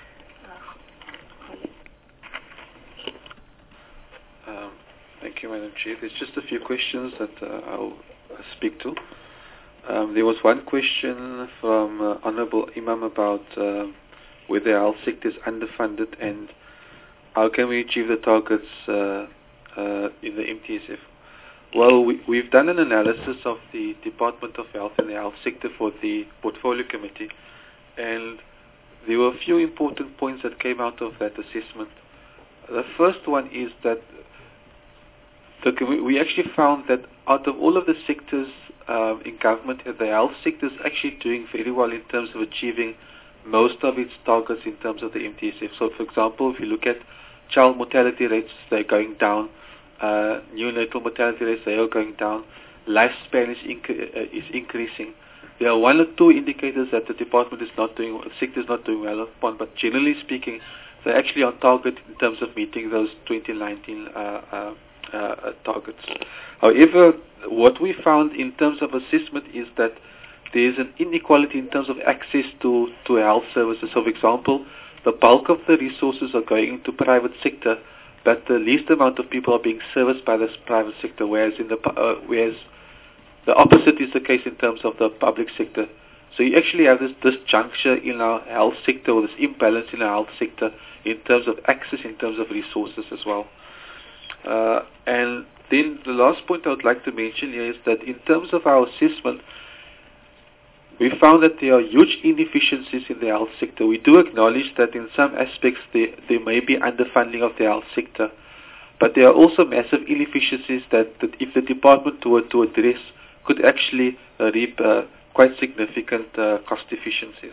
Um, thank you, Madam Chair. There's just a few questions that uh, I'll uh, speak to. Um, there was one question from uh, Honourable Imam about uh, whether our sector is underfunded and how can we achieve the targets uh, uh, in the M T S F? Well, we, we've done an analysis of the Department of Health and the health sector for the Portfolio Committee, and there were a few important points that came out of that assessment. The first one is that the, we actually found that out of all of the sectors uh, in government, the health sector is actually doing very well in terms of achieving most of its targets in terms of the M T S F. So, for example, if you look at child mortality rates, they're going down. Uh, neonatal mortality rates, they are going down. Lifespan is, inc- uh, is increasing. There are one or two indicators that the department is not doing, the sector is not doing well upon, but generally speaking, they're actually on target in terms of meeting those twenty nineteen uh, uh, uh, targets. However, what we found in terms of assessment is that there is an inequality in terms of access to, to health services. So, for example, the bulk of the resources are going into private sector, but the least amount of people are being serviced by this private sector, whereas in the uh, whereas the opposite is the case in terms of the public sector. So you actually have this disjuncture in our health sector, or this imbalance in our health sector in terms of access, in terms of resources as well. Uh, and then the last point I would like to mention here is that in terms of our assessment, we found that there are huge inefficiencies in the health sector. We do acknowledge that in some aspects there, there may be underfunding of the health sector, but there are also massive inefficiencies that, that if the department were to address, could actually uh, reap uh, quite significant uh, cost efficiencies.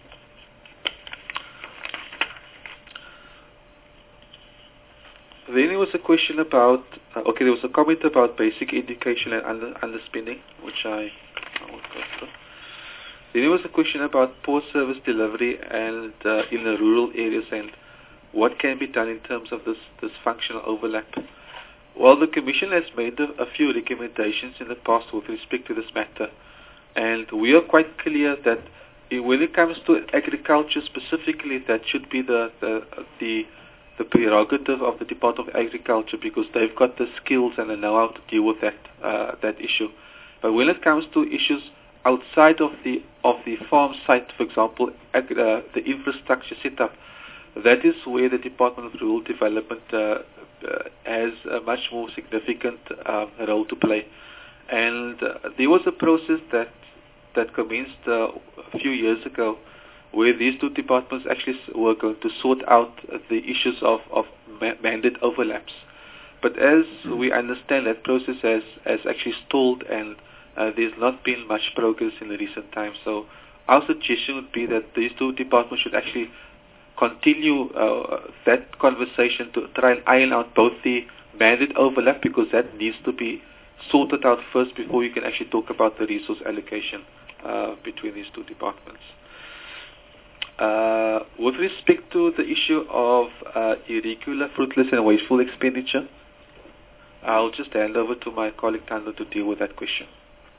Then there was a question about, uh, okay, there was a comment about basic education and under, underspending, which I, I will go through. Then there was a question about poor service delivery and uh, in the rural areas and what can be done in terms of this, this functional overlap. Well, the Commission has made a, a few recommendations in the past with respect to this matter, and we are quite clear that it, when it comes to agriculture specifically, that should be the the, the the prerogative of the Department of Agriculture, because they've got the skills and the know-how to deal with that uh, that issue. But when it comes to issues outside of the of the farm site, for example, ag- uh, the infrastructure setup, that is where the Department of Rural Development uh, uh, has a much more significant uh, role to play. And uh, there was a process that that commenced uh, a few years ago, where these two departments actually were going to sort out the issues of, of ma- mandate overlaps. But as we understand, that process has, has actually stalled, and uh, there's not been much progress in the recent times. So our suggestion would be that these two departments should actually continue uh, that conversation to try and iron out both the mandate overlap, because that needs to be sorted out first before you can actually talk about the resource allocation uh, between these two departments. Uh, with respect to the issue of uh, irregular, fruitless and wasteful expenditure, I'll just hand over to my colleague Thando to deal with that question.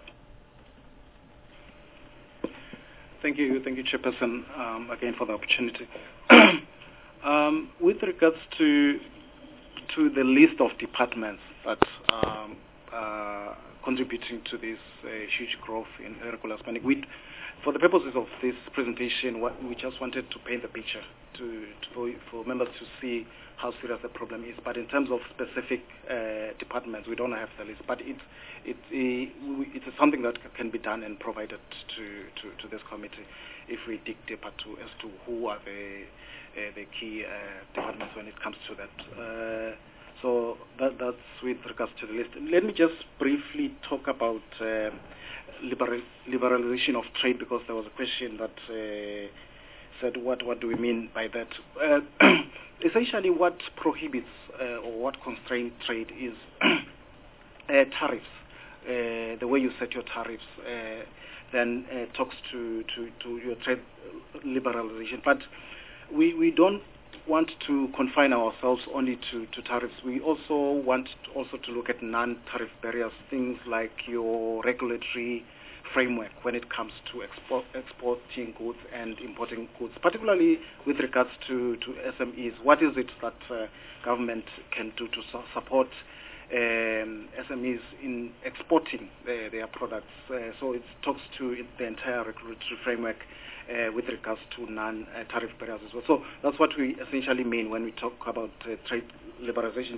Thank you, thank you, Chairperson, um, again for the opportunity. um, with regards to to the list of departments that um, are contributing to this uh, huge growth in irregular spending, we, for the purposes of this presentation, what we just wanted to paint the picture to, to for, for members to see how serious the problem is. But in terms of specific uh, departments, we don't have the list. But it, it, it, it's something that can be done and provided to, to, to this committee if we dig deeper to as to who are the uh, the key uh, departments when it comes to that. Uh, so that, that's with regards to the list. Let me just briefly talk about uh, liberal, liberalization of trade, because there was a question that uh, said what what do we mean by that. Uh, essentially what prohibits uh, or what constrains trade is uh, tariffs. Uh, the way you set your tariffs uh, then uh, talks to, to, to your trade liberalization. But we, we don't want to confine ourselves only to, to tariffs. We also want also to look at non-tariff barriers, things like your regulatory framework when it comes to export, exporting goods and importing goods, particularly with regards to, to S M Es. What is it that uh, government can do to su- support um, S M Es in exporting uh, their products? Uh, so it talks to the entire regulatory framework uh, with regards to non-tariff barriers as well. So that's what we essentially mean when we talk about uh, trade liberalization.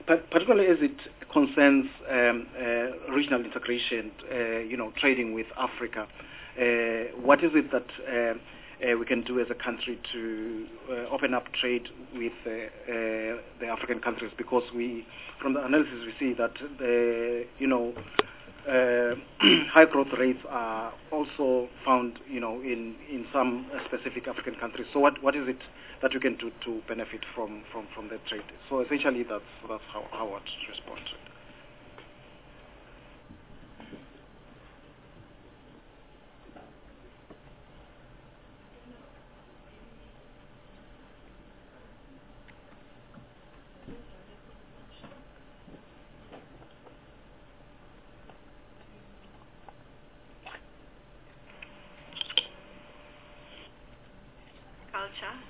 but particularly as it concerns um, uh, regional integration, uh, you know, trading with Africa, uh, what is it that uh, uh, we can do as a country to uh, open up trade with uh, uh, the African countries? Because we, from the analysis, we see that the, you know, uh, high growth rates are also found, you know, in, in some uh, specific African countries. So what, what is it that we can do to benefit from, from, from that trade? So essentially that's, that's how, how I would respond to it. Culture.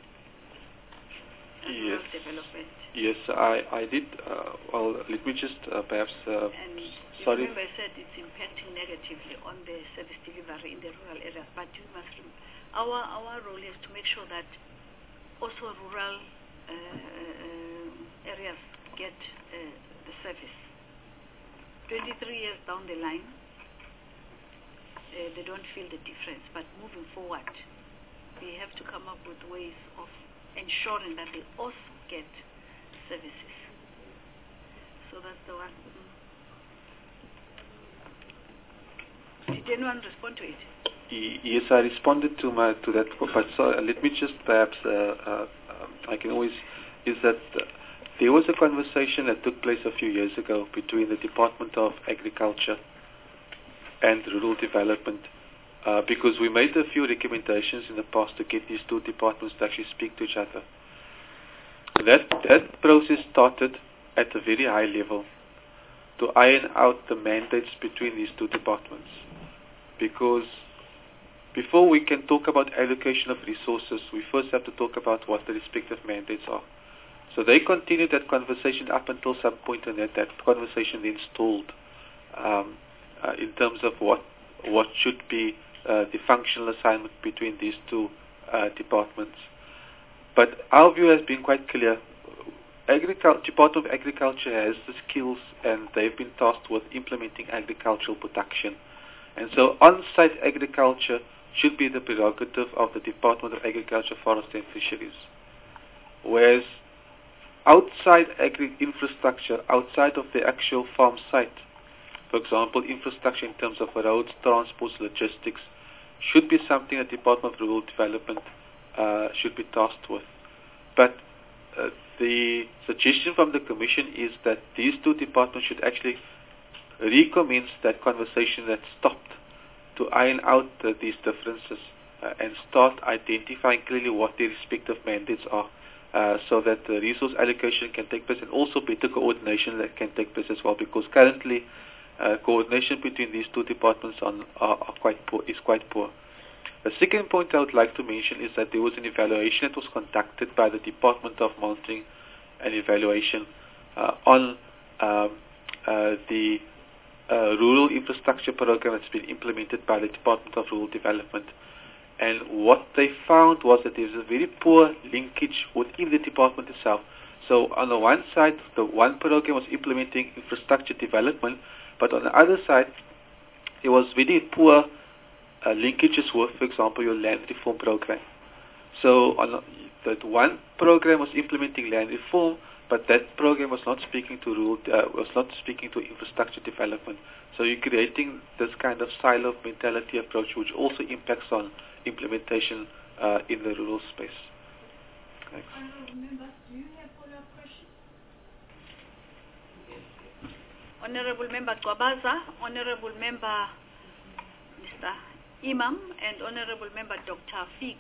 Yes. Development. Yes, I, I did. Uh, well, let me just uh, perhaps. Uh, and sorry. Remember, I said it's impacting negatively on the service delivery in the rural areas. But you must rem- our our role is to make sure that also rural uh, areas get uh, the service. twenty-three years down the line, uh, they don't feel the difference. But moving forward, we have to come up with ways of ensuring that they also get services. So that's the one. Mm. Did anyone respond to it? Y- yes, I responded to my to that, but so, uh, let me just perhaps, uh, uh, um, I can always, is that uh, there was a conversation that took place a few years ago between the Department of Agriculture and Rural Development, uh, because we made a few recommendations in the past to get these two departments to actually speak to each other. That, that process started at a very high level to iron out the mandates between these two departments, because before we can talk about allocation of resources, we first have to talk about what the respective mandates are. So they continued that conversation up until some point, and that, that conversation then stalled um, uh, in terms of what what should be uh, the functional assignment between these two uh, departments. But our view has been quite clear. Agricul- Department of Agriculture has the skills, and they've been tasked with implementing agricultural production. And so on-site agriculture should be the prerogative of the Department of Agriculture, Forestry and Fisheries. Whereas outside agri infrastructure, outside of the actual farm site, for example, infrastructure in terms of roads, transports, logistics, should be something that the Department of Rural Development uh, should be tasked with. But uh, the suggestion from the Commission is that these two departments should actually recommence that conversation that stopped, to iron out uh, these differences uh, and start identifying clearly what their respective mandates are, uh, so that the resource allocation can take place and also better coordination that can take place as well, because currently uh, coordination between these two departments on, are, are quite poor, is quite poor. The second point I would like to mention is that there was an evaluation that was conducted by the Department of Monitoring and Evaluation uh, on um, uh, the Uh, rural infrastructure program that's been implemented by the Department of Rural Development. And what they found was that there's a very poor linkage within the department itself. So on the one side, the one program was implementing infrastructure development, but on the other side, there was very poor uh, linkages with, for example, your land reform program. So on the, that one program was implementing land reform, but that program was not speaking to rural, uh, was not speaking to infrastructure development. So you're creating this kind of silo mentality approach, which also impacts on implementation uh, in the rural space. Thanks. Honourable Member, do you have follow-up questions? Honourable Member Gwabaza, Honourable Member Mister Imam, and Honourable Member Doctor Fik.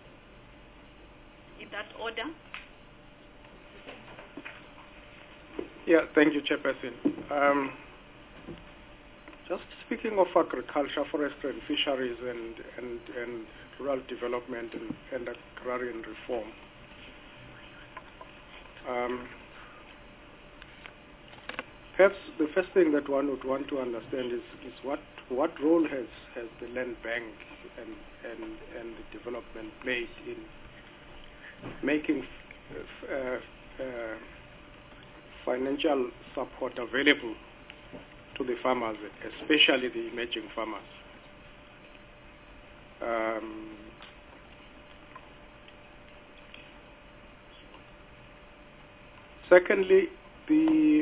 In that order. Yeah, thank you, Chairperson. Um, just speaking of agriculture, forestry and fisheries and, and, and rural development and, and agrarian reform, um, perhaps the first thing that one would want to understand is, is what, what role has, has the land bank and, and, and the development played in making uh, uh, financial support available to the farmers, especially the emerging farmers. Um, secondly, the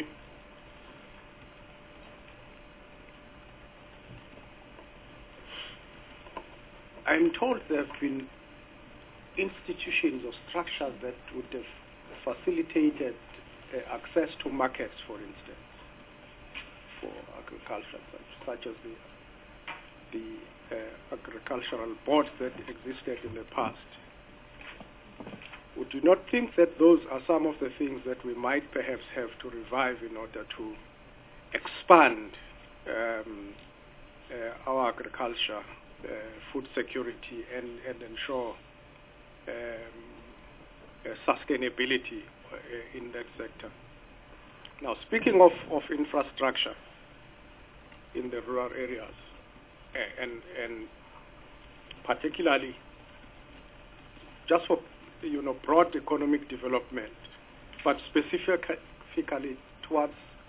I'm told there have been institutions or structures that would have facilitated uh, access to markets, for instance, for agriculture, such, such as the, the uh, agricultural boards that existed in the past. Would you not think that those are some of the things that we might perhaps have to revive in order to expand um, uh, our agriculture, uh, food security, and, and ensure um, uh, sustainability uh, in that sector? Now, speaking of, of infrastructure in the rural areas, uh, and, and particularly just for you know, broad economic development, but specifically towards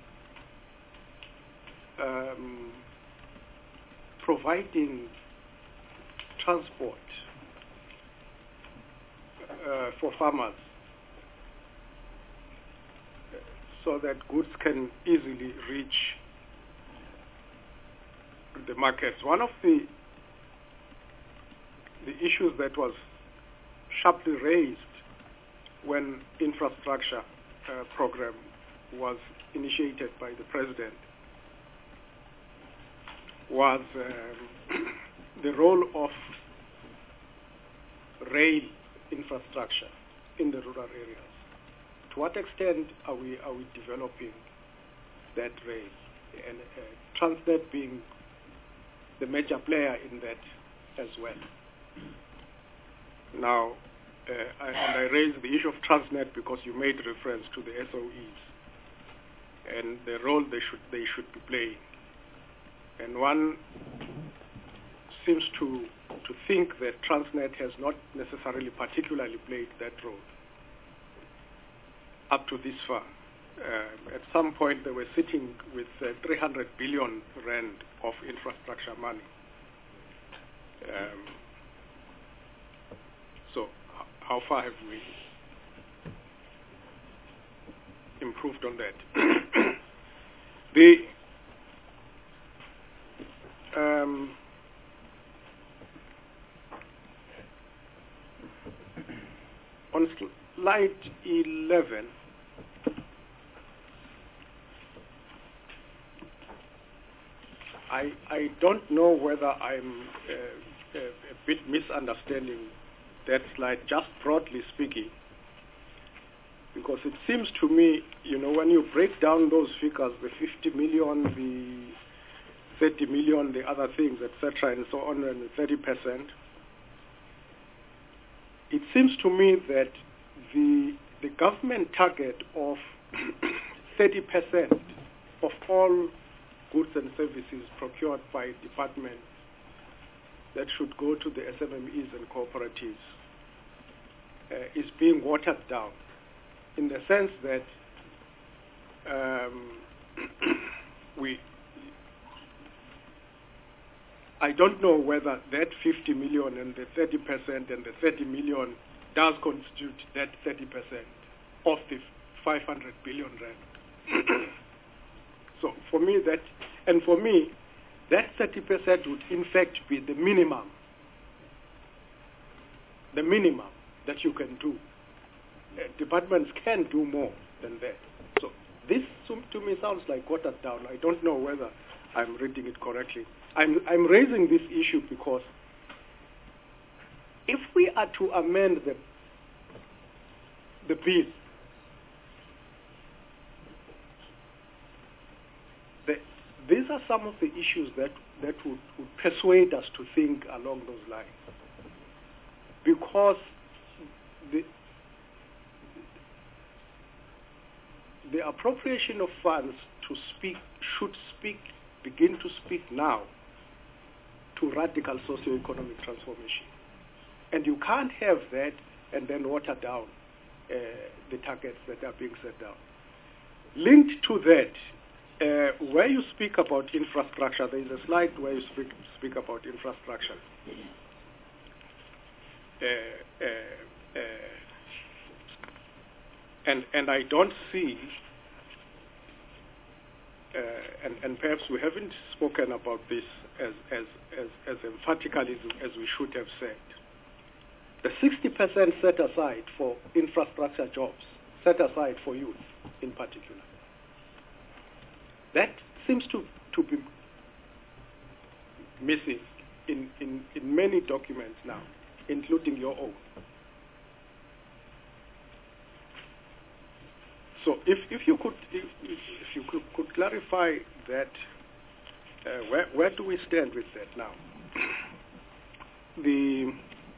um, providing transport uh, for farmers so that goods can easily reach the markets. One of the the issues that was sharply raised when infrastructure uh, program was initiated by the president was um, the role of rail infrastructure in the rural areas. To what extent are we are we developing that rail, and uh, Transnet being the major player in that as well? Now, uh, I, and I raised the issue of Transnet because you made reference to the S O Es and the role they should they should be playing. And one seems to to think that Transnet has not necessarily particularly played that role up to this far. Uh, at some point, they were sitting with uh, three hundred billion rand of infrastructure money. Um, so, how far have we improved on that? the um, on slide eleven, I, I don't know whether I'm uh, a, a bit misunderstanding that slide, just broadly speaking, because it seems to me, you know, when you break down those figures, the fifty million, the thirty million, the other things, et cetera, and so on, and the thirty percent, it seems to me that the, the government target of thirty percent of all goods and services procured by departments that should go to the S M M Es and cooperatives uh, is being watered down, in the sense that um, we I don't know whether that fifty million and the thirty percent and the thirty million does constitute that thirty percent of the five hundred billion rand. So for me, that, and for me, that thirty percent would in fact be the minimum, the minimum that you can do. Uh, departments can do more than that. So this to me sounds like watered down. I don't know whether I'm reading it correctly. I'm, I'm raising this issue because if we are to amend the, the bill, the, these are some of the issues that, that would, would persuade us to think along those lines. Because the, the appropriation of funds to speak should speak, begin to speak now to radical socio-economic transformation. And you can't have that and then water down uh, the targets that are being set down. linked to that, uh, where you speak about infrastructure, there is a slide where you speak, speak about infrastructure. Uh, uh, uh, and and I don't see, uh, and, and perhaps we haven't spoken about this as, as, as, as emphatically as, as we should have said. The sixty percent set aside for infrastructure jobs, set aside for youth in particular, that seems to, to be missing in, in, in many documents now, including your own. So if, if you could if, if you could, could clarify that, uh, where, where do we stand with that now? The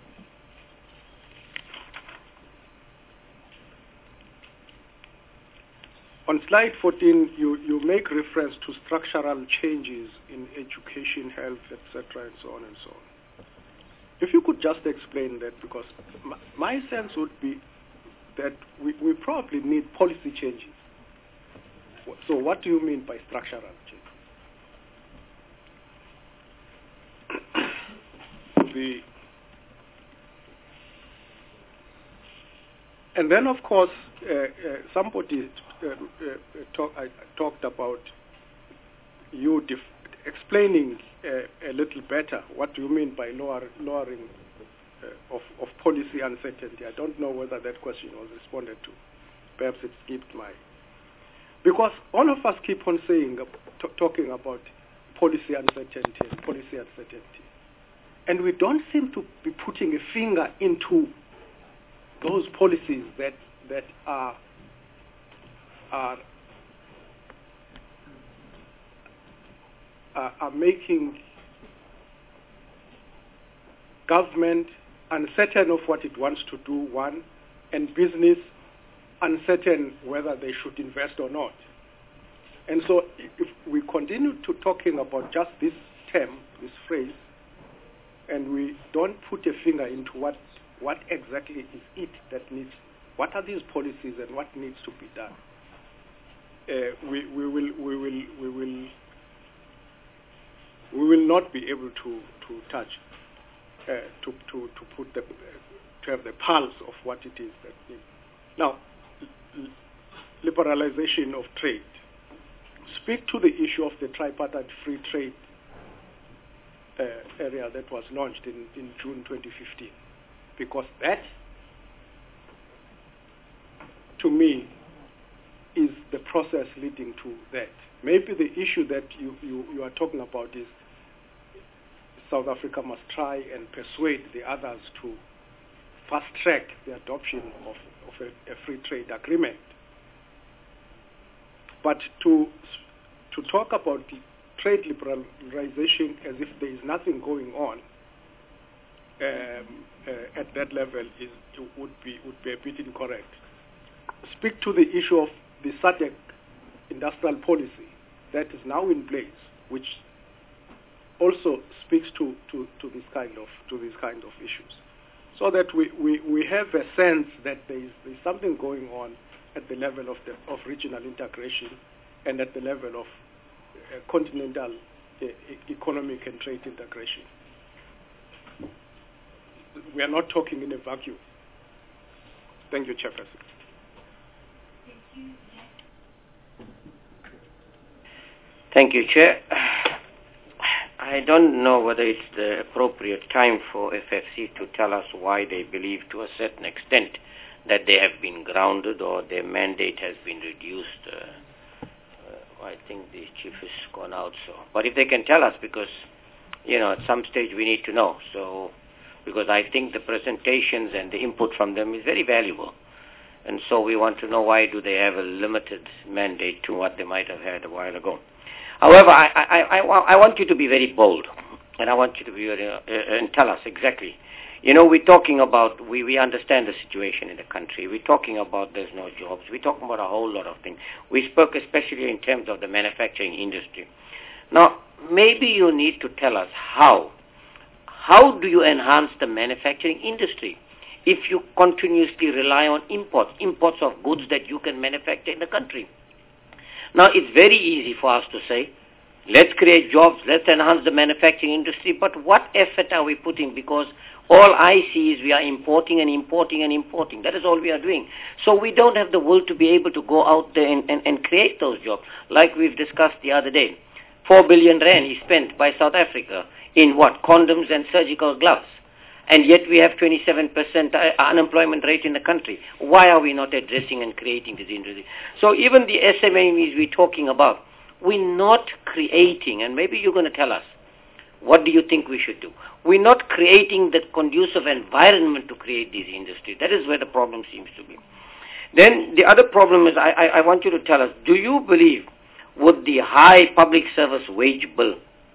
on slide fourteen, you, you make reference to structural changes in education, health, et cetera, and so on and so on. If you could just explain that, because my, my sense would be that we, we probably need policy changes. So what do you mean by structural change? the, and then, of course, uh, uh, somebody uh, uh, talk, I, talked about you def explaining uh, a little better what do you mean by lower, lowering uh, of, of policy uncertainty. I don't know whether that question was responded to. Perhaps it skipped my... Because all of us keep on saying, uh, talking about policy uncertainty and policy uncertainty. And we don't seem to be putting a finger into those policies that, that are, are, are, are making government uncertain of what it wants to do, one, and business uncertain whether they should invest or not. And so if we continue to talking about just this term, this phrase, and we don't put a finger into what, what exactly is it that needs, what are these policies and what needs to be done, uh, we, we, will, we, will, we, will, we will not be able to, to touch, uh, to, to, to put the, uh, to have the pulse of what it is that needs. Now, liberalization of trade. Speak to the issue of the tripartite free trade uh, area that was launched in, in June twenty fifteen, because that, to me, is the process leading to that. Maybe the issue that you, you, you are talking about is South Africa must try and persuade the others to fast-track the adoption of, of a, a free trade agreement. But to, to talk about the trade liberalization as if there is nothing going on um, uh, at that level is, would, be, would be a bit incorrect. Speak to the issue of the SADC industrial policy that is now in place, which also speaks to, to, to this kind of to these kind of issues, so that we, we, we have a sense that there is there's something going on at the level of the of regional integration and at the level of uh, continental uh, economic and trade integration. We are not talking in a vacuum. Thank you, Chairperson. Thank you, Chair. I don't know whether it's the appropriate time for F F C to tell us why they believe to a certain extent that they have been grounded or their mandate has been reduced. Uh, uh, I think the chief has gone out. So, but if they can tell us, because, you know, at some stage we need to know. So, because I think the presentations and the input from them is very valuable. And so we want to know why do they have a limited mandate to what they might have had a while ago. However, I, I, I, I want you to be very bold, and I want you to be very, uh, and tell us exactly. You know, we're talking about, we, we understand the situation in the country. We're talking about there's no jobs. We're talking about a whole lot of things. We spoke especially in terms of the manufacturing industry. Now, maybe you need to tell us how. How do you enhance the manufacturing industry if you continuously rely on imports, imports of goods that you can manufacture in the country? Now, it's very easy for us to say, let's create jobs, let's enhance the manufacturing industry, but what effort are we putting? Because all I see is we are importing and importing and importing. That is all we are doing. So we don't have the will to be able to go out there and, and, and create those jobs, like we've discussed the other day. Four billion rand is spent by South Africa in what? Condoms and surgical gloves. And yet we have twenty-seven percent unemployment rate in the country. Why are we not addressing and creating this industry? So even the S M Es we're talking about, we're not creating, and maybe you're going to tell us, what do you think we should do? We're not creating the conducive environment to create these industries. That is where the problem seems to be. Then the other problem is, I, I, I want you to tell us, do you believe with the high public service wage bill,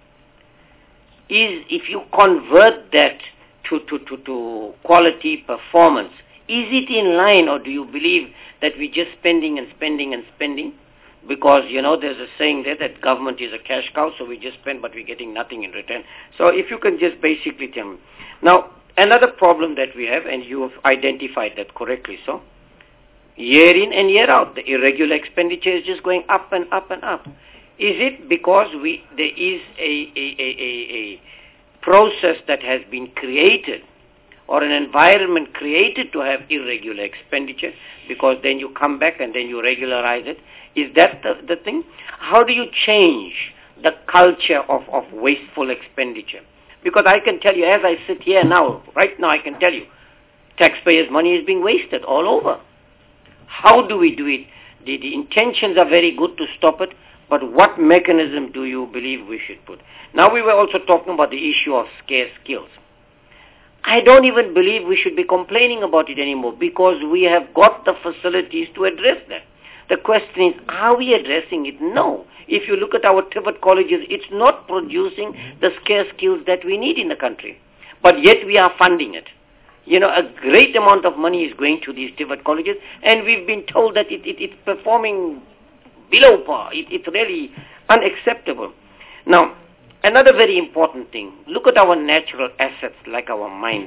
is if you convert that to, to, to, to quality performance, is it in line, or do you believe that we're just spending and spending and spending? Because, you know, there's a saying there that government is a cash cow, so we just spend, but we're getting nothing in return. So if you can just basically tell me. Now, another problem that we have, and you have identified that correctly, so, year in and year out, the irregular expenditure is just going up and up and up. Is it because we there is a, a, a, a, a process that has been created, or an environment created to have irregular expenditure, because then you come back and then you regularize it? Is that the, the thing? How do you change the culture of, of wasteful expenditure? Because I can tell you, as I sit here now, right now I can tell you, taxpayers' money is being wasted all over. How do we do it? The, the intentions are very good to stop it, but what mechanism do you believe we should put? Now we were also talking about the issue of scarce skills. I don't even believe we should be complaining about it anymore, because we have got the facilities to address that. The question is, are we addressing it? No. If you look at our TVET colleges, it's not producing the scarce skills that we need in the country. But yet we are funding it. You know, a great amount of money is going to these TVET colleges, and we've been told that it, it, it's performing below par. It, it's really unacceptable. Now, another very important thing, look at our natural assets like our mines.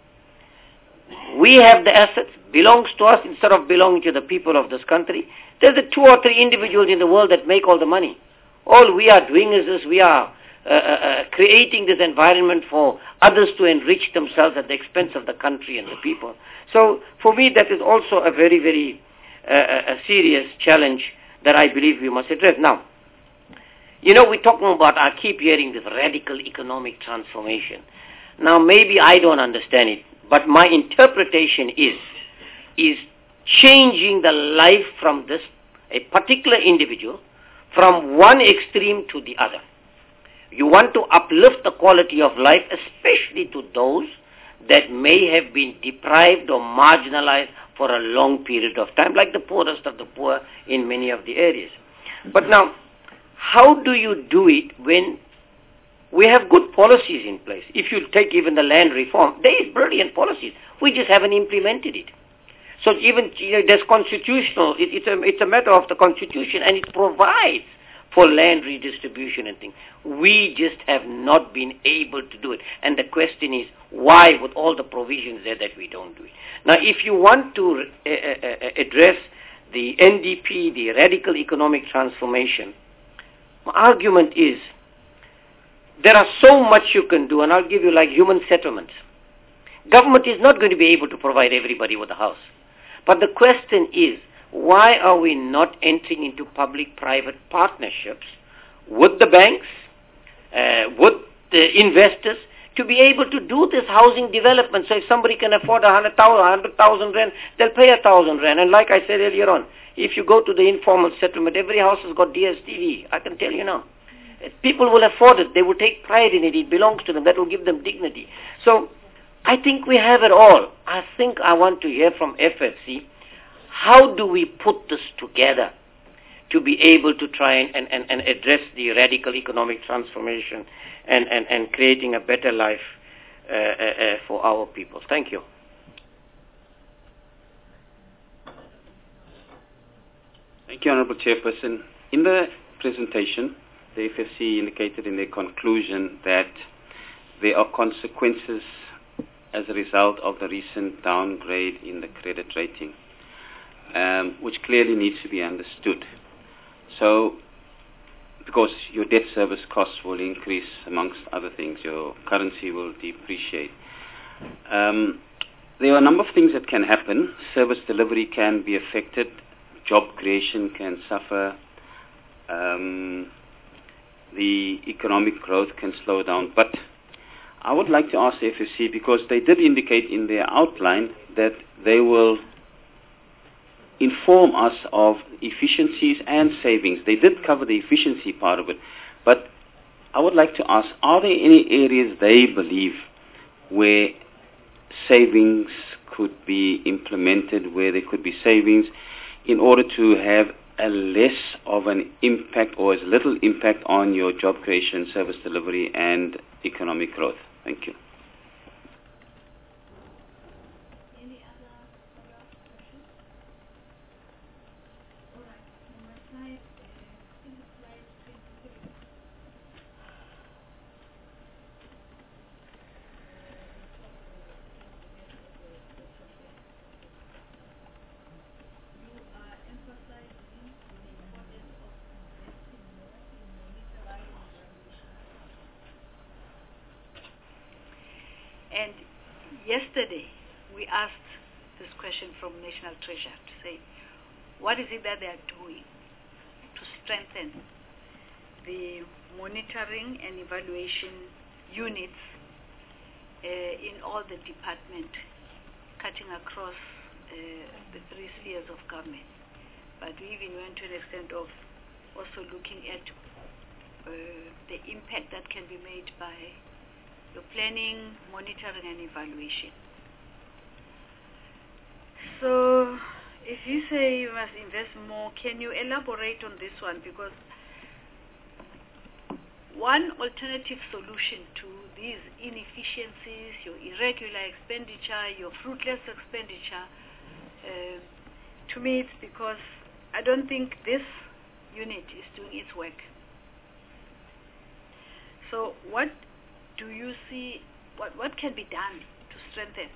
We have the assets, belongs to us instead of belonging to the people of this country. There's the two or three individuals in the world that make all the money. All we are doing is this, we are uh, uh, creating this environment for others to enrich themselves at the expense of the country and the people. So for me that is also a very, very uh, a serious challenge that I believe we must address. Now, you know, we're talking about, I keep hearing this radical economic transformation. Now maybe I don't understand it, but my interpretation is, is changing the life from this, a particular individual, from one extreme to the other. You want to uplift the quality of life, especially to those that may have been deprived or marginalized for a long period of time, like the poorest of the poor in many of the areas. But now, how do you do it when we have good policies in place? If you take even the land reform, there is brilliant policies. We just haven't implemented it. So even, you know, there's constitutional, it, it's, a, it's a matter of the constitution, and it provides for land redistribution and things. We just have not been able to do it. And the question is, why, with all the provisions there, that we don't do it? Now, if you want to uh, uh, address the N D P, the radical economic transformation, my argument is, there are so much you can do, and I'll give you like human settlements. Government is not going to be able to provide everybody with a house. But the question is, why are we not entering into public-private partnerships with the banks, uh, with the investors, to be able to do this housing development? So if somebody can afford a hundred thousand, a hundred thousand rand, they'll pay a thousand rand. And like I said earlier on, if you go to the informal settlement, every house has got D S T V. I can tell you now. People will afford it. They will take pride in it. It belongs to them. That will give them dignity. So I think we have it all. I think I want to hear from F F C, how do we put this together to be able to try and, and, and address the radical economic transformation and, and, and creating a better life uh, uh, for our people. Thank you. Thank you, Honourable Chairperson. In the presentation, the F F C indicated in their conclusion that there are consequences as a result of the recent downgrade in the credit rating, um, which clearly needs to be understood. So, because your debt service costs will increase amongst other things, your currency will depreciate. Um, there are a number of things that can happen. Service delivery can be affected, job creation can suffer, um, the economic growth can slow down. But I would like to ask the F F C, because they did indicate in their outline that they will inform us of efficiencies and savings. They did cover the efficiency part of it, but I would like to ask, are there any areas they believe where savings could be implemented, where there could be savings in order to have a less of an impact or as little impact on your job creation, service delivery and economic growth? Thank you. And yesterday, we asked this question from National Treasury to say, what is it that they are doing to strengthen the monitoring and evaluation units uh, in all the departments, cutting across uh, the three spheres of government. But we even went to an extent of also looking at uh, the impact that can be made by your planning, monitoring, and evaluation. So, if you say you must invest more, can you elaborate on this one? Because one alternative solution to these inefficiencies, your irregular expenditure, your fruitless expenditure, uh, to me it's because I don't think this unit is doing its work. So, what do you see, what, what can be done to strengthen?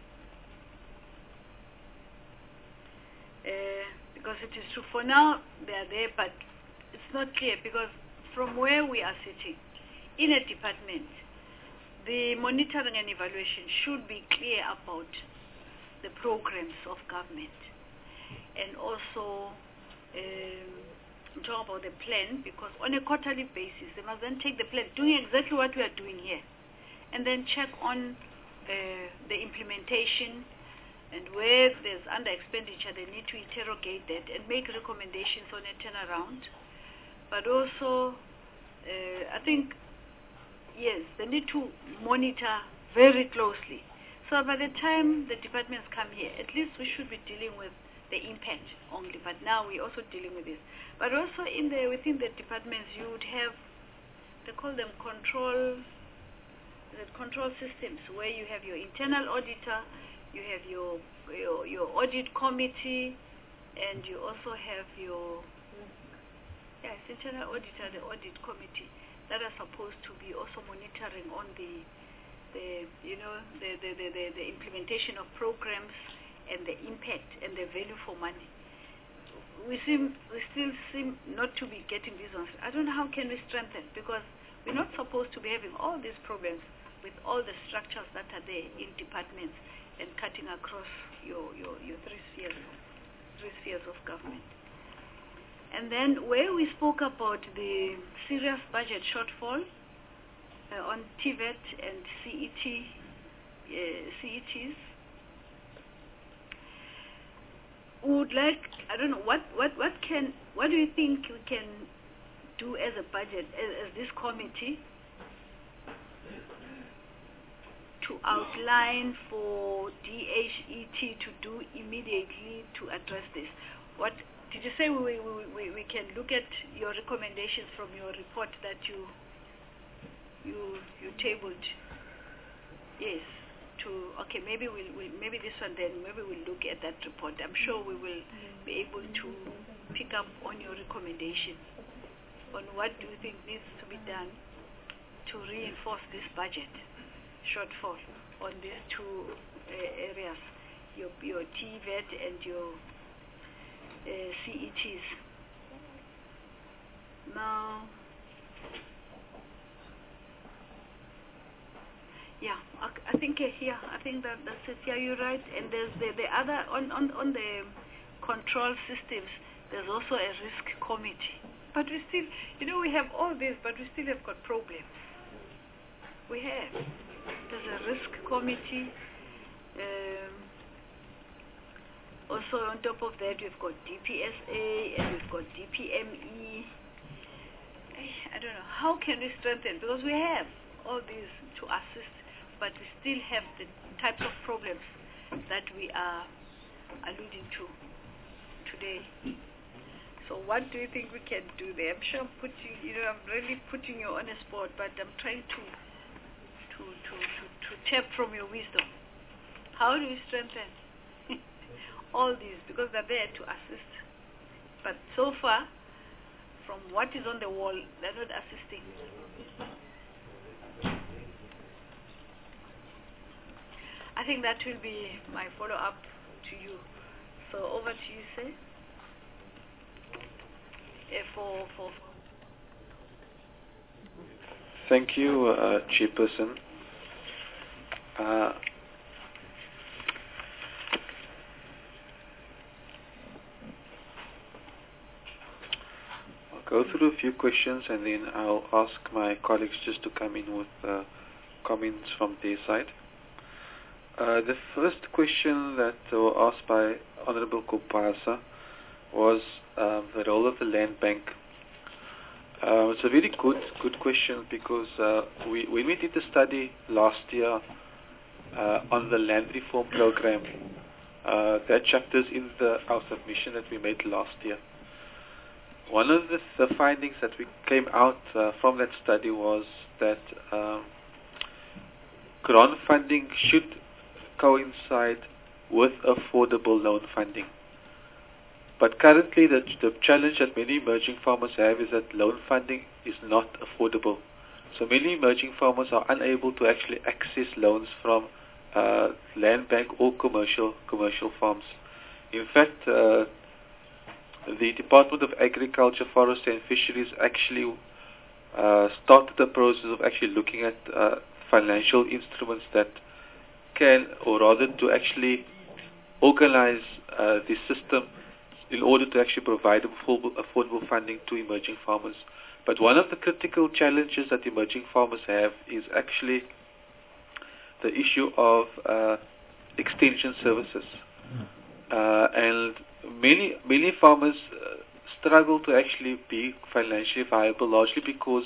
Uh, because it is true, for now they are there, but it's not clear, because from where we are sitting, in a department, the monitoring and evaluation should be clear about the programs of government, and also um, talk about the plan, because on a quarterly basis, they must then take the plan, doing exactly what we are doing here, and then check on uh, the implementation, and where there's under expenditure, they need to interrogate that and make recommendations on a turnaround. But also, uh, I think, yes, they need to monitor very closely. So by the time the departments come here, at least we should be dealing with the impact only. But now we're also dealing with this. But also in the within the departments, you would have, they call them control. The control systems, where you have your internal auditor, you have your, your your audit committee, and you also have your yes internal auditor, the audit committee, that are supposed to be also monitoring on the the you know the the, the, the, the implementation of programs and the impact and the value for money. We seem we still seem not to be getting these ones. I don't know how can we strengthen, because we're not supposed to be having all these problems with all the structures that are there in departments and cutting across your, your, your three spheres, three spheres of government. And then where we spoke about the serious budget shortfall uh, on T V E T and C E T, uh, C E Ts, would like, I don't know, what, what, what can, what do you think we can do as a budget, as, as this committee, to outline for D H E T to do immediately to address this? What did you say? We, we, we, we can look at your recommendations from your report that you you you tabled. Yes. To okay, maybe we'll, we'll maybe this one then maybe we'll look at that report. I'm sure we will be able to pick up on your recommendation on what do you think needs to be done to reinforce this budget shortfall on these two uh, areas, your your T V E T and your uh, C E Ts. Now, yeah, I, I think uh, yeah, I think that that's it. Yeah, you're right. And there's the, the other on, on on the control systems. There's also a risk committee. But we still, you know, we have all this, but we still have got problems. We have. There's a risk committee. Um, also, on top of that, we've got D P S A and we've got D P M E. I don't know. How can we strengthen? Because we have all these to assist, but we still have the types of problems that we are alluding to today. So what do you think we can do there? I'm sure I'm putting, you know, I'm really putting you on a spot, but I'm trying to to to to, to tap from your wisdom. How do we strengthen all these? Because they're there to assist. But so far, from what is on the wall, they're not assisting. I think that will be my follow-up to you. So over to you, sir. Uh, for, for, for Thank you, uh, Chairperson. Uh, I'll go through a few questions and then I'll ask my colleagues just to come in with uh, comments from their side. Uh, the first question that was asked by Honorable Kopasa was uh, the role of the land bank. Uh, it's a very good good question because uh, we when we did the study last year uh, on the land reform program, uh, that chapter's in the our submission that we made last year. One of the, the findings that we came out uh, from that study was that um, grant funding should coincide with affordable loan funding. But currently the, the challenge that many emerging farmers have is that loan funding is not affordable. So many emerging farmers are unable to actually access loans from uh, land bank or commercial commercial farms. In fact, uh, the Department of Agriculture, Forestry and Fisheries actually uh, started the process of actually looking at uh, financial instruments that can, or rather to actually organize uh, the system in order to actually provide affordable, affordable funding to emerging farmers. But one of the critical challenges that emerging farmers have is actually the issue of uh, extension services. Uh, and many many farmers uh, struggle to actually be financially viable, largely because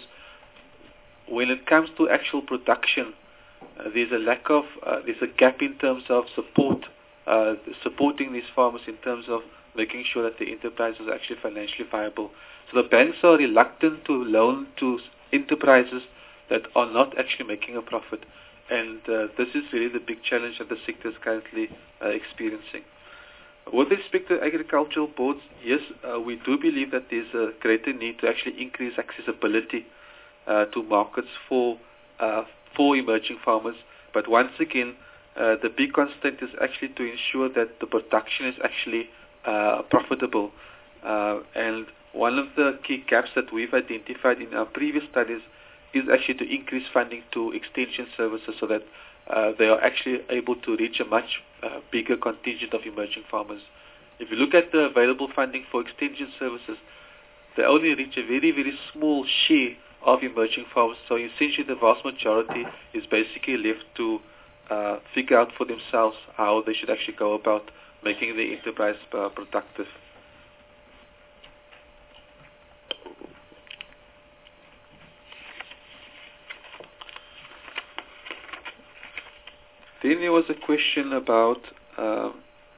when it comes to actual production, uh, there's a lack of, uh, there's a gap in terms of support, uh, supporting these farmers in terms of making sure that the enterprise is actually financially viable. So the banks are reluctant to loan to enterprises that are not actually making a profit. And uh, this is really the big challenge that the sector is currently uh, experiencing. With respect to agricultural boards, yes, uh, we do believe that there's a greater need to actually increase accessibility uh, to markets for uh, for emerging farmers. But once again, uh, the big constraint is actually to ensure that the production is actually uh, profitable. Uh, and one of the key gaps that we've identified in our previous studies is actually to increase funding to extension services so that uh, they are actually able to reach a much uh, bigger contingent of emerging farmers. If you look at the available funding for extension services, they only reach a very, very small share of emerging farmers. So essentially the vast majority is basically left to uh, figure out for themselves how they should actually go about making the enterprise uh, productive. Then there was a question about um,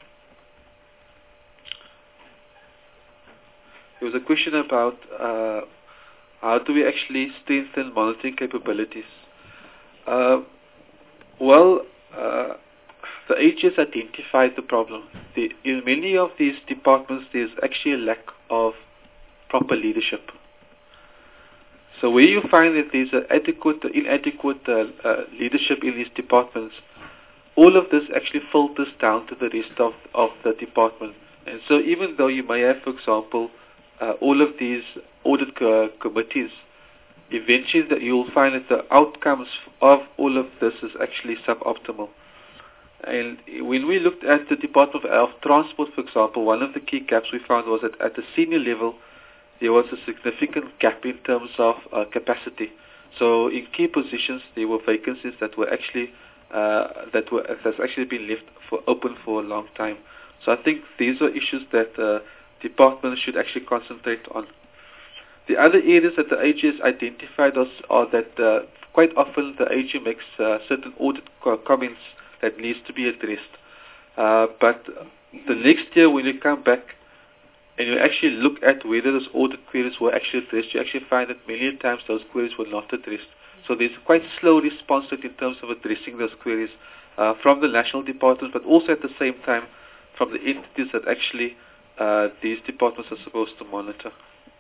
there was a question about uh, how do we actually strengthen monitoring capabilities. Uh, well, uh, the A G has identified the problem. The, in many of these departments, there's actually a lack of proper leadership. So where you find that there's an adequate, inadequate uh, uh, leadership in these departments, all of this actually filters down to the rest of, of the department. And so even though you may have, for example, uh, all of these audit co- committees, eventually that you'll find that the outcomes of all of this is actually suboptimal. And when we looked at the Department of Transport, for example, one of the key gaps we found was that at the senior level, there was a significant gap in terms of uh, capacity. So in key positions, there were vacancies that were actually uh, that were that's actually been left for open for a long time. So I think these are issues that uh, departments should actually concentrate on. The other areas that the A G has identified are, are that uh, quite often the A G makes uh, certain audit co- comments that needs to be addressed. Uh, but the next year when you come back and you actually look at whether those audit queries were actually addressed, you actually find that many times those queries were not addressed. So there's a quite slow response rate in terms of addressing those queries uh, from the national departments, but also at the same time from the entities that actually uh, these departments are supposed to monitor.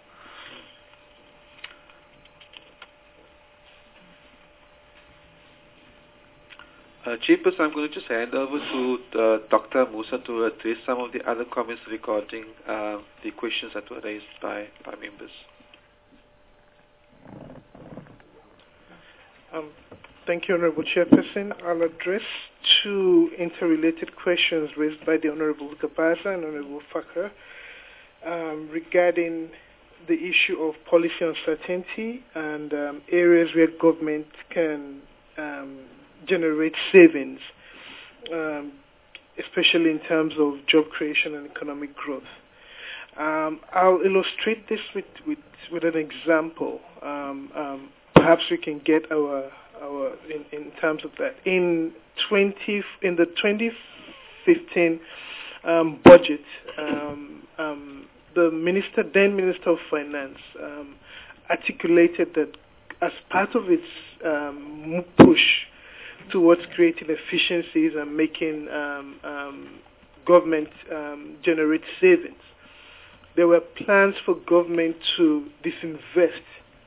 Uh, Chairperson, I'm going to just hand over to uh, Doctor Musa to address some of the other comments regarding uh, the questions that were raised by, by members. Um, thank you, Honourable Chairperson. I'll address two interrelated questions raised by the Honourable Gabaza and Honourable Fakhr um, regarding the issue of policy uncertainty and um, areas where government can um, generate savings, um, especially in terms of job creation and economic growth. Um, I'll illustrate this with, with, with an example. Um, um, perhaps we can get our our in, in terms of that. In twenty in the twenty fifteen um, budget, um, um, the minister, then Minister of Finance, um, articulated that as part of its um, push towards creating efficiencies and making um, um, government um, generate savings, there were plans for government to disinvest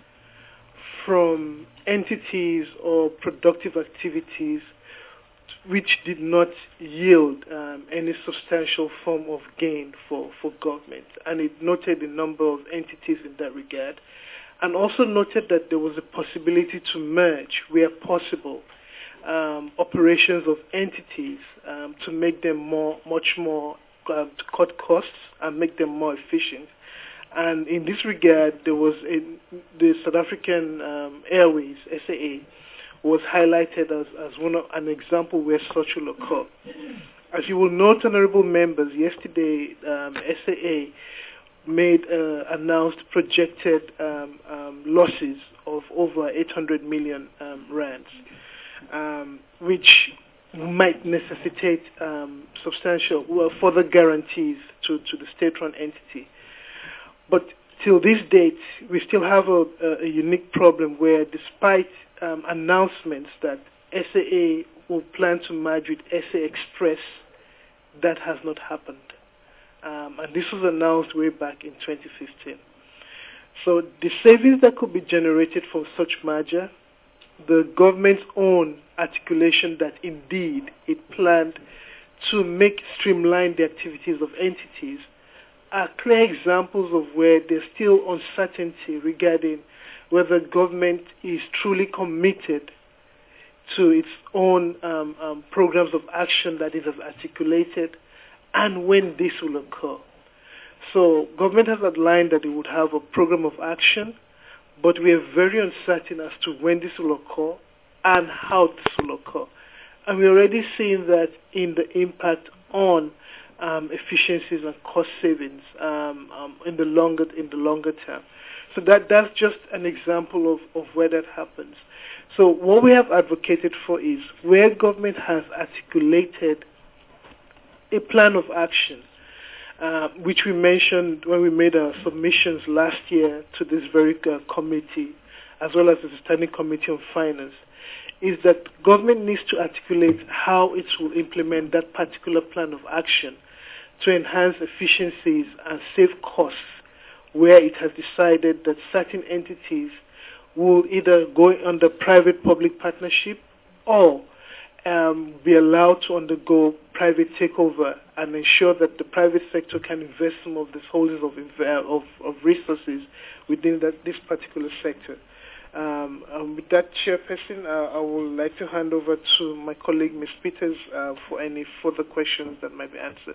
from entities or productive activities which did not yield um, any substantial form of gain for, for government. And it noted a number of entities in that regard, and also noted that there was a possibility to merge, where possible, Um, operations of entities um, to make them more, much more, uh, to cut costs and make them more efficient. And in this regard, there was a, the South African um, Airways, S A A, was highlighted as, as one of, an example where such will occur. As you will note, honourable members, yesterday um, S A A made uh, announced projected um, um, losses of over eight hundred million um, rands. Um, which might necessitate um, substantial, well, further guarantees to, to the state-run entity. But till this date, we still have a, a, a unique problem where, despite um, announcements that S A A will plan to merge with S A Express, that has not happened. Um, and this was announced way back in twenty fifteen. So the savings that could be generated from such merger, the government's own articulation that indeed it planned to make streamline the activities of entities, are clear examples of where there's still uncertainty regarding whether government is truly committed to its own um, um, programs of action that it has articulated, and when this will occur. So government has outlined that it would have a program of action, but we are very uncertain as to when this will occur and how this will occur. And we're already seeing that in the impact on um, efficiencies and cost savings um, um, in the longer in the longer term. So that that's just an example of, of where that happens. So what we have advocated for is where government has articulated a plan of action, Uh, which we mentioned when we made our submissions last year to this very uh, committee, as well as the Standing Committee on Finance, is that government needs to articulate how it will implement that particular plan of action to enhance efficiencies and save costs, where it has decided that certain entities will either go under private-public partnership or um, be allowed to undergo private takeover and ensure that the private sector can invest some of these holdings of, of, of resources within that, this particular sector. Um, um, with that, Chairperson, uh, I would like to hand over to my colleague, Miz Peters, uh, for any further questions that might be answered.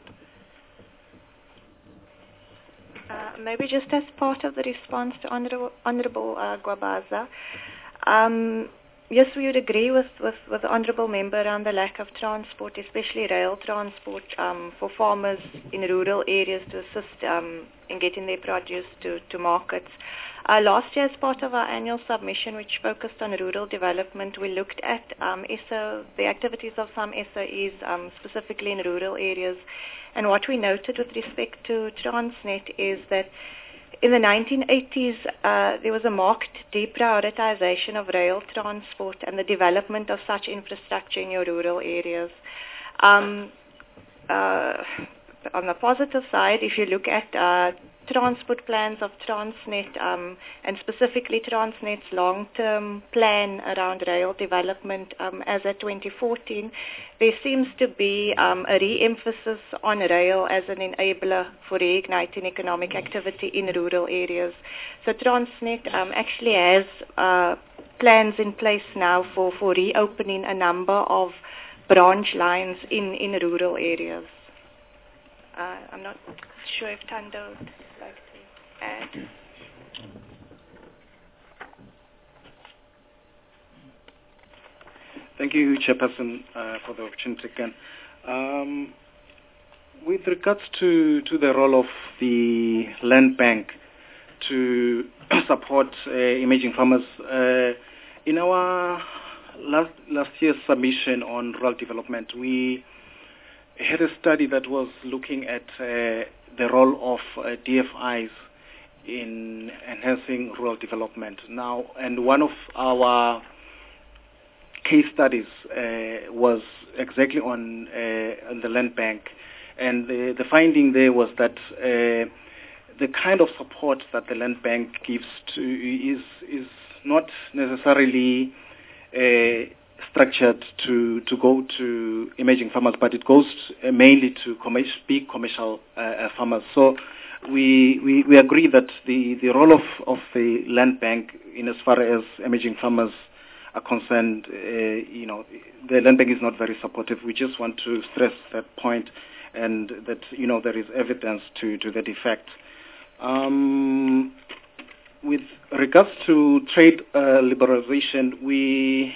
Uh, maybe just as part of the response to Honorable, Honorable uh, Gwabaza, um, yes, we would agree with, with, with the Honourable Member around the lack of transport, especially rail transport, um, for farmers in rural areas to assist um, in getting their produce to, to markets. Uh, last year, as part of our annual submission, which focused on rural development, we looked at um, S O, the activities of some S O Es, um, specifically in rural areas. And what we noted with respect to Transnet is that in the nineteen eighties, uh, there was a marked deprioritization of rail transport and the development of such infrastructure in your rural areas. Um, uh, on the positive side, if you look at uh, transport plans of Transnet, um, and specifically Transnet's long-term plan around rail development um, as at twenty fourteen, there seems to be um, a re-emphasis on rail as an enabler for reigniting economic activity in rural areas. So Transnet um, actually has uh, plans in place now for, for reopening a number of branch lines in, in rural areas. Uh, I'm not sure if Thando would like to add. Thank you, Chairperson, uh, for the opportunity again. Um, with regards to, to the role of the land bank to support uh, emerging farmers, uh, in our last, last year's submission on rural development, we had a study that was looking at uh, the role of uh, D F Is in enhancing rural development. Now, and one of our case studies uh, was exactly on, uh, on the land bank, and the, the finding there was that uh, the kind of support that the land bank gives to is is not necessarily uh, structured to, to go to emerging farmers, but it goes uh, mainly to commercial, big commercial uh, uh, farmers. So we, we we agree that the, the role of, of the land bank in as far as emerging farmers are concerned, uh, you know, the land bank is not very supportive. We just want to stress that point, and that, you know, there is evidence to, to that effect. Um, with regards to trade uh, liberalization, we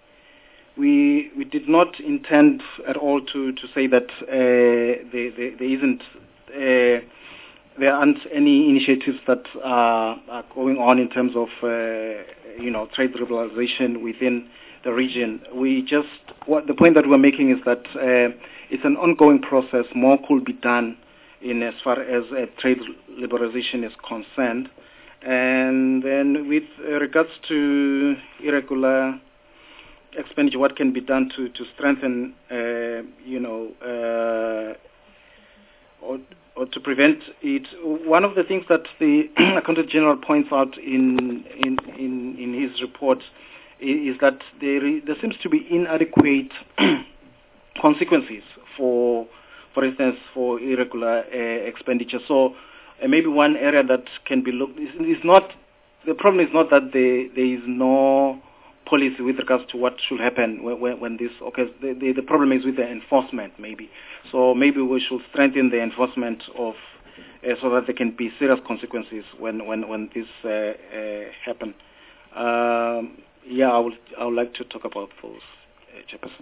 we we did not intend at all to, to say that uh, there, there, there isn't uh, there aren't any initiatives that are, are going on in terms of uh, you know, trade liberalization within the region. We just what the point that we're making is that uh, it's an ongoing process. More could be done in as far as uh, trade liberalization is concerned. And then with regards to irregular expenditure, what can be done to, to strengthen, uh, you know, uh, or, or to prevent it. One of the things that the Accountant General points out in in, in, in his report is, is that there, is, there seems to be inadequate consequences for, for instance, for irregular uh, expenditure. So uh, maybe one area that can be looked is, is not, the problem is not that there, there is no policy with regards to what should happen when, when, when this occurs. The, the, the problem is with the enforcement, maybe. So maybe we should strengthen the enforcement of, uh, so that there can be serious consequences when, when, when this uh, uh, happen. Um, yeah, I would, I would like to talk about those, uh, Chairperson.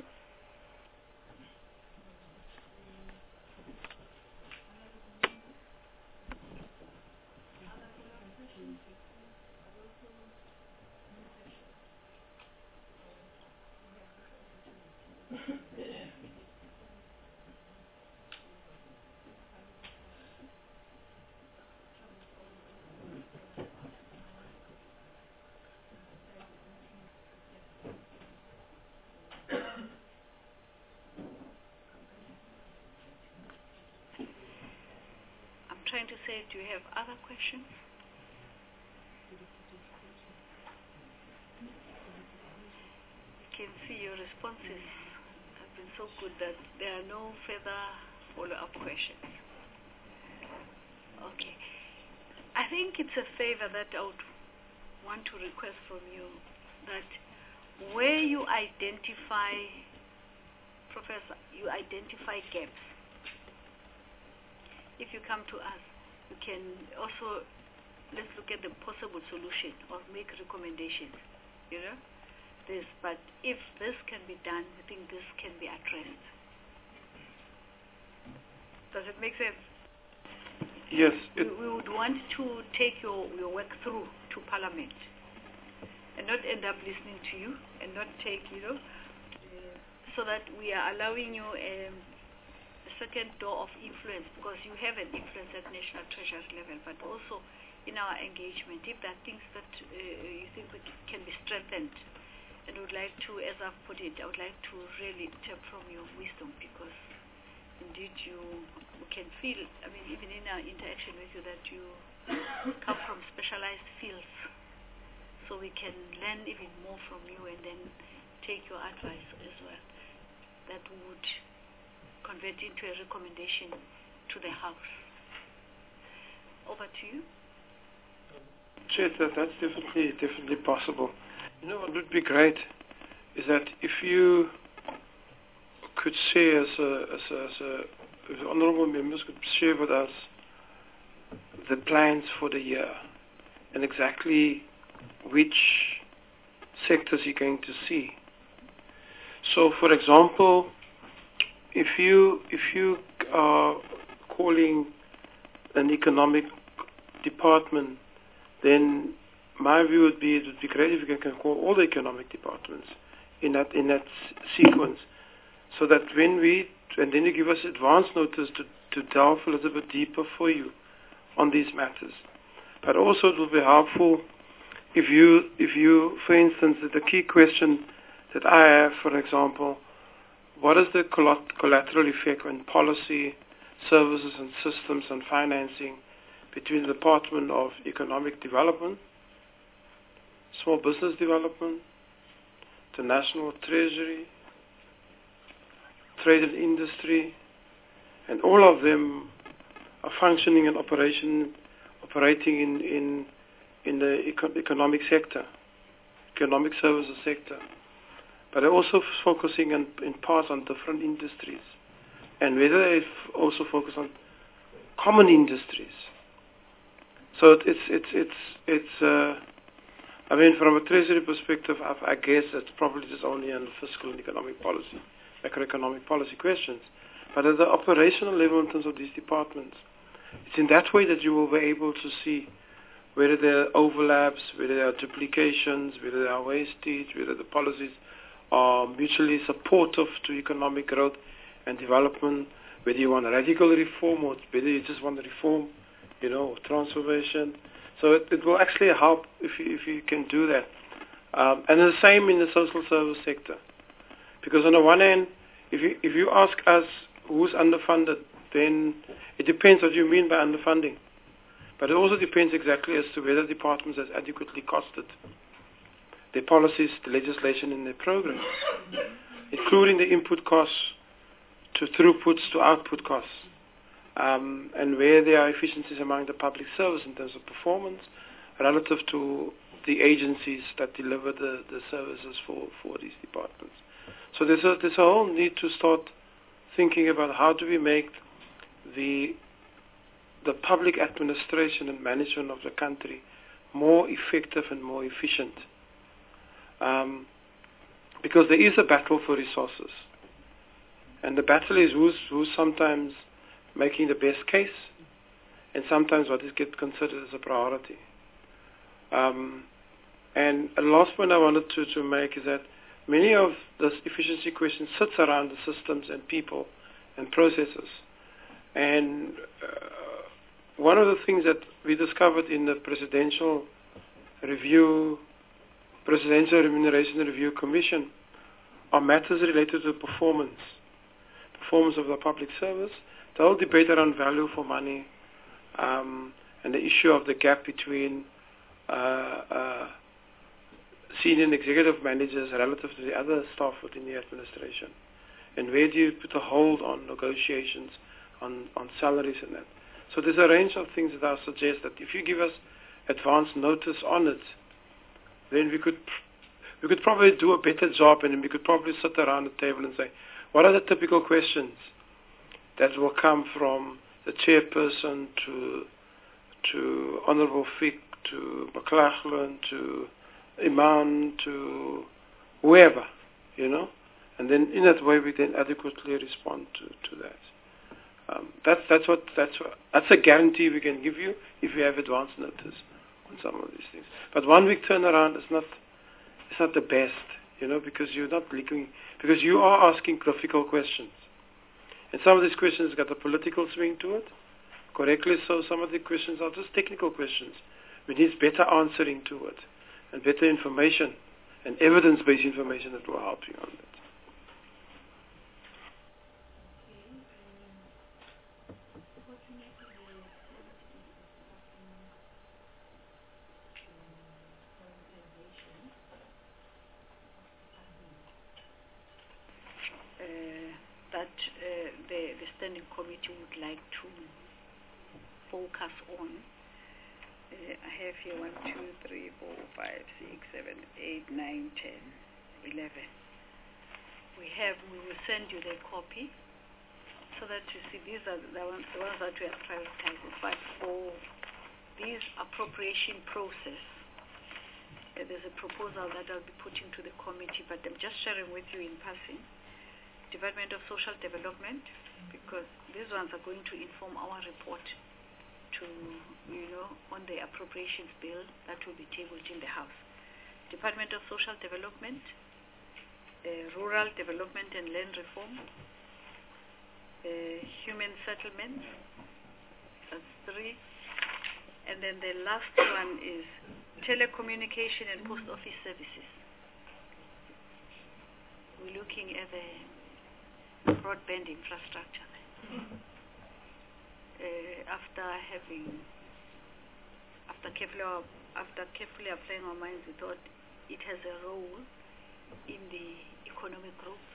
Trying to say, do you have other questions? You can see your responses so good that there are no further follow-up questions. Okay. I think it's a favor that I would want to request from you, that where you identify, Professor, you identify gaps. If you come to us, you can also, let's look at the possible solution or make recommendations, you know, this, but if this can be done, we think this can be addressed. Does it make sense? Yes. We, we would want to take your, your work through to Parliament and not end up listening to you and not take, you know, uh, so that we are allowing you um, a second door of influence, because you have an influence at national treasury level, but also in our engagement, if there are things that uh, you think we can be strengthened, and would like to, as I've put it, I would like to really tap from your wisdom, because indeed you we can feel, I mean, even in our interaction with you, that you come from specialized fields, so we can learn even more from you and then take your advice as well. That would convert into a recommendation to the House. Over to you. Chair, that, that's definitely, definitely possible. You know what would be great is that if you could share, as a, as a, as a, if the honourable members could share with us the plans for the year and exactly which sectors you're going to see. So, for example, if you if you are calling an economic department, then my view would be it would be great if you can call all the economic departments in that in that s- sequence, so that when we and then you give us advance notice to to delve a little bit deeper for you on these matters. But also it will be helpful if you if you, for instance, the key question that I have, for example, what is the collateral effect when policy, services and systems and financing between the Department of Economic Development, Small Business Development, the National Treasury, Trade and Industry, and all of them are functioning and operation, operating in, in, in the eco- economic sector, economic services sector. But they're also f- focusing in, in parts on different industries, and whether they f- also focus on common industries. So it, it's it's it's it's. Uh, I mean, from a treasury perspective, I, I guess it's probably just only on fiscal and economic policy, macroeconomic policy questions. But at the operational level, in terms of these departments, it's in that way that you will be able to see whether there are overlaps, whether there are duplications, whether there are wastage, whether the policies are mutually supportive to economic growth and development, whether you want radical reform or whether you just want reform, you know, transformation. So it, it will actually help if you, if you can do that. Um, and the same in the social service sector. Because on the one hand, if you, if you ask us who's underfunded, then it depends what you mean by underfunding. But it also depends exactly as to whether departments have adequately costed their policies, the legislation and their programs, including the input costs to throughputs to output costs, um, and where there are efficiencies among the public service in terms of performance relative to the agencies that deliver the, the services for, for these departments. So there's a, there's a whole need to start thinking about how do we make the the public administration and management of the country more effective and more efficient. Um, because there is a battle for resources. And the battle is who's, who's sometimes making the best case, and sometimes what is get considered as a priority. Um, and a last point I wanted to, to make is that many of this efficiency questions sits around the systems and people and processes. And uh, one of the things that we discovered in the Presidential Review, Presidential Remuneration Review Commission are matters related to performance, performance of the public service, the whole debate around value for money, um, and the issue of the gap between uh, uh, senior and executive managers relative to the other staff within the administration. and where do you put a hold on negotiations, on, on salaries and that. So there's a range of things that I suggest that if you give us advance notice on it, then we could we could probably do a better job, and then we could probably sit around the table and say, what are the typical questions that will come from the chairperson to to Honourable Fick, to McLachlan, to Iman, to whoever, you know, and then in that way we then adequately respond to, to that. Um, that's that's what that's what, that's a guarantee we can give you if you have advance notice on some of these things. But one week turnaround is not it's not the best, you know, because you're not looking because you are asking difficult questions, and some of these questions got a political swing to it. Correctly so, some of the questions are just technical questions. We need better answering to it, and better information, and evidence-based information that will help you on that. Uh, that uh, the, the standing committee would like to focus on. Uh, I have here one, two, three, four, five, six, seven, eight, nine, ten, eleven. We have, we will send you the copy so that you see these are the ones, the ones that we are prioritizing. But for this appropriation process, uh, there's a proposal that I'll be putting to the committee, but I'm just sharing with you in passing. Department of Social Development, because these ones are going to inform our report to, you know, on the appropriations bill that will be tabled in the House. Department of Social Development, uh, Rural Development and Land Reform, uh, Human Settlements, that's three, and then the last one is Telecommunication and Post Office Services. We're looking at the broadband infrastructure. Uh, after having, after carefully, after carefully applying our minds, we thought it has a role in the economic growth.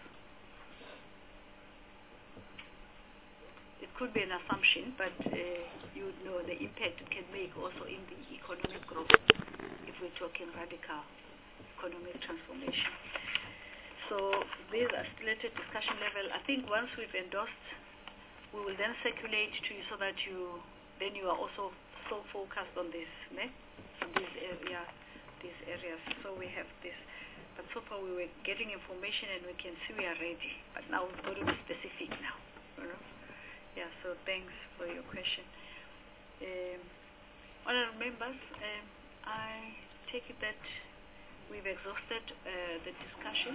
It could be an assumption, but uh, you know the impact it can make also in the economic growth if we're talking radical economic transformation. So these are still at a discussion level. I think once we've endorsed, we will then circulate to you so that you, then you are also so focused on this, ne? on this area, these areas. So we have this. But so far we were getting information and we can see we are ready. But now we've got to be specific now. You know? Yeah, so thanks for your question. Um, honourable members, um, I take it that we've exhausted uh, the discussion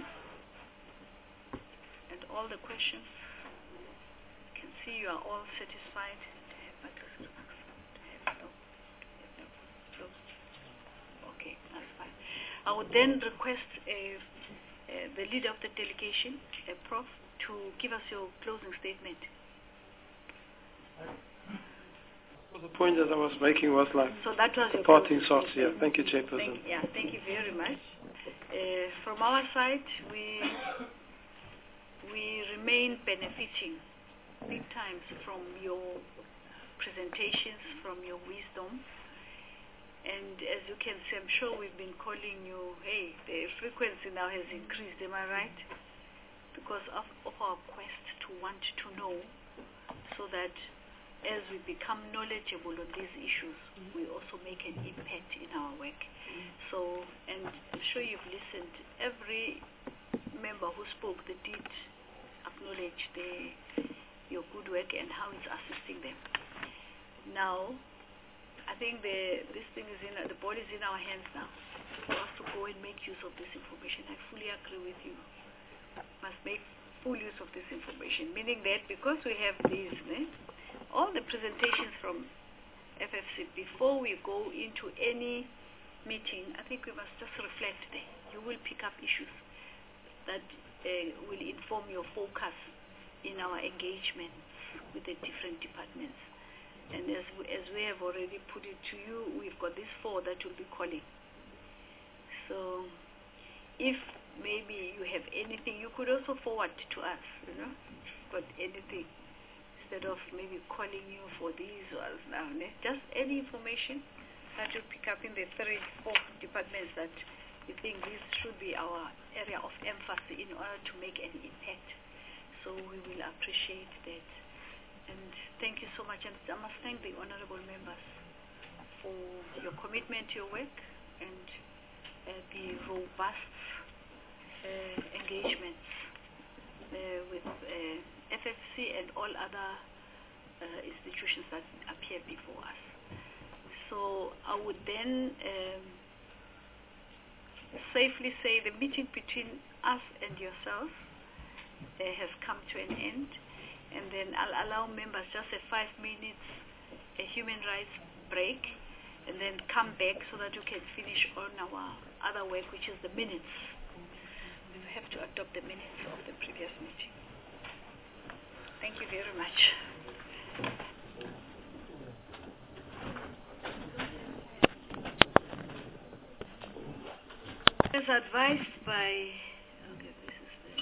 and all the questions. I can see you are all satisfied. Okay, that's fine. I would then request uh, uh, the leader of the delegation, uh, Prof, to give us your closing statement. The point that I was making was like so that was the your parting shots here. Yeah. Thank you, Chairperson. Thank, yeah, thank you very much. Uh, from our side, we we remain benefiting big times from your presentations, from your wisdom. And as you can see, I'm sure we've been calling you, hey, the frequency now has increased, am I right? Because of, of our quest to want to know, so that as we become knowledgeable on these issues, mm-hmm. we also make an impact in our work. Mm-hmm. So, and I'm sure you've listened. Every member who spoke, they did acknowledge the, your good work and how it's assisting them. Now, I think the, this thing is in, the ball is in our hands now for us to go and make use of this information. I fully agree with you. Must make full use of this information, meaning that because we have these, eh, all the presentations from F F C, before we go into any meeting, I think we must just reflect there. You will pick up issues that uh, will inform your focus in our engagement with the different departments. And as we, as we have already put it to you, we've got these four that will be calling. So if maybe you have anything, you could also forward to us, you know, got anything, instead of maybe calling you for these or now. Just any information that you pick up in the three, four departments that you think this should be our area of emphasis in order to make an impact. So we will appreciate that. And thank you so much. And I must thank the honorable members for your commitment to your work and uh, the robust uh, engagements uh, with uh, F F C and all other uh, institutions that appear before us. So I would then um, safely say the meeting between us and yourself uh, has come to an end, and then I'll allow members just a five minutes a human rights break, and then come back so that you can finish on our other work, which is the minutes. We have to adopt the minutes of the previous meeting. Thank you very much. As advised by, okay, this is the,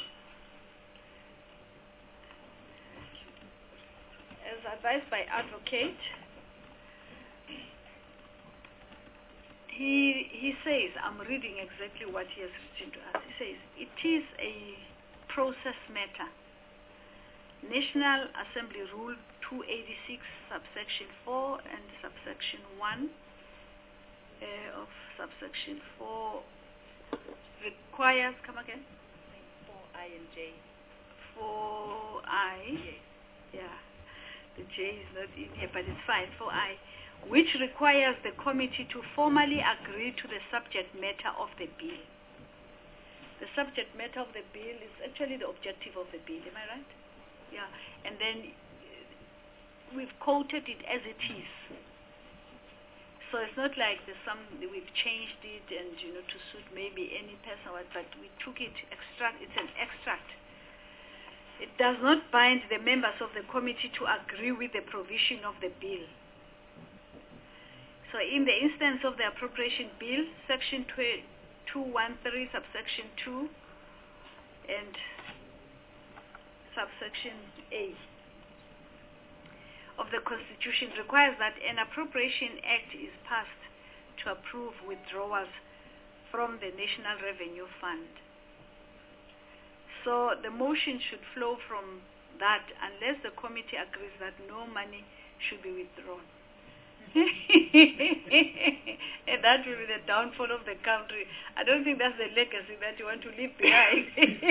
as advised by advocate, he he says, I'm reading exactly what he has written to us. He says, it is a process matter. National Assembly Rule two eighty-six, subsection four and subsection one uh, of subsection four requires, come again? four I and J. four I, Yes. Yeah, the J is not in here, but it's fine, four I, which requires the committee to formally agree to the subject matter of the bill. The subject matter of the bill is actually the objective of the bill, am I right? Yeah, and then uh, we've quoted it as it is. So it's not like there's some, we've changed it and, you know, to suit maybe any person, but we took it, extract, it's an extract. It does not bind the members of the committee to agree with the provision of the bill. So in the instance of the appropriation bill, section two thirteen, subsection two, and subsection A of the Constitution requires that an appropriation act is passed to approve withdrawals from the National Revenue Fund. So the motion should flow from that unless the committee agrees that no money should be withdrawn. And that will be the downfall of the country. I don't think that's the legacy that you want to leave behind.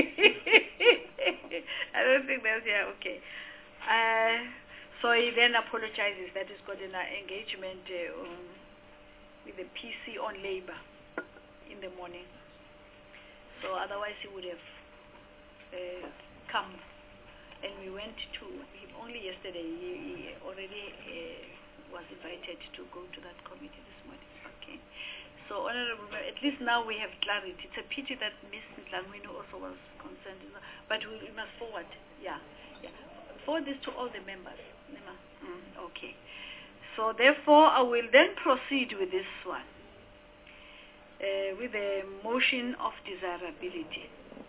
I don't think that's, yeah, okay. Uh, so he then apologizes that he's got an engagement uh, um, with the P C on labor in the morning. So otherwise he would have uh, come. And we went to him only yesterday. He, he already uh, was invited to go to that committee this morning. Okay. So, Honorable, at least now we have clarity. It's a pity that Miz Ntlangwini also was concerned, but we, we must forward. Yeah, yeah. Forward this to all the members. Mm, okay. So, therefore, I will then proceed with this one, uh, with the motion of desirability.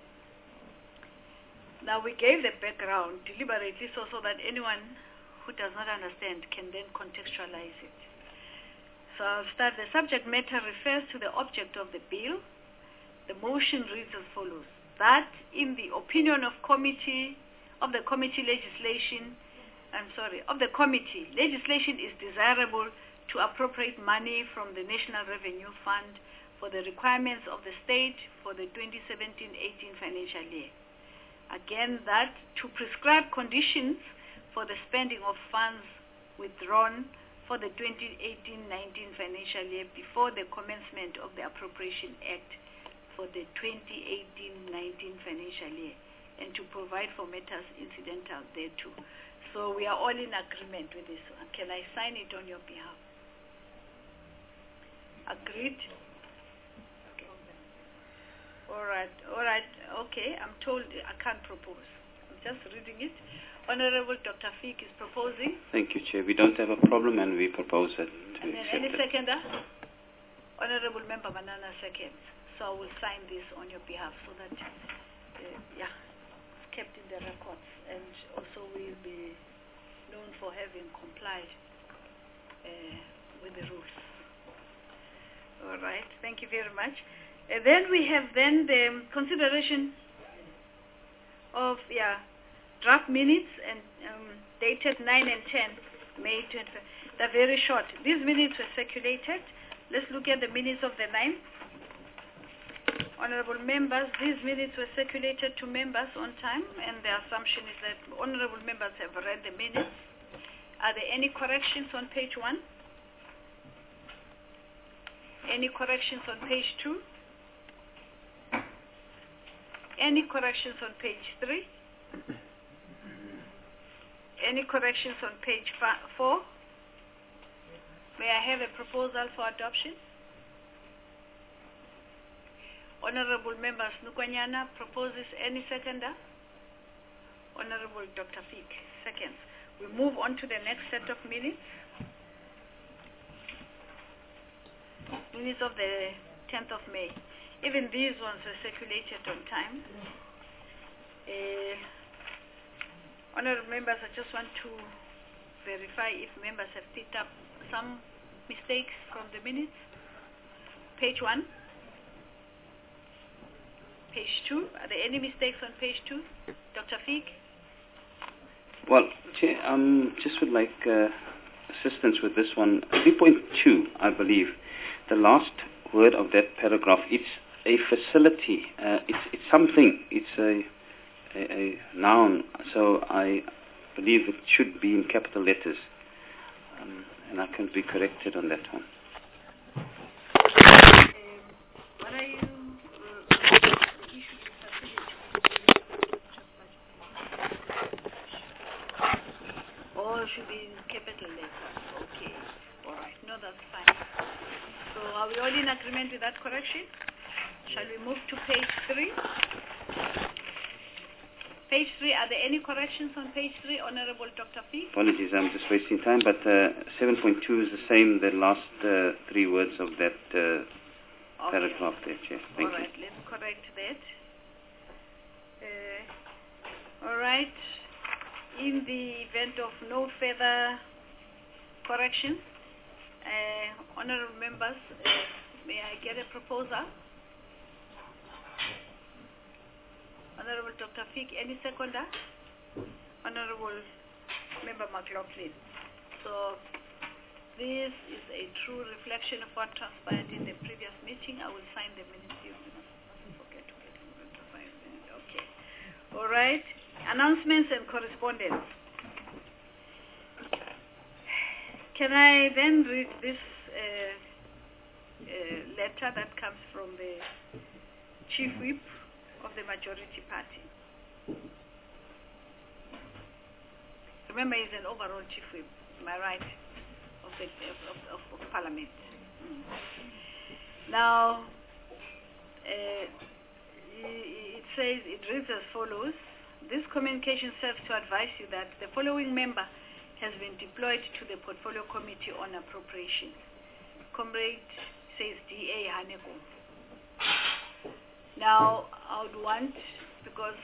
Now, we gave the background deliberately so, so that anyone who does not understand can then contextualize it. So I'll start. The subject matter refers to the object of the bill. The motion reads as follows: that in the opinion of committee, of the committee legislation, I'm sorry, of the committee, legislation is desirable to appropriate money from the National Revenue Fund for the requirements of the state for the twenty seventeen eighteen financial year. Again, that to prescribe conditions for the spending of funds withdrawn for the twenty eighteen nineteen financial year before the commencement of the Appropriation Act for the twenty eighteen nineteen financial year, and to provide for matters incidental thereto. So we are all in agreement with this one. Can I sign it on your behalf? Agreed? Okay. All right, all right, okay. I'm told I can't propose. I'm just reading it. Honorable Doctor Fick is proposing. Thank you, Chair. We don't have a problem and we propose it to And then accept any it. seconder? Honorable Member Manana seconds. So I will sign this on your behalf so that, uh, yeah, it's kept in the records, and also we'll be known for having complied uh, with the rules. All right, thank you very much. Uh, then we have then the consideration of, yeah, draft minutes and um, dated nine and ten, May twenty-fifth. They're very short. These minutes were circulated. Let's look at the minutes of the ninth. Honorable members, these minutes were circulated to members on time, and the assumption is that honorable members have read the minutes. Are there any corrections on page one? Any corrections on page two? Any corrections on page three? Any corrections on page fi- four? May I have a proposal for adoption? Honorable Member Snukwanyana proposes. Any seconder? Honorable Doctor Fick seconds. We move on to the next set of minutes. Minutes of the tenth of May. Even these ones were circulated on time. Uh, honorable members, I just want to verify if members have picked up some mistakes from the minutes. Page one. Page two. Are there any mistakes on page two? Doctor Fick? Well, Chair, um, just would like uh, assistance with this one. three point two, I believe, the last word of that paragraph, it's a facility. Uh, it's, it's something. It's a, a, a noun. So I believe it should be in capital letters. Um, and I can be corrected on that one. Um, what are you... Or should be in capital letters. Okay. All right. No, that's fine. So are we all in agreement with that correction? Shall we move to page three? Page three, are there any corrections on page three, Honorable Doctor Fick? Apologies, I'm just wasting time, but uh, seven point two is the same, the last uh, three words of that uh, okay. paragraph there, Chair. Thank all you. right, let's correct that. Uh, all right. In the event of no further correction, uh, honorable members, uh, may I get a proposal? Honorable Doctor Fick, any seconder? Honorable Member McLaughlin. So this is a true reflection of what transpired in the previous meeting. I will sign the minutes. You mustn't forget to get to sign the minutes. Okay. All right. Announcements and correspondence. Can I then read this uh, uh, letter that comes from the Chief Whip of the majority party? Remember, he's an overall Chief Whip, am I right, of the of, of, of Parliament. Mm. Now, uh, it says, it reads as follows. This communication serves to advise you that the following member has been deployed to the Portfolio Committee on Appropriations. Comrade says D A Haneko. Now, I would want, because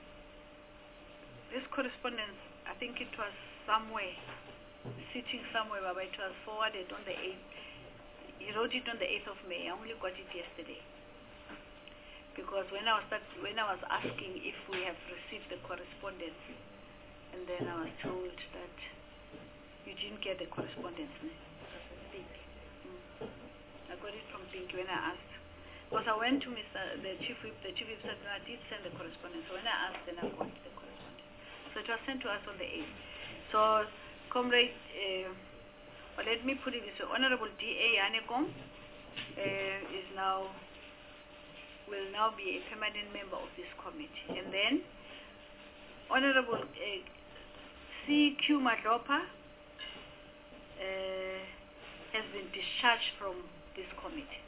this correspondence, I think it was somewhere, sitting somewhere, but it was forwarded on the eighth. He wrote it on the eighth of May. I only got it yesterday. Because when I was start, when I was asking if we have received the correspondence, and then I was told that you didn't get the correspondence. It was a Pink. Mm. I got it from Pink when I asked. Because I went to Mister the Chief Whip, the Chief Whip said, no, I did send the correspondence. So when I asked, then I got the correspondence. So it was sent to us on the eighth. So, Comrade, uh, well, let me put it this way. Honorable D A Yanegom uh, is now will now be a permanent member of this committee. And then Honorable uh, C Q Madlopa uh, has been discharged from this committee.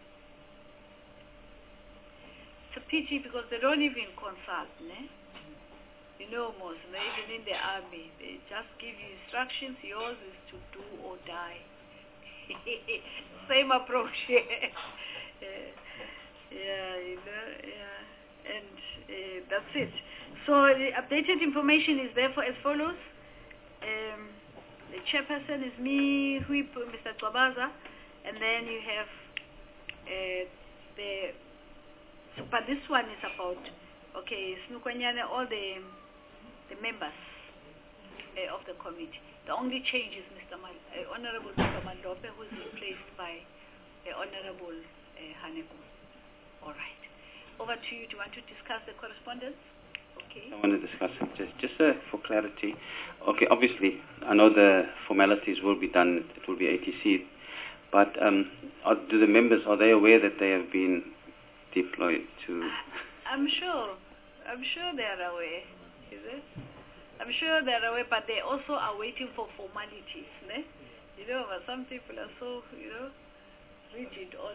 It's a pity because they don't even consult, ne? You know, most, even in the army, they just give you instructions. Yours is to do or die. Same approach. uh, Yeah, you know, yeah. And uh, that's it. So the updated information is therefore as follows. Um, the chairperson is me, Whip, Mister Twabaza, and then you have uh, the, so, but this one is about, okay, Snukwanyane, all the, the members uh, of the committee. The only change is Mister Man, uh, Honorable Mister Mandope, who is replaced by uh, Honorable uh, Haneko. All right. Over to you. Do you want to discuss the correspondence? Okay. I want to discuss it just, just uh, for clarity. Okay, obviously, I know the formalities will be done. It will be A T C, but um, are, do the members, are they aware that they have been deployed to? I'm sure. I'm sure they are aware. Is it? I'm sure they are aware, but they also are waiting for formalities. Ne? You know, but some people are so, you know, rigid on.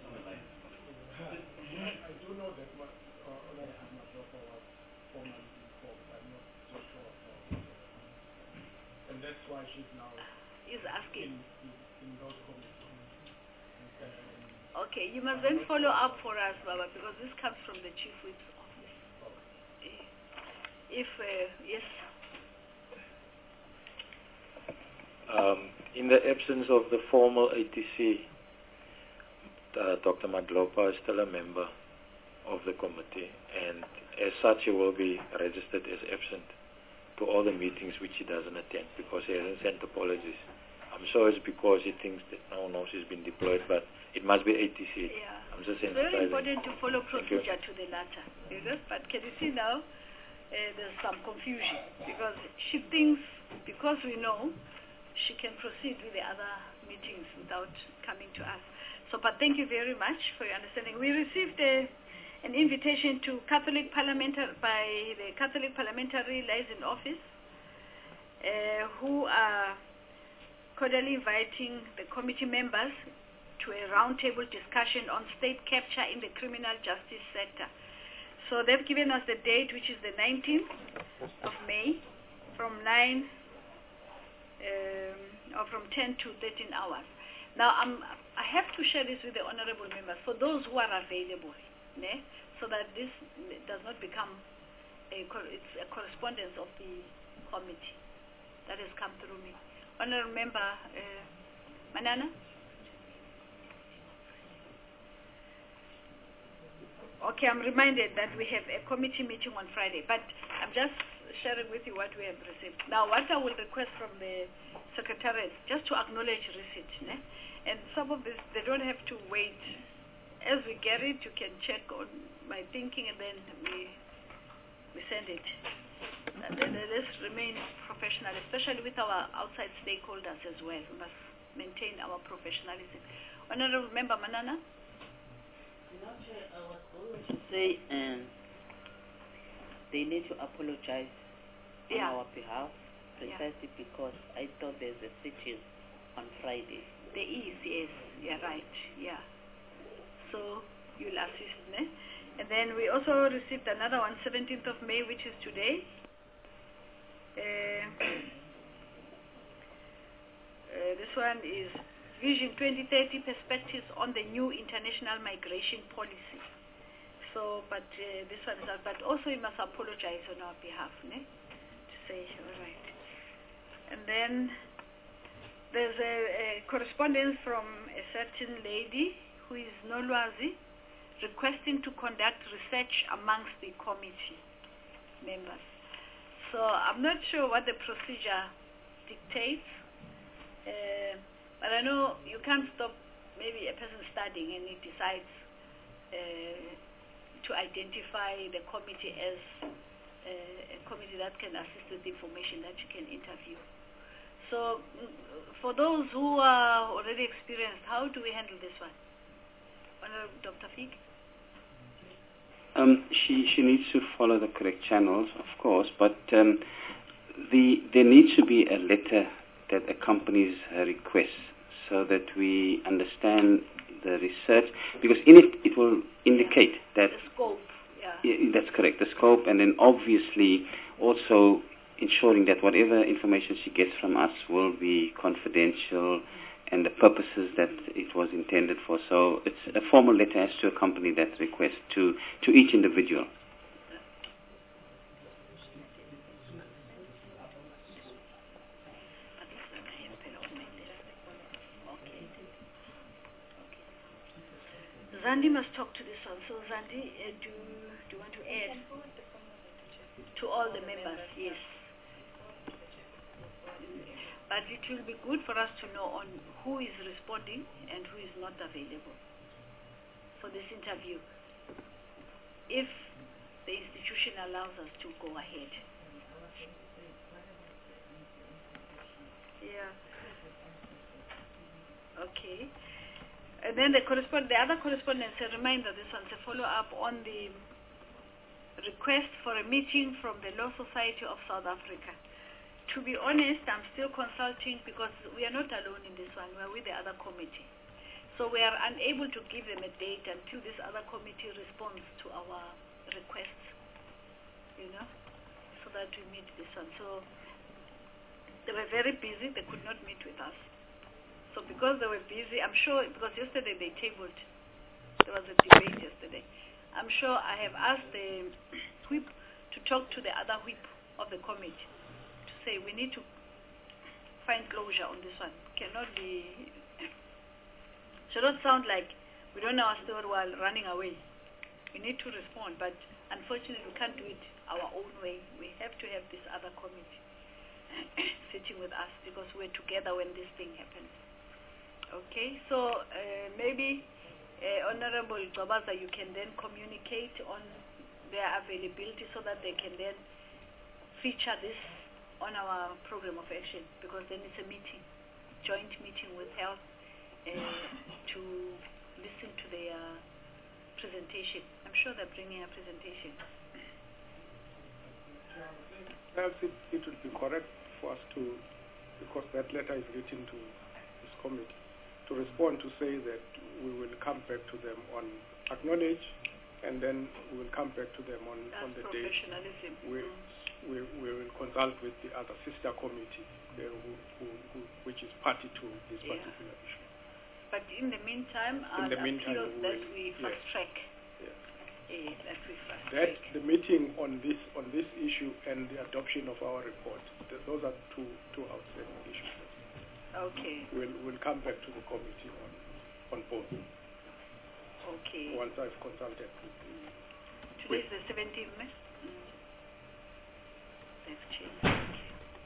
I do know that what uh, Honorable Majopa was formally informed. I'm not so sure about it. And that's why she's now is asking. in, in, in those committees. Okay, you must then follow up for us, Baba, because this comes from the Chief Whip's office. If, uh, yes. Um, in the absence of the formal A T C, Uh, Doctor Madlopa is still a member of the committee, and as such he will be registered as absent to all the meetings which he doesn't attend because he hasn't sent apologies. I'm sure it's because he thinks that no one else has been deployed, but it must be A T C. Yeah. I'm just It's very emphasizing. important to follow procedure to the latter, you know? But can you see now, uh, there's some confusion because she thinks, because we know, she can proceed with the other meetings without coming to us. So, but thank you very much for your understanding. We received a, an invitation to Catholic parliamentary by the Catholic Parliamentary Liaison Office, uh, who are cordially inviting the committee members to a roundtable discussion on state capture in the criminal justice sector. So they've given us the date, which is the nineteenth of May, from nine um, or from ten to thirteen hours. Now, I'm, I have to share this with the honorable members, for those who are available, né? So that this does not become a, it's a correspondence of the committee that has come through me. Honorable Member uh, Manana? Okay, I'm reminded that we have a committee meeting on Friday, but I'm just sharing with you what we have received. Now, what I will request from the Secretariat, just to acknowledge receipt, né? And some of this, they don't have to wait. As we get it, you can check on my thinking, and then we we send it. And then let's remain professional, especially with our outside stakeholders as well. We must maintain our professionalism. Honorable Member Manana? You know, Chair, I was going to say um, they need to apologize yeah. on our behalf, precisely yeah. because I thought there's a sitting on Friday. There is, yes, yeah, right, yeah. So you'll assist me. And then we also received another one, seventeenth of May, which is today. Uh, uh, this one is Vision twenty thirty Perspectives on the New International Migration Policy. So, but uh, this one is out. But also you must apologize on our behalf, ne? To say, all right. And then there's a, a correspondence from a certain lady who is Nolwazi requesting to conduct research amongst the committee members. So I'm not sure what the procedure dictates, uh, but I know you can't stop maybe a person studying and he decides uh, to identify the committee as uh, a committee that can assist with information that you can interview. So, for those who are already experienced, how do we handle this one? Honorable Doctor Fig? Um, she she needs to follow the correct channels, of course, but um, the there needs to be a letter that accompanies her request so that we understand the research, because in it it will indicate that the scope. Yeah. Yeah, that's correct, the scope, and then obviously also ensuring that whatever information she gets from us will be confidential and the purposes that it was intended for. So it's a formal letter has to accompany that request to, to each individual. Zandi must talk to this one. So Zandi, uh, do, do you want to add to all the members? Yes. But it will be good for us to know on who is responding and who is not available for this interview, if the institution allows us to go ahead. Yeah. Okay. And then the correspond the other correspondence, a reminder, this one's a follow-up on the request for a meeting from the Law Society of South Africa. To be honest, I'm still consulting because we are not alone in this one. We are with the other committee. So we are unable to give them a date until this other committee responds to our requests, you know, so that we meet this one. So they were very busy. They could not meet with us. So because they were busy, I'm sure, because yesterday they tabled, there was a debate yesterday. I'm sure I have asked the whip to talk to the other whip of the committee to say we need to find closure on this one. Cannot be, should not sound like we don't know our story while running away. We need to respond, but unfortunately we can't do it our own way. We have to have this other committee sitting with us because we're together when this thing happens. Okay, so uh, maybe uh, Honorable Gqabaza, you can then communicate on their availability so that they can then feature this on our program of action, because then it's a meeting, joint meeting with health uh, to listen to their presentation. I'm sure they're bringing a presentation. Perhaps it, it would be correct for us to, because that letter is written to this committee, to respond to say that we will come back to them on acknowledge, and then we will come back to them on, on the date. We, we, we will consult with the other sister committee uh, who, who, who, which is party to this Yeah. particular issue. But in the meantime, In I'd the meantime, appeal we that will- we yes. fast track. Yes. Eh, that we fast That track. the meeting on this on this issue and the adoption of our report, th- those are two two outstanding issues. Okay. We'll we'll come back to the committee on on both. Okay. Once I've consulted with the Today is the seventeenth, May? Mm. They've changed. Okay.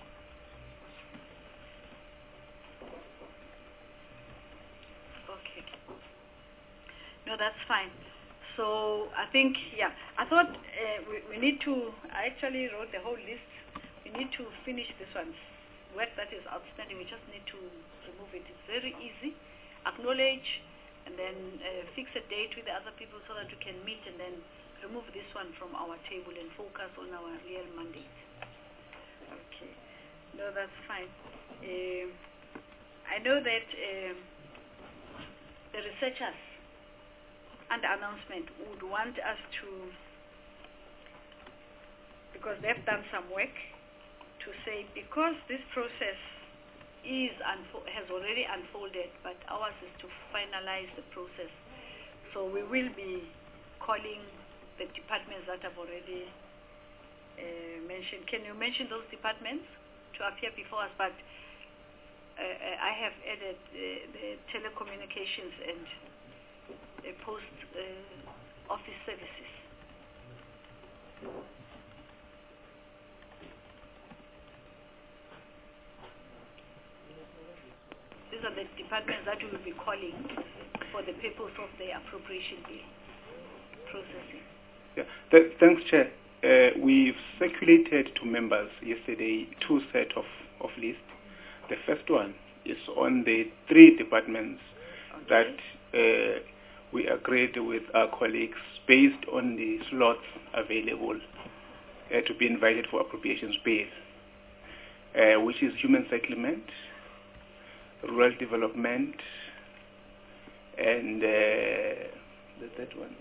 Okay. No, that's fine. So I think, yeah, I thought uh, we, we need to, I actually wrote the whole list. We need to finish this one. Work that is outstanding, we just need to remove it. It's very easy. Acknowledge and then uh, fix a date with the other people so that we can meet and then remove this one from our table and focus on our real mandate. Okay. No, that's fine. Uh, I know that uh, the researchers under announcement would want us to, because they've done some work, to say because this process is unfo- has already unfolded, but ours is to finalize the process. So we will be calling the departments that have already uh, mentioned. Can you mention those departments to appear before us? But uh, I have added uh, the telecommunications and the post uh, office services. These are the departments that we will be calling for the purpose of the appropriation bill processing. Yeah. Th- thanks, Chair. Uh, we've circulated to members yesterday two set of, of lists. The first one is on the three departments okay. that uh, we agreed with our colleagues based on the slots available uh, to be invited for appropriations bill, uh, which is human settlement, rural development, and uh, the third one,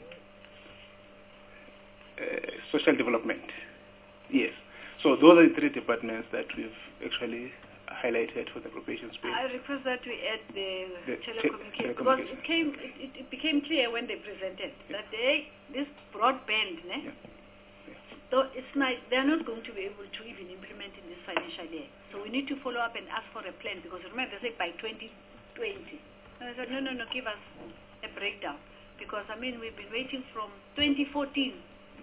uh, social development. Yes. So those are the three departments that we've actually highlighted for the appropriations bill. I request that we add the, The telecommunication, te- because telecommunication. it came, it, it, it became clear when they presented that they, this broadband, ne, so it's not, they're not going to be able to even implement in this financial year. So we need to follow up and ask for a plan, because remember they say by twenty twenty. And I said, no, no, no, give us a breakdown, because I mean we've been waiting from twenty fourteen.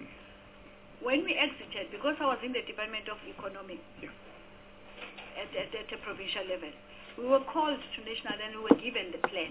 When we exited, because I was in the Department of Economic at, at, at a provincial level, we were called to national and we were given the plan.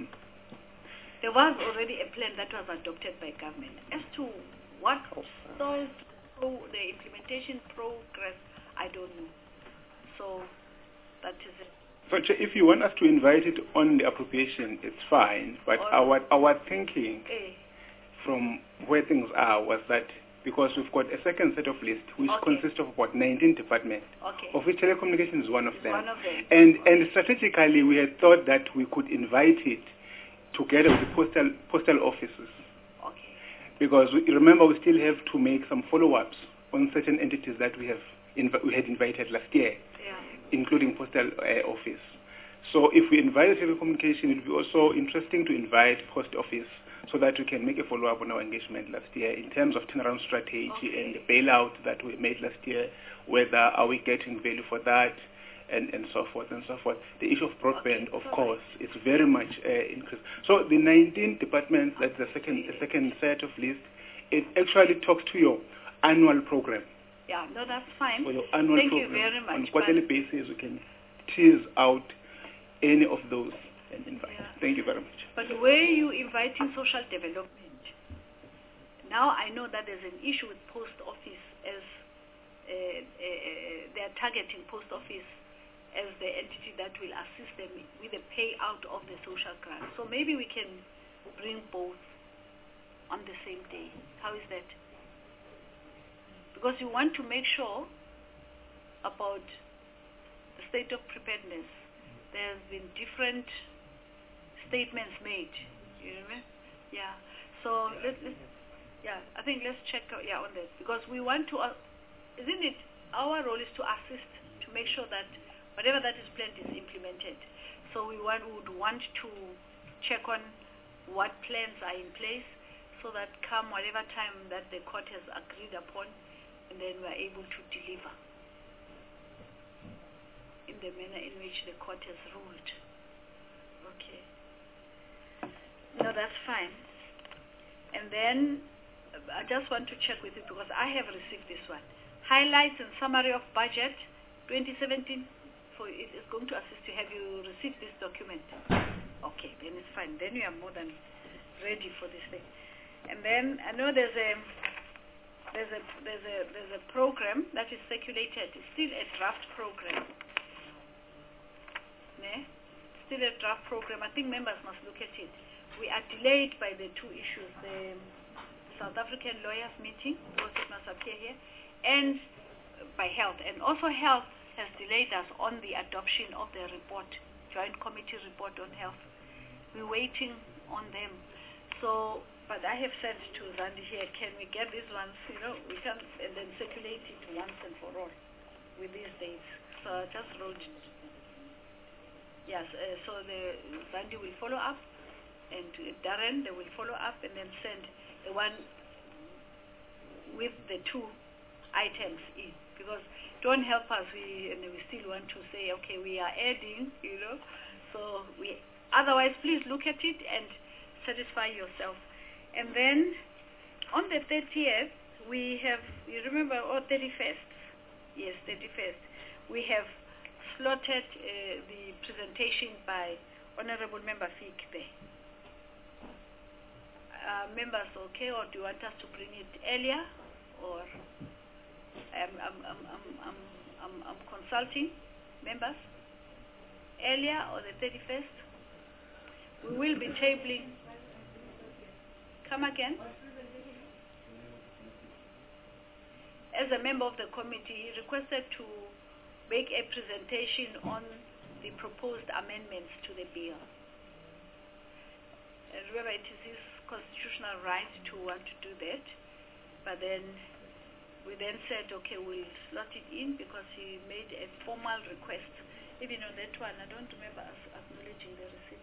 There was already a plan that was adopted by government. As to what stalled pro, the implementation progress, I don't know. So that is it. So Chair, if you want us to invite it on the appropriation, it's fine. But our our thinking Eh. from where things are was that because we've got a second set of lists which Okay. consists of about nineteen departments, Okay. of which telecommunication is one of them. One of them. And and strategically, we had thought that we could invite it together with the postal postal offices. Okay. Because we, remember, we still have to make some follow-ups on certain entities that we have inv- we had invited last year, Yeah. including postal uh, office. So if we invite telecommunication, it will be also interesting to invite post office so that we can make a follow-up on our engagement last year in terms of turnaround strategy Okay. and the bailout that we made last year, whether are we getting value for that, and, and so forth and so forth. The issue of broadband, of course, is very much uh, increased. So the nineteen departments, that's the second, the second set of list, it actually talks to your annual program. Yeah, no, that's fine. For your annual Thank you program. very much. On a quarterly but- basis, we can tease out any of those and invite. Thank you very much. But where you inviting social development? Now I know that there's an issue with post office as uh, uh, they are targeting post office as the entity that will assist them with the payout of the social grant. So maybe we can bring both on the same day. How is that? Because you want to make sure about the state of preparedness. There have been different statements made. You know? Yeah. So let's, let's yeah, I think let's check out, yeah, on that, because we want to. Uh, isn't it our role is to assist to make sure that whatever that is planned is implemented. So we want, would want to check on what plans are in place, so that come whatever time that the court has agreed upon, and then we are able to deliver in the manner in which the court has ruled. Okay. No, that's fine. And then uh, I just want to check with you, because I have received this one. Highlights and summary of budget twenty seventeen. For it is going to assist you. Have you received this document? Okay, then it's fine. Then you are more than ready for this thing. And then I know there's a there's a there's a there's a program that is circulated. It's still a draft program. Ne? Still a draft program. I think members must look at it. We are delayed by the two issues: the South African lawyers meeting, because it must appear here, and by health, and also health has delayed us on the adoption of the report, Joint Committee report on health. We're waiting on them. So, but I have said to Zandi here, can we get these ones, you know, we can, and then circulate it once and for all with these dates. So I just wrote, yes, uh, so the Zandi will follow up, and uh, Darren, they will follow up, and then send the one with the two items in, because don't help us, we and we still want to say, okay, we are adding, you know, so we, otherwise please look at it and satisfy yourself. And then on the thirtieth, we have, you remember, or thirty-first, yes, thirty-first, we have slotted uh, the presentation by Honorable Member Fikbe. Uh, members, okay, or do you want us to bring it earlier, or I'm, I'm, I'm, I'm, I'm, I'm, I'm consulting members earlier, or the thirty-first? We will be tabling. Come again? As a member of the committee, he requested to make a presentation on the proposed amendments to the bill. And remember, it is his constitutional right to want to do that, but then we then said, okay, we'll slot it in because he made a formal request. Even on that one, I don't remember us acknowledging the receipt.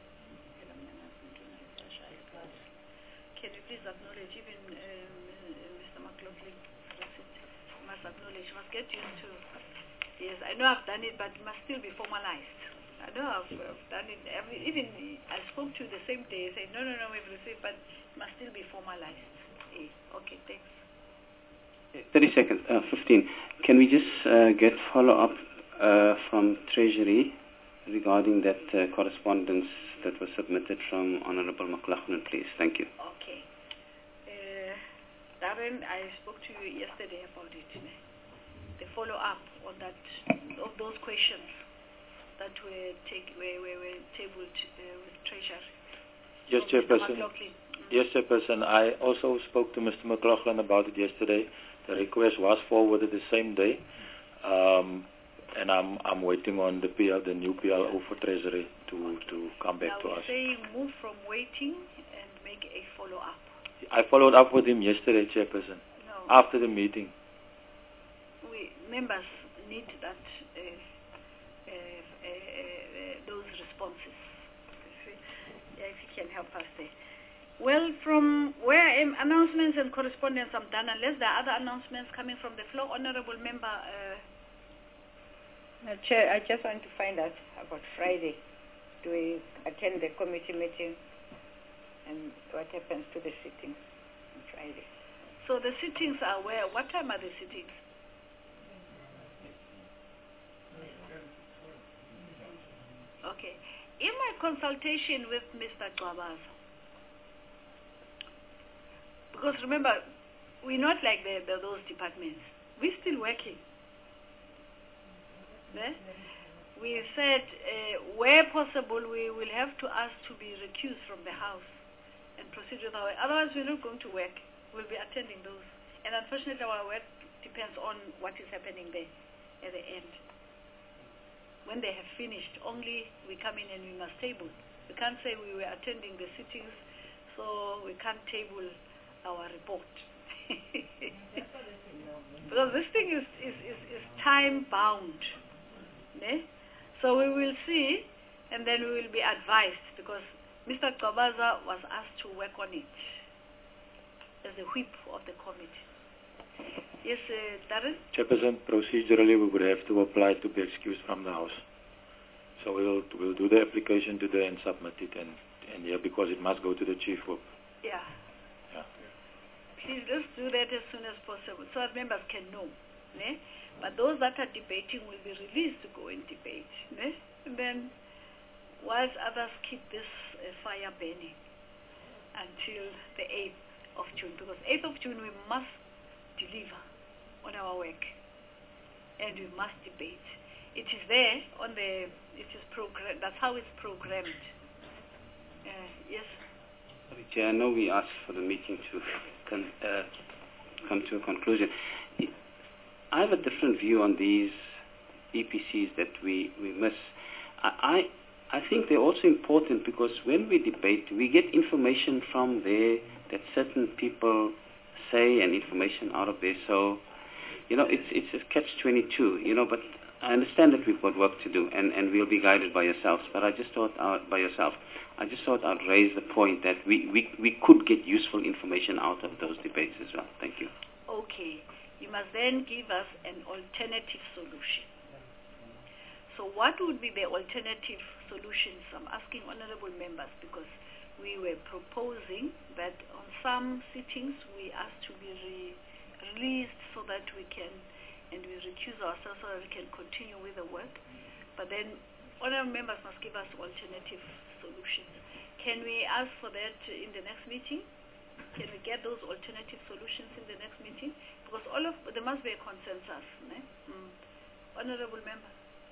Can you please acknowledge, even um, Mister McLaughlin, receipt? You must acknowledge, you must get used to. Yes, I know I've done it, but it must still be formalized. I know I've, I've done it. I mean, even I spoke to you the same day, saying, no, no, no, we've received, but it must still be formalized. Eh, okay, thanks. thirty seconds, uh, fifteen. Can we just uh, get follow-up uh, from Treasury regarding that uh, correspondence that was submitted from Honorable McLaughlin, please? Thank you. Okay. Uh, Darren, I spoke to you yesterday about it. The follow-up on that, of those questions that were, take, were, were, were tabled uh, with Treasury. Yes, Chairperson. Mm. Yes, Chairperson. I also spoke to Mister McLaughlin about it yesterday. The request was forwarded the same day, um, and I'm I'm waiting on the P L, the new P L O for Treasury to to come back now to us. Now we say move from waiting and make a follow-up. I followed up with him yesterday, Chairperson. No. After the meeting. We members need that uh, uh, uh, uh, those responses. Yeah, if you can help us there. Well, from where I am, announcements and correspondence I'm done, unless there are other announcements coming from the floor. Honorable Member. Uh, uh, Chair, I just want to find out about Friday. Do we attend the committee meeting? And what happens to the sittings on Friday? So the sittings are where? What time are the sittings? Okay. In my consultation with Mister Gwabaza, because remember, we're not like the, the, those departments. We're still working. Yeah? We said uh, where possible we will have to ask to be recused from the House and proceed with our work. Otherwise we're not going to work. We'll be attending those. And unfortunately our work depends on what is happening there at the end. When they have finished, only we come in and we must table. We can't say we were attending the sittings, so we can't table our report. Because this thing is, is, is, is time bound. Ne? So we will see, and then we will be advised, because Mister Gwabaza was asked to work on it as the whip of the committee. Yes, uh, Darren? Chairperson, procedurally we would have to apply to be excused from the House. So we'll we'll do the application today and submit it, and, and yeah, because it must go to the Chief Whip. Yeah. Yeah. Please, let's do that as soon as possible, so that members can know. Ne? But those that are debating will be released to go and debate. Ne? And then, whilst others keep this uh, fire burning until the eighth of June, because eighth of June we must deliver on our work, and we must debate. It is there on the, it is programmed, that's how it's programmed. Uh, yes? Chair, I know we asked for the meeting to con uh, come to a conclusion. I have a different view on these E P Cs that we, we miss. I, I, I think they're also important because when we debate, we get information from there that certain people say and information out of there. So, you know, it's it's a catch twenty-two, you know, but I understand that we've got work to do and, and we'll be guided by yourselves. But I just thought out by yourself, I just thought I'd raise the point that we, we, we could get useful information out of those debates as well. Thank you. Okay. You must then give us an alternative solution. So what would be the alternative solutions? I'm asking honorable members because we were proposing that on some sittings we ask to be re released so that we can, and we recuse ourselves so that we can continue with the work. But then honorable members must give us alternative solutions. Can we ask for that in the next meeting? Can we get those alternative solutions in the next meeting? Because all of there must be a consensus. Ne? Mm. Honorable member.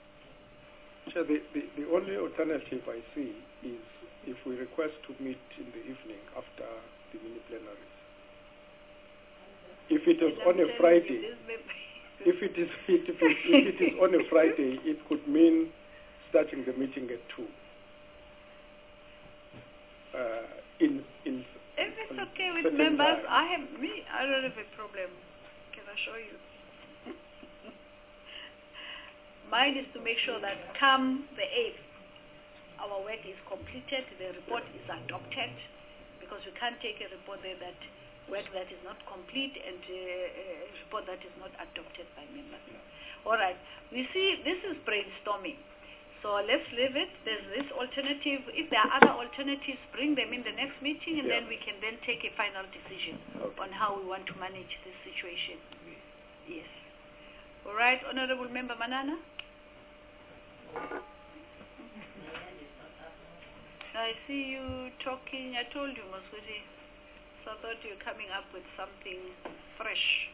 Sure, the, the, the only alternative I see is if we request to meet in the evening after the mini plenaries. If it is on a Friday, if it is if it, if it is on a Friday, it could mean starting the meeting at two. Uh, in in If it's okay with members, time. I have me. I don't have a problem. Can I show you? Mine is to make sure that come the eighth, our work is completed, the report is adopted, because we can't take a report there that work that is not complete and uh, a report that is not adopted by members. All right, we see this is brainstorming. So let's leave it. There's this alternative. If there are other alternatives, bring them in the next meeting, and Yeah. then we can then take a final decision Okay. on how we want to manage this situation. Yes. All right, Honorable Member Manana. I see you talking. I told you, Moswiti. So I thought you were coming up with something fresh.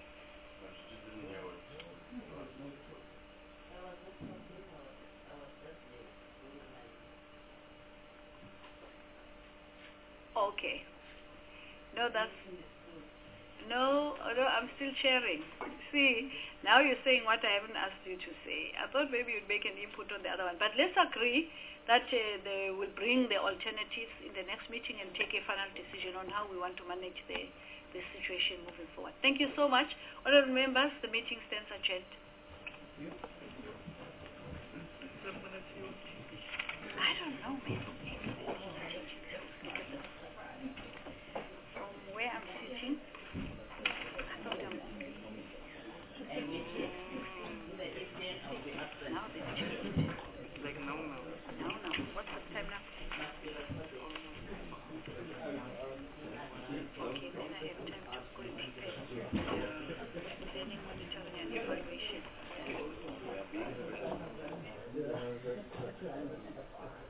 Okay. No, that's... No, no, I'm still sharing. See, now you're saying what I haven't asked you to say. I thought maybe you'd make an input on the other one. But let's agree that uh, they will bring the alternatives in the next meeting and take a final decision on how we want to manage the, the situation moving forward. Thank you so much. Honourable members, the meeting stands adjourned. I don't know, maybe. From where I'm sitting, I thought I'm... Now they've changed. Like now, now. Now, now. What's the time now? Okay, then I have time to go and prepare. Planning, monitoring, and evaluation.